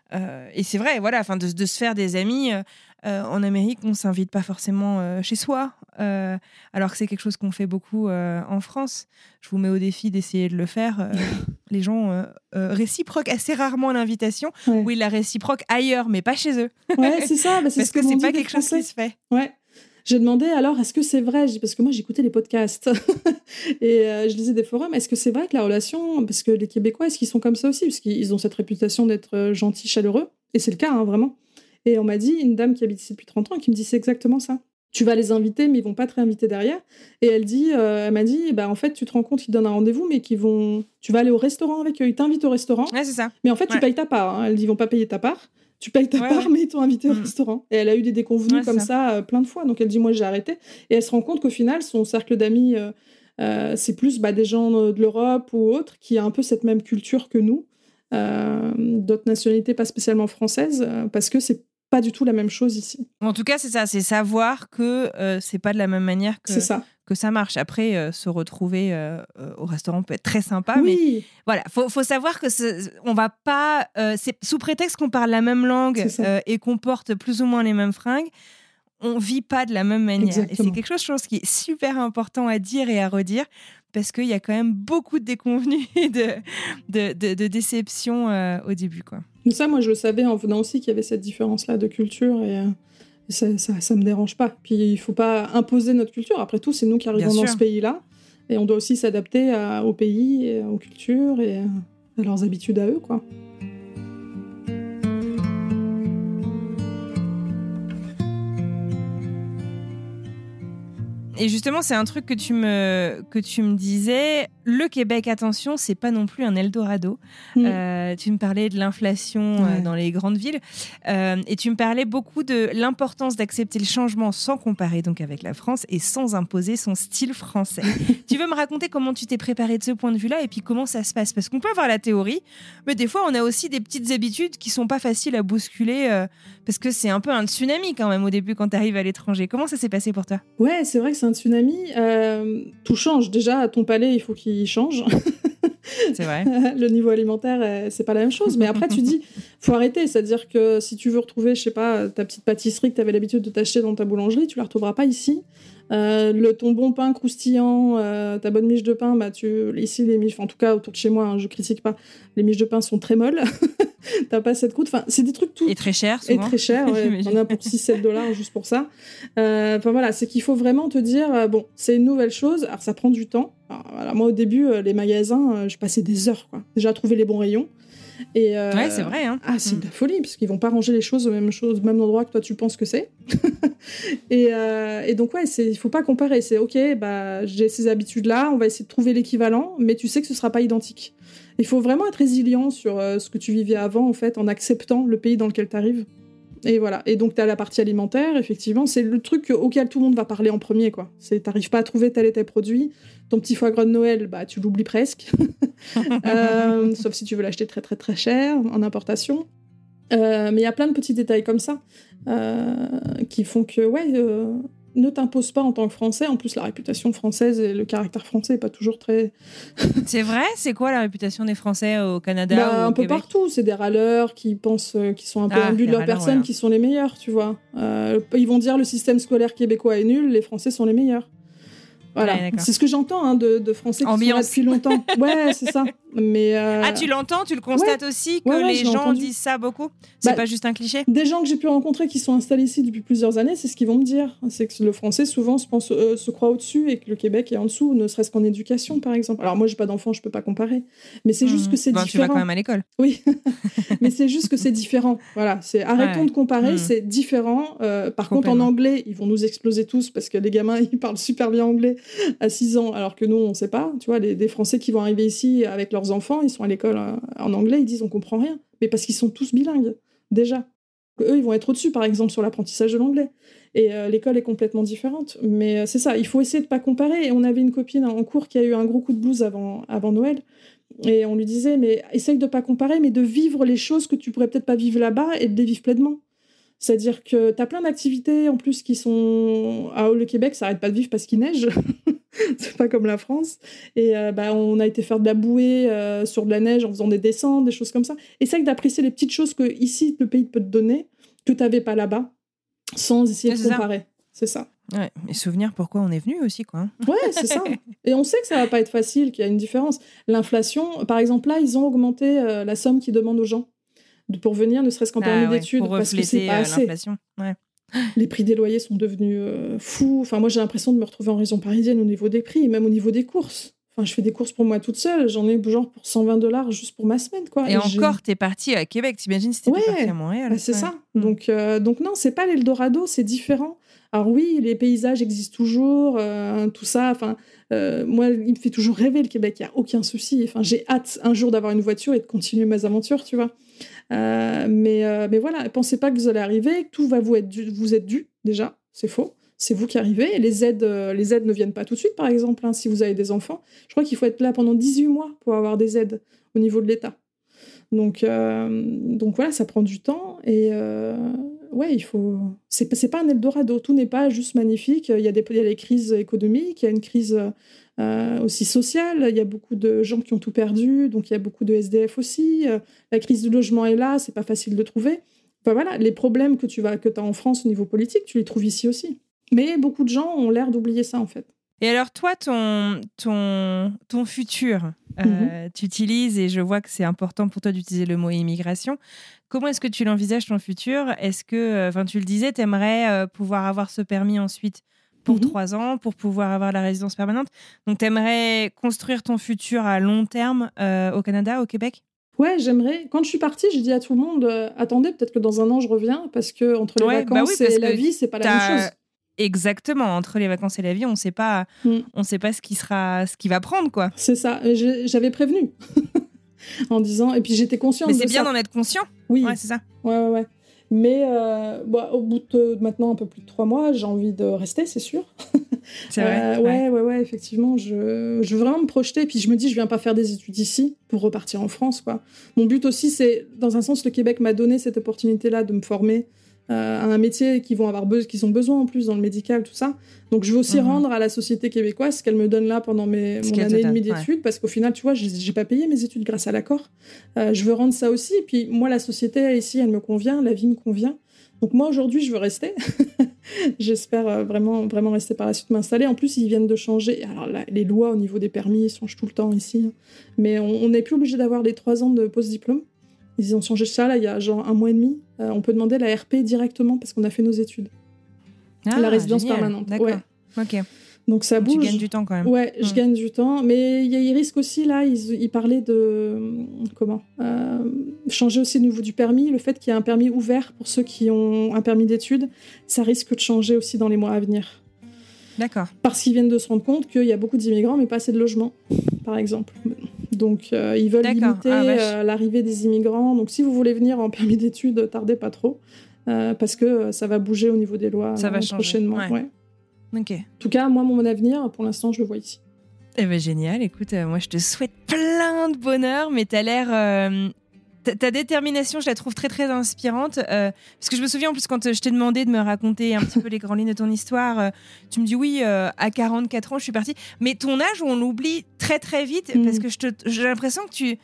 Speaker 5: Euh, et c'est vrai, voilà, de, de se faire des amis. Euh, euh, en Amérique, on ne s'invite pas forcément euh, chez soi, euh, alors que c'est quelque chose qu'on fait beaucoup euh, en France. Je vous mets au défi d'essayer de le faire. Euh, les gens euh, euh, réciproquent assez rarement l'invitation,
Speaker 6: ouais.
Speaker 5: ou ils la réciproquent ailleurs, mais pas chez eux.
Speaker 6: Ouais, c'est ça. Bah, c'est
Speaker 5: Parce
Speaker 6: ce
Speaker 5: que,
Speaker 6: que
Speaker 5: c'est pas
Speaker 6: dit
Speaker 5: quelque chose qui se fait.
Speaker 6: Ouais. J'ai demandé alors, est-ce que c'est vrai ? Parce que moi, j'écoutais les podcasts et euh, je lisais des forums. Est-ce que c'est vrai que la relation, parce que les Québécois, est-ce qu'ils sont comme ça aussi ? Parce qu'ils ont cette réputation d'être gentils, chaleureux. Et c'est le cas, hein, vraiment. Et on m'a dit, une dame qui habite ici depuis trente ans, qui me dit c'est exactement ça. Tu vas les inviter, mais ils vont pas te réinviter derrière. Et elle dit, euh, elle m'a dit, bah, en fait, tu te rends compte qu'ils donnent un rendez-vous, mais qu'ils vont... tu vas aller au restaurant avec eux. Ils t'invitent au restaurant.
Speaker 5: Ouais, c'est ça.
Speaker 6: Mais en fait,
Speaker 5: ouais.
Speaker 6: tu payes ta part. Hein. Elle dit, ils vont pas payer ta part. Tu payes ta
Speaker 5: ouais,
Speaker 6: part,
Speaker 5: ouais.
Speaker 6: mais ils t'ont invité au
Speaker 5: mmh.
Speaker 6: restaurant. Et elle a eu des déconvenues
Speaker 5: ouais,
Speaker 6: comme
Speaker 5: ça,
Speaker 6: ça euh, plein de fois. Donc elle dit, moi, j'ai arrêté. Et elle se rend compte qu'au final, son cercle d'amis, euh, euh, c'est plus bah, des gens de l'Europe ou autres qui ont un peu cette même culture que nous, euh, d'autres nationalités pas spécialement françaises, euh, parce que c'est pas du tout la même chose ici.
Speaker 5: En tout cas, c'est ça, c'est savoir que euh, c'est pas de la même manière que,
Speaker 6: c'est ça.
Speaker 5: que ça marche. Après, euh, se retrouver euh, euh, au restaurant peut être très sympa,
Speaker 6: oui.
Speaker 5: mais voilà, faut, faut savoir que c'est, on va pas, euh, c'est sous prétexte qu'on parle la même langue euh, et qu'on porte plus ou moins les mêmes fringues, on vit pas de la même manière.
Speaker 6: Exactement.
Speaker 5: Et c'est quelque chose, je pense, qui est super important à dire et à redire, parce qu'il y a quand même beaucoup de déconvenues et de, de, de, de déceptions euh, au début, quoi.
Speaker 6: Mais ça, moi, je le savais en venant aussi qu'il y avait cette différence-là de culture et, euh, et ça, ça, ça me dérange pas. Puis il faut pas imposer notre culture. Après tout, c'est nous qui arrivons
Speaker 5: Bien
Speaker 6: dans
Speaker 5: sûr.
Speaker 6: ce pays-là et on doit aussi s'adapter à, au pays, et aux cultures et à leurs habitudes à eux, quoi.
Speaker 5: Et justement, c'est un truc que tu me, que tu me disais. Le Québec, attention, c'est pas non plus un Eldorado. Mmh. Euh, tu me parlais de l'inflation ouais. euh, dans les grandes villes. Euh, et tu me parlais beaucoup de l'importance d'accepter le changement sans comparer donc avec la France et sans imposer son style français. Tu veux me raconter comment tu t'es préparée de ce point de vue-là et puis comment ça se passe ? Parce qu'on peut avoir la théorie, mais des fois, on a aussi des petites habitudes qui sont pas faciles à bousculer euh, parce que c'est un peu un tsunami quand même au début quand tu arrives à l'étranger. Comment ça s'est passé pour toi ?
Speaker 6: Ouais, c'est vrai que c'est un tsunami. Euh, tout change. Déjà, ton palais, il faut qu'il change.
Speaker 5: C'est vrai.
Speaker 6: Le niveau alimentaire, c'est pas la même chose. Mais après, tu dis, faut arrêter. C'est-à-dire que si tu veux retrouver, je sais pas, ta petite pâtisserie que tu avais l'habitude de t'acheter dans ta boulangerie, tu la retrouveras pas ici. Euh, le, ton bon pain croustillant, euh, ta bonne miche de pain, bah tu, ici, les miches, en tout cas, autour de chez moi, hein, je critique pas, les miches de pain sont très molles. T'as pas cette croûte. Enfin, c'est des trucs tout.
Speaker 5: Et très cher, souvent.
Speaker 6: Et très cher, ouais. On a pour six sept dollars juste pour ça. Euh, enfin voilà, c'est qu'il faut vraiment te dire, euh, bon, c'est une nouvelle chose. Alors, ça prend du temps. Alors, voilà, moi, au début, euh, les magasins, euh, je passais des heures, quoi. Déjà à trouver les bons rayons. Et euh,
Speaker 5: ouais, c'est vrai. Hein.
Speaker 6: Ah, c'est mmh. de la folie, parce qu'ils vont pas ranger les choses au même, chose, au même endroit que toi tu penses que c'est. et, euh, et donc, ouais, c'est, il faut pas comparer. C'est OK, bah, j'ai ces habitudes-là, on va essayer de trouver l'équivalent, mais tu sais que ce sera pas identique. Il faut vraiment être résilient sur euh, ce que tu vivais avant, en fait, en acceptant le pays dans lequel tu arrives. Et voilà. Et donc, tu as la partie alimentaire, effectivement, c'est le truc auquel tout le monde va parler en premier, quoi. C'est, t'arrives pas à trouver tel et tel produit. Ton petit foie gras de Noël, bah, tu l'oublies presque. euh, sauf si tu veux l'acheter très, très, très cher, en importation. Euh, mais il y a plein de petits détails comme ça euh, qui font que, ouais, euh, ne t'impose pas en tant que Français. En plus, la réputation française et le caractère français n'est pas toujours très...
Speaker 5: C'est vrai ? C'est quoi la réputation des Français au Canada
Speaker 6: bah,
Speaker 5: ou au
Speaker 6: un peu
Speaker 5: Québec ?
Speaker 6: partout. C'est des râleurs qui pensent euh, qu'ils sont un peu
Speaker 5: ah,
Speaker 6: imbus de leur
Speaker 5: râleurs,
Speaker 6: personne,
Speaker 5: ouais.
Speaker 6: qui sont les meilleurs, tu vois. Euh, ils vont dire le système scolaire québécois est nul, les Français sont les meilleurs. Voilà, ouais, c'est ce que j'entends hein, de, de Français qui
Speaker 5: Ambiance.
Speaker 6: sont là depuis longtemps. Ouais, c'est ça. Mais euh...
Speaker 5: Ah, tu l'entends, tu le constates
Speaker 6: ouais.
Speaker 5: aussi que
Speaker 6: ouais, ouais,
Speaker 5: les gens
Speaker 6: entendu.
Speaker 5: disent ça beaucoup ? C'est bah, pas juste un cliché ?
Speaker 6: Des gens que j'ai pu rencontrer qui sont installés ici depuis plusieurs années, c'est ce qu'ils vont me dire. C'est que le français, souvent, se, pense, euh, se croit au-dessus et que le Québec est en dessous, ne serait-ce qu'en éducation, par exemple. Alors moi, j'ai pas d'enfant, je peux pas comparer. Mais c'est mmh. juste que c'est
Speaker 5: bon,
Speaker 6: différent.
Speaker 5: Tu vas quand même à l'école.
Speaker 6: Oui, mais c'est juste que c'est différent. Voilà, c'est arrêtons ouais. de comparer, mmh. c'est différent. Euh, par contre, en anglais, ils vont nous exploser tous parce que les gamins, ils parlent super bien anglais à six ans, alors que nous, on sait pas. Tu vois, les, des Français qui vont arriver ici avec leurs enfants, ils sont à l'école en anglais, ils disent on comprend rien. Mais parce qu'ils sont tous bilingues, déjà. Eux, ils vont être au-dessus, par exemple, sur l'apprentissage de l'anglais. Et euh, l'école est complètement différente. Mais euh, c'est ça, il faut essayer de pas comparer. Et on avait une copine en cours qui a eu un gros coup de blues avant, avant Noël. Et on lui disait, mais essaye de pas comparer, mais de vivre les choses que tu pourrais peut-être pas vivre là-bas et de les vivre pleinement. C'est-à-dire que t'as plein d'activités, en plus, qui sont... Ah, le Québec, ça arrête pas de vivre parce qu'il neige. C'est pas comme la France. Et euh, bah, on a été faire de la bouée euh, sur de la neige en faisant des descentes, des choses comme ça. Essaye d'apprécier les petites choses que ici le pays peut te donner, que tu n'avais pas là-bas, sans essayer
Speaker 5: ouais,
Speaker 6: de
Speaker 5: c'est
Speaker 6: comparer.
Speaker 5: Ça.
Speaker 6: C'est ça.
Speaker 5: Ouais, et souvenir pourquoi on est venu aussi, quoi. Hein.
Speaker 6: Ouais, c'est ça. Et on sait que ça va pas être facile, qu'il y a une différence. L'inflation, par exemple, là, ils ont augmenté euh, la somme qu'ils demandent aux gens de, pour venir, ne serait-ce qu'en permis
Speaker 5: ah, ouais,
Speaker 6: d'études,
Speaker 5: pour
Speaker 6: parce que c'est pas
Speaker 5: euh,
Speaker 6: assez.
Speaker 5: L'inflation. Ouais.
Speaker 6: Les prix des loyers sont devenus euh, fous. Enfin, moi, j'ai l'impression de me retrouver en région parisienne au niveau des prix, et même au niveau des courses. Enfin, je fais des courses pour moi toute seule. J'en ai genre pour cent vingt dollars juste pour ma semaine, quoi.
Speaker 5: Et,
Speaker 6: et
Speaker 5: encore,
Speaker 6: j'ai...
Speaker 5: t'es partie à Québec. T'imagines si t'étais
Speaker 6: ouais,
Speaker 5: partie à Montréal.
Speaker 6: bah, c'est
Speaker 5: ouais.
Speaker 6: ça.
Speaker 5: Mmh.
Speaker 6: Donc, euh, donc non, c'est pas l'Eldorado, c'est différent. Alors oui, les paysages existent toujours, euh, tout ça. Enfin, euh, moi, il me fait toujours rêver le Québec. Il y a aucun souci. Enfin, j'ai hâte un jour d'avoir une voiture et de continuer mes aventures, tu vois. Euh, mais, euh, mais voilà, pensez pas que vous allez arriver, que tout va vous être dû, vous être dû déjà. C'est faux. C'est vous qui arrivez. Et les aides, euh, les aides ne viennent pas tout de suite, par exemple, hein, si vous avez des enfants. Je crois qu'il faut être là pendant dix-huit mois pour avoir des aides au niveau de l'État. Donc, euh, donc voilà, ça prend du temps. Et euh, ouais, il faut. C'est, c'est pas un Eldorado. Tout n'est pas juste magnifique. Il y a des, il y a les crises économiques, il y a une crise euh, aussi sociale. Il y a beaucoup de gens qui ont tout perdu. Donc il y a beaucoup de S D F aussi. Euh, la crise du logement est là. C'est pas facile de trouver. Enfin, voilà, les problèmes que tu vas, que tu as en France au niveau politique, tu les trouves ici aussi. Mais beaucoup de gens ont l'air d'oublier ça, en fait.
Speaker 5: Et alors, toi, ton, ton, ton futur, euh, mm-hmm. tu utilises, et je vois que c'est important pour toi d'utiliser le mot immigration. Comment est-ce que tu l'envisages, ton futur ? Est-ce que, enfin, tu le disais, tu aimerais euh, pouvoir avoir ce permis ensuite pour trois mm-hmm. ans, pour pouvoir avoir la résidence permanente. Donc, tu aimerais construire ton futur à long terme euh, au Canada, au Québec ?
Speaker 6: Ouais, j'aimerais. Quand je suis partie, j'ai dit à tout le monde euh, attendez, peut-être que dans un an je reviens, parce que entre les ouais, vacances bah oui, et la vie, c'est pas la même chose.
Speaker 5: Exactement, entre les vacances et la vie, on sait pas, mm. on sait pas ce qui sera, ce qui va prendre, quoi.
Speaker 6: C'est ça. J'ai, j'avais prévenu en disant, et puis j'étais consciente.
Speaker 5: Mais c'est
Speaker 6: de
Speaker 5: bien
Speaker 6: ça.
Speaker 5: d'en être conscient.
Speaker 6: Oui,
Speaker 5: ouais, c'est ça.
Speaker 6: Ouais, ouais, ouais. Mais euh, bon, au bout de maintenant un peu plus de trois mois, j'ai envie de rester, c'est sûr.
Speaker 5: C'est vrai.
Speaker 6: Euh, ouais, ouais, ouais, ouais, effectivement, je, je veux vraiment me projeter. Et puis je me dis, je viens pas faire des études ici pour repartir en France, quoi. Mon but aussi, c'est, dans un sens, le Québec m'a donné cette opportunité-là de me former euh, à un métier qu'ils vont avoir be- qu'ils ont besoin en plus dans le médical, tout ça. Donc je veux aussi mmh. rendre à la société québécoise ce qu'elle me donne là pendant mes, mon année et demie d'études, ouais. parce qu'au final, tu vois, j'ai, j'ai pas payé mes études grâce à l'accord. Euh, je veux rendre ça aussi. Et puis moi, la société ici, elle me convient, la vie me convient. Donc moi, aujourd'hui, je veux rester. J'espère euh, vraiment, vraiment rester par la suite, m'installer. En plus, ils viennent de changer. Alors là, les lois au niveau des permis changent tout le temps ici. Hein. Mais on n'est plus obligé d'avoir les trois ans de post-diplôme. Ils ont changé ça, là, il y a genre un mois et demi. Euh, on peut demander la R P directement parce qu'on a fait nos études.
Speaker 5: Ah,
Speaker 6: la résidence
Speaker 5: génial.
Speaker 6: permanente.
Speaker 5: D'accord.
Speaker 6: Ouais.
Speaker 5: Ok.
Speaker 6: Donc ça
Speaker 5: Donc
Speaker 6: bouge.
Speaker 5: Tu gagnes du temps quand même.
Speaker 6: Ouais,
Speaker 5: mmh.
Speaker 6: je gagne du temps. Mais il y a ils risquent aussi, là, ils, ils parlaient de... Comment euh, changer aussi au niveau du permis. Le fait qu'il y ait un permis ouvert pour ceux qui ont un permis d'études, ça risque de changer aussi dans les mois à venir.
Speaker 5: D'accord.
Speaker 6: Parce qu'ils viennent de se rendre compte qu'il y a beaucoup d'immigrants, mais pas assez de logements, par exemple. Donc, euh, ils veulent D'accord. limiter ah, euh, l'arrivée des immigrants. Donc, si vous voulez venir en permis d'études, tardez pas trop. Euh, parce que ça va bouger au niveau des lois
Speaker 5: ça
Speaker 6: euh,
Speaker 5: va changer.
Speaker 6: prochainement.
Speaker 5: Ouais.
Speaker 6: Ouais.
Speaker 5: Ok.
Speaker 6: En tout cas, moi, mon avenir, pour l'instant, je le vois ici.
Speaker 5: Eh ben, génial. Écoute, euh, moi, je te souhaite plein de bonheur, mais t'as l'air... Euh... Ta détermination, je la trouve très, très inspirante. Euh, parce que je me souviens, en plus, quand je t'ai demandé de me raconter un petit peu les grandes lignes de ton histoire, euh, tu me dis oui, euh, à quarante-quatre ans, je suis partie. Mais ton âge, on l'oublie très, très vite. Mmh. Parce que je te, j'ai l'impression que tu...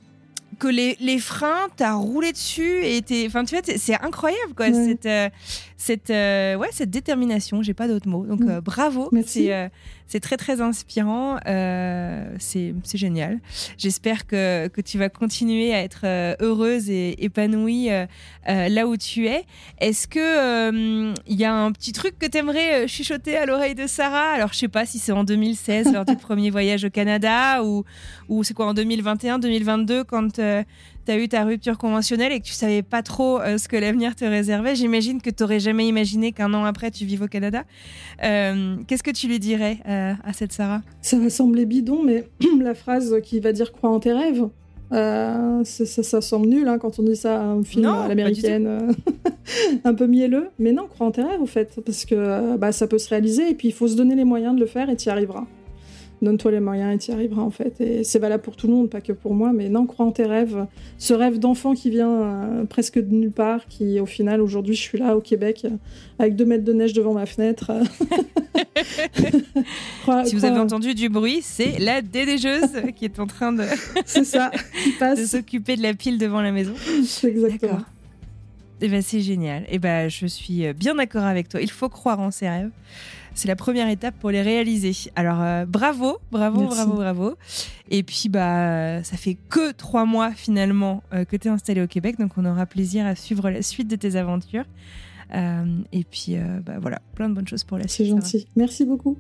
Speaker 5: que les, les freins, t'as roulé dessus et t'es... Enfin, tu vois, c'est incroyable, quoi. Ouais. Cette, euh, cette, euh, ouais, cette détermination, j'ai pas d'autres mots. Donc, euh, bravo.
Speaker 6: Merci.
Speaker 5: C'est, euh, c'est très, très inspirant. Euh, c'est, c'est génial. J'espère que, que tu vas continuer à être euh, heureuse et épanouie euh, euh, là où tu es. Est-ce que il euh, y a un petit truc que t'aimerais chuchoter à l'oreille de Sarah ? Alors, je sais pas si c'est en deux mille seize, lors du premier voyage au Canada, ou, ou c'est quoi, en deux mille vingt et un, deux mille vingt-deux, quand euh, tu as eu ta rupture conventionnelle et que tu savais pas trop euh, ce que l'avenir te réservait. J'imagine que tu n'aurais jamais imaginé qu'un an après, tu vives au Canada. Euh, qu'est-ce que tu lui dirais euh, à cette Sarah ?
Speaker 6: Ça va sembler bidon, mais la phrase qui va dire « crois en tes rêves », euh, ça, ça, ça semble nul hein, quand on dit ça à un film non, à l'américaine, euh, un peu mielleux. Mais non, crois en tes rêves, en fait, parce que bah, ça peut se réaliser et puis il faut se donner les moyens de le faire et tu y arriveras. donne-toi les moyens et t'y arriveras en fait. Et c'est valable pour tout le monde, pas que pour moi, mais non, crois en tes rêves. Ce rêve d'enfant qui vient euh, presque de nulle part, qui au final, aujourd'hui, je suis là au Québec, euh, avec deux mètres de neige devant ma fenêtre. crois,
Speaker 5: si vous
Speaker 6: crois...
Speaker 5: avez entendu du bruit, c'est la déneigeuse qui est en train de,
Speaker 6: c'est ça, qui passe.
Speaker 5: de s'occuper de la pile devant la maison.
Speaker 6: C'est exactement.
Speaker 5: D'accord. Eh ben, c'est génial. Eh ben, je suis bien d'accord avec toi. Il faut croire en ses rêves. C'est la première étape pour les réaliser. Alors, euh, bravo, bravo,
Speaker 6: Merci.
Speaker 5: bravo, bravo. Et puis, bah, ça fait que trois mois, finalement, euh, que tu es installée au Québec. Donc, on aura plaisir à suivre la suite de tes aventures. Euh, et puis, euh, bah, voilà, plein de bonnes choses pour la suite.
Speaker 6: C'est gentil. Merci beaucoup.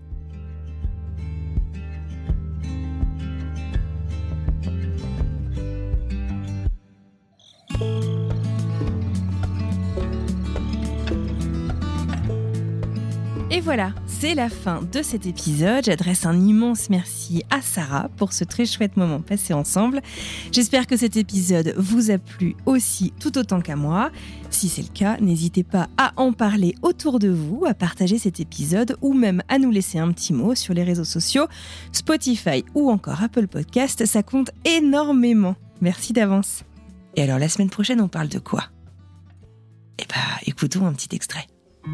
Speaker 5: Et voilà, c'est la fin de cet épisode. J'adresse un immense merci à Sarah pour ce très chouette moment passé ensemble. J'espère que cet épisode vous a plu aussi tout autant qu'à moi. Si c'est le cas, n'hésitez pas à en parler autour de vous, à partager cet épisode ou même à nous laisser un petit mot sur les réseaux sociaux, Spotify ou encore Apple Podcast. Ça compte énormément. Merci d'avance. Et alors la semaine prochaine, on parle de quoi ? Eh bah, écoutons un petit extrait.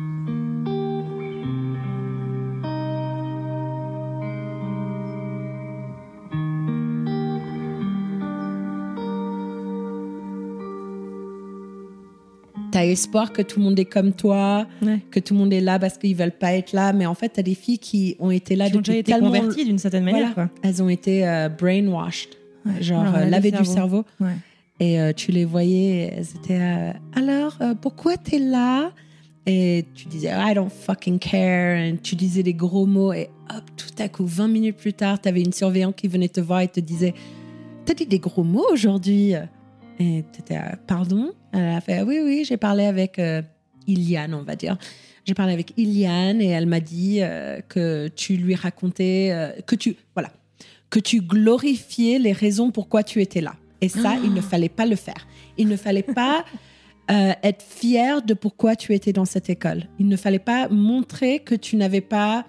Speaker 1: T'as espoir que tout le monde est comme toi,
Speaker 5: Ouais.
Speaker 1: que tout le monde est là parce qu'ils veulent pas être là, mais en fait, t'as des filles qui ont été là
Speaker 5: Qui ont
Speaker 1: depuis
Speaker 5: déjà été
Speaker 1: tellement...
Speaker 5: converties d'une certaine manière.
Speaker 1: Voilà.
Speaker 5: Quoi.
Speaker 1: Elles ont été euh, brainwashed,
Speaker 5: Ouais.
Speaker 1: genre
Speaker 5: Alors,
Speaker 1: euh,
Speaker 5: laver
Speaker 1: lavées
Speaker 5: le
Speaker 1: du
Speaker 5: cerveau.
Speaker 1: cerveau.
Speaker 5: Ouais.
Speaker 1: Et euh, tu les voyais, elles étaient euh, alors euh, pourquoi t'es là? Et tu disais I don't fucking care. Et tu disais des gros mots et hop, tout à coup, vingt minutes plus tard, t'avais une surveillante qui venait te voir et te disait t'as dit des gros mots aujourd'hui? Et t'étais euh, pardon? Elle a fait oui oui, j'ai parlé avec euh, Iliane, on va dire. J'ai parlé avec Iliane et elle m'a dit euh, que tu lui racontais euh, que tu voilà que tu glorifiais les raisons pourquoi tu étais là. Et ça, oh. il ne fallait pas le faire. Il ne fallait pas euh, être fier de pourquoi tu étais dans cette école. Il ne fallait pas montrer que tu n'avais pas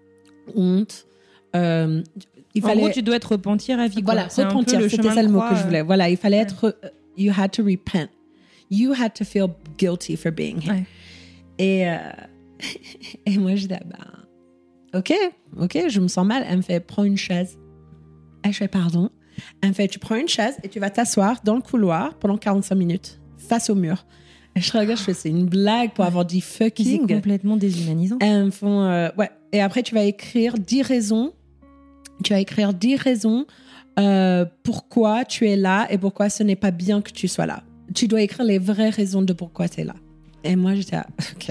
Speaker 1: honte. Euh, il
Speaker 5: en
Speaker 1: fallait...
Speaker 5: gros, tu dois être repenti, ravi.
Speaker 1: Voilà,
Speaker 5: c'est
Speaker 1: repentir,
Speaker 5: le
Speaker 1: c'était ça le mot
Speaker 5: croix,
Speaker 1: que je voulais. Voilà, il fallait
Speaker 5: ouais.
Speaker 1: être... You had to repent. You had to feel guilty for being here.
Speaker 5: Ouais.
Speaker 1: Et, euh, et moi, je dis, ben, ok, ok, je me sens mal. Elle me fait, prends une chaise. Et je fais, pardon. Elle me fait, tu prends une chaise et tu vas t'asseoir dans le couloir pendant quarante-cinq minutes, face au mur. Et je regarde, je fais, c'est une blague pour avoir dit fucking.
Speaker 5: C'est complètement déshumanisant.
Speaker 1: Et elles me font, euh, ouais. Et après, tu vas écrire dix raisons. Tu vas écrire dix raisons euh, pourquoi tu es là et pourquoi ce n'est pas bien que tu sois là. Tu dois écrire les vraies raisons de pourquoi tu es là. Et moi, j'étais, ah, ok.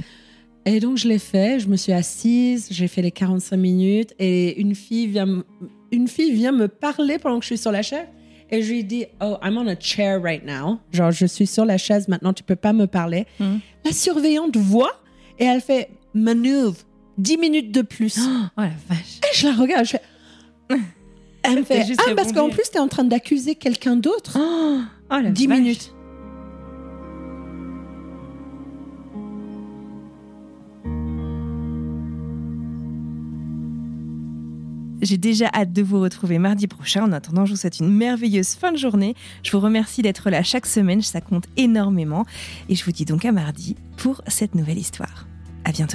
Speaker 1: Et donc, je l'ai fait. Je me suis assise. J'ai fait les quarante-cinq minutes. Et une fille vient, m- une fille vient me parler pendant que je suis sur la chaise. Et je lui dis, oh, I'm on a chair right now. Genre, je suis sur la chaise maintenant. Tu peux pas me parler.
Speaker 5: Mmh.
Speaker 1: La surveillante voit et elle fait, manœuvre, dix minutes de plus.
Speaker 5: Oh, oh la vache.
Speaker 1: Et je la regarde. Je fais, elle me fait,
Speaker 5: juste
Speaker 1: ah, parce
Speaker 5: répondu.
Speaker 1: qu'en plus, tu es en train d'accuser quelqu'un d'autre.
Speaker 5: Oh, oh la
Speaker 1: dix
Speaker 5: vache.
Speaker 1: minutes.
Speaker 5: J'ai déjà hâte de vous retrouver mardi prochain. En attendant, je vous souhaite une merveilleuse fin de journée. Je vous remercie d'être là chaque semaine, ça compte énormément. Et je vous dis donc à mardi pour cette nouvelle histoire. À bientôt.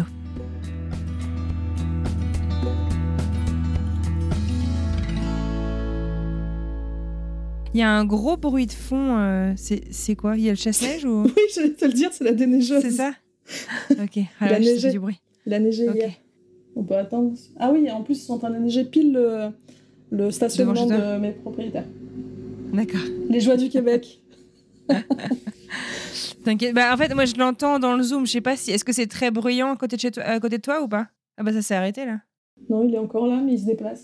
Speaker 5: Il y a un gros bruit de fond. Euh, c'est, c'est quoi? Il y a le chasse-neige ou...
Speaker 6: Oui, j'allais te le dire, c'est la déneigeuse.
Speaker 5: C'est ça? Ok.
Speaker 6: Il
Speaker 5: Alors,
Speaker 6: a
Speaker 5: je
Speaker 6: neigé.
Speaker 5: fais du bruit.
Speaker 6: Il a neigé
Speaker 5: Ok.
Speaker 6: hier. On peut attendre. Ah oui, en plus, ils sont en train de neiger pile le, le stationnement
Speaker 5: Devant chez toi
Speaker 6: de mes propriétaires.
Speaker 5: D'accord.
Speaker 6: Les joies du Québec.
Speaker 5: T'inquiète. Bah, en fait, moi, je l'entends dans le Zoom. Je sais pas si... Est-ce que c'est très bruyant à côté de, chez toi, à côté de toi ou pas? Ah bah ça s'est arrêté, là.
Speaker 6: Non, il est encore là, mais il se déplace.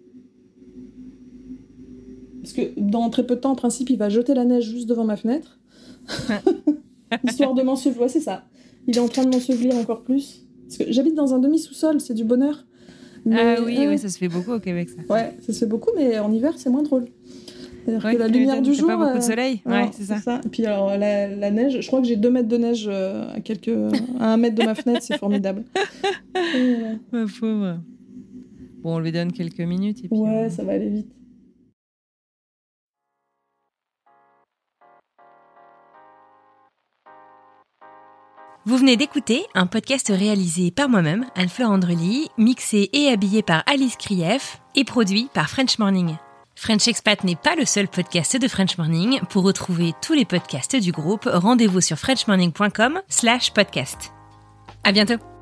Speaker 6: Parce que dans très peu de temps, en principe, il va jeter la neige juste devant ma fenêtre. Histoire de m'ensevelir. Ouais, c'est ça. Il est en train de m'ensevelir encore plus. Parce que j'habite dans un demi-sous-sol, c'est du bonheur. Mais,
Speaker 5: Ah oui,
Speaker 6: euh,
Speaker 5: ouais, ça se fait beaucoup au Québec, ça.
Speaker 6: Ouais, ça se fait beaucoup, mais en hiver, c'est moins drôle. C'est-à-dire
Speaker 5: Ouais,
Speaker 6: que la
Speaker 5: tu
Speaker 6: lumière
Speaker 5: m'étonnes,
Speaker 6: du
Speaker 5: t'as
Speaker 6: jour...
Speaker 5: pas beaucoup de
Speaker 6: euh,
Speaker 5: soleil.
Speaker 6: non,
Speaker 5: Ouais, c'est ça.
Speaker 6: Et puis alors, la, la neige, je crois que j'ai deux mètres de neige euh, à, quelques, à un mètre de ma fenêtre, c'est formidable. Et, euh,
Speaker 5: Ma pauvre. Bon, Bon, on lui donne quelques minutes. Et puis,
Speaker 6: ouais,
Speaker 5: euh...
Speaker 6: ça va aller vite.
Speaker 5: Vous venez d'écouter un podcast réalisé par moi-même, Anne-Fleur Andrely, mixé et habillé par Alice Krief et produit par French Morning. French Expat n'est pas le seul podcast de French Morning. Pour retrouver tous les podcasts du groupe, rendez-vous sur french morning point com slash podcast. À bientôt!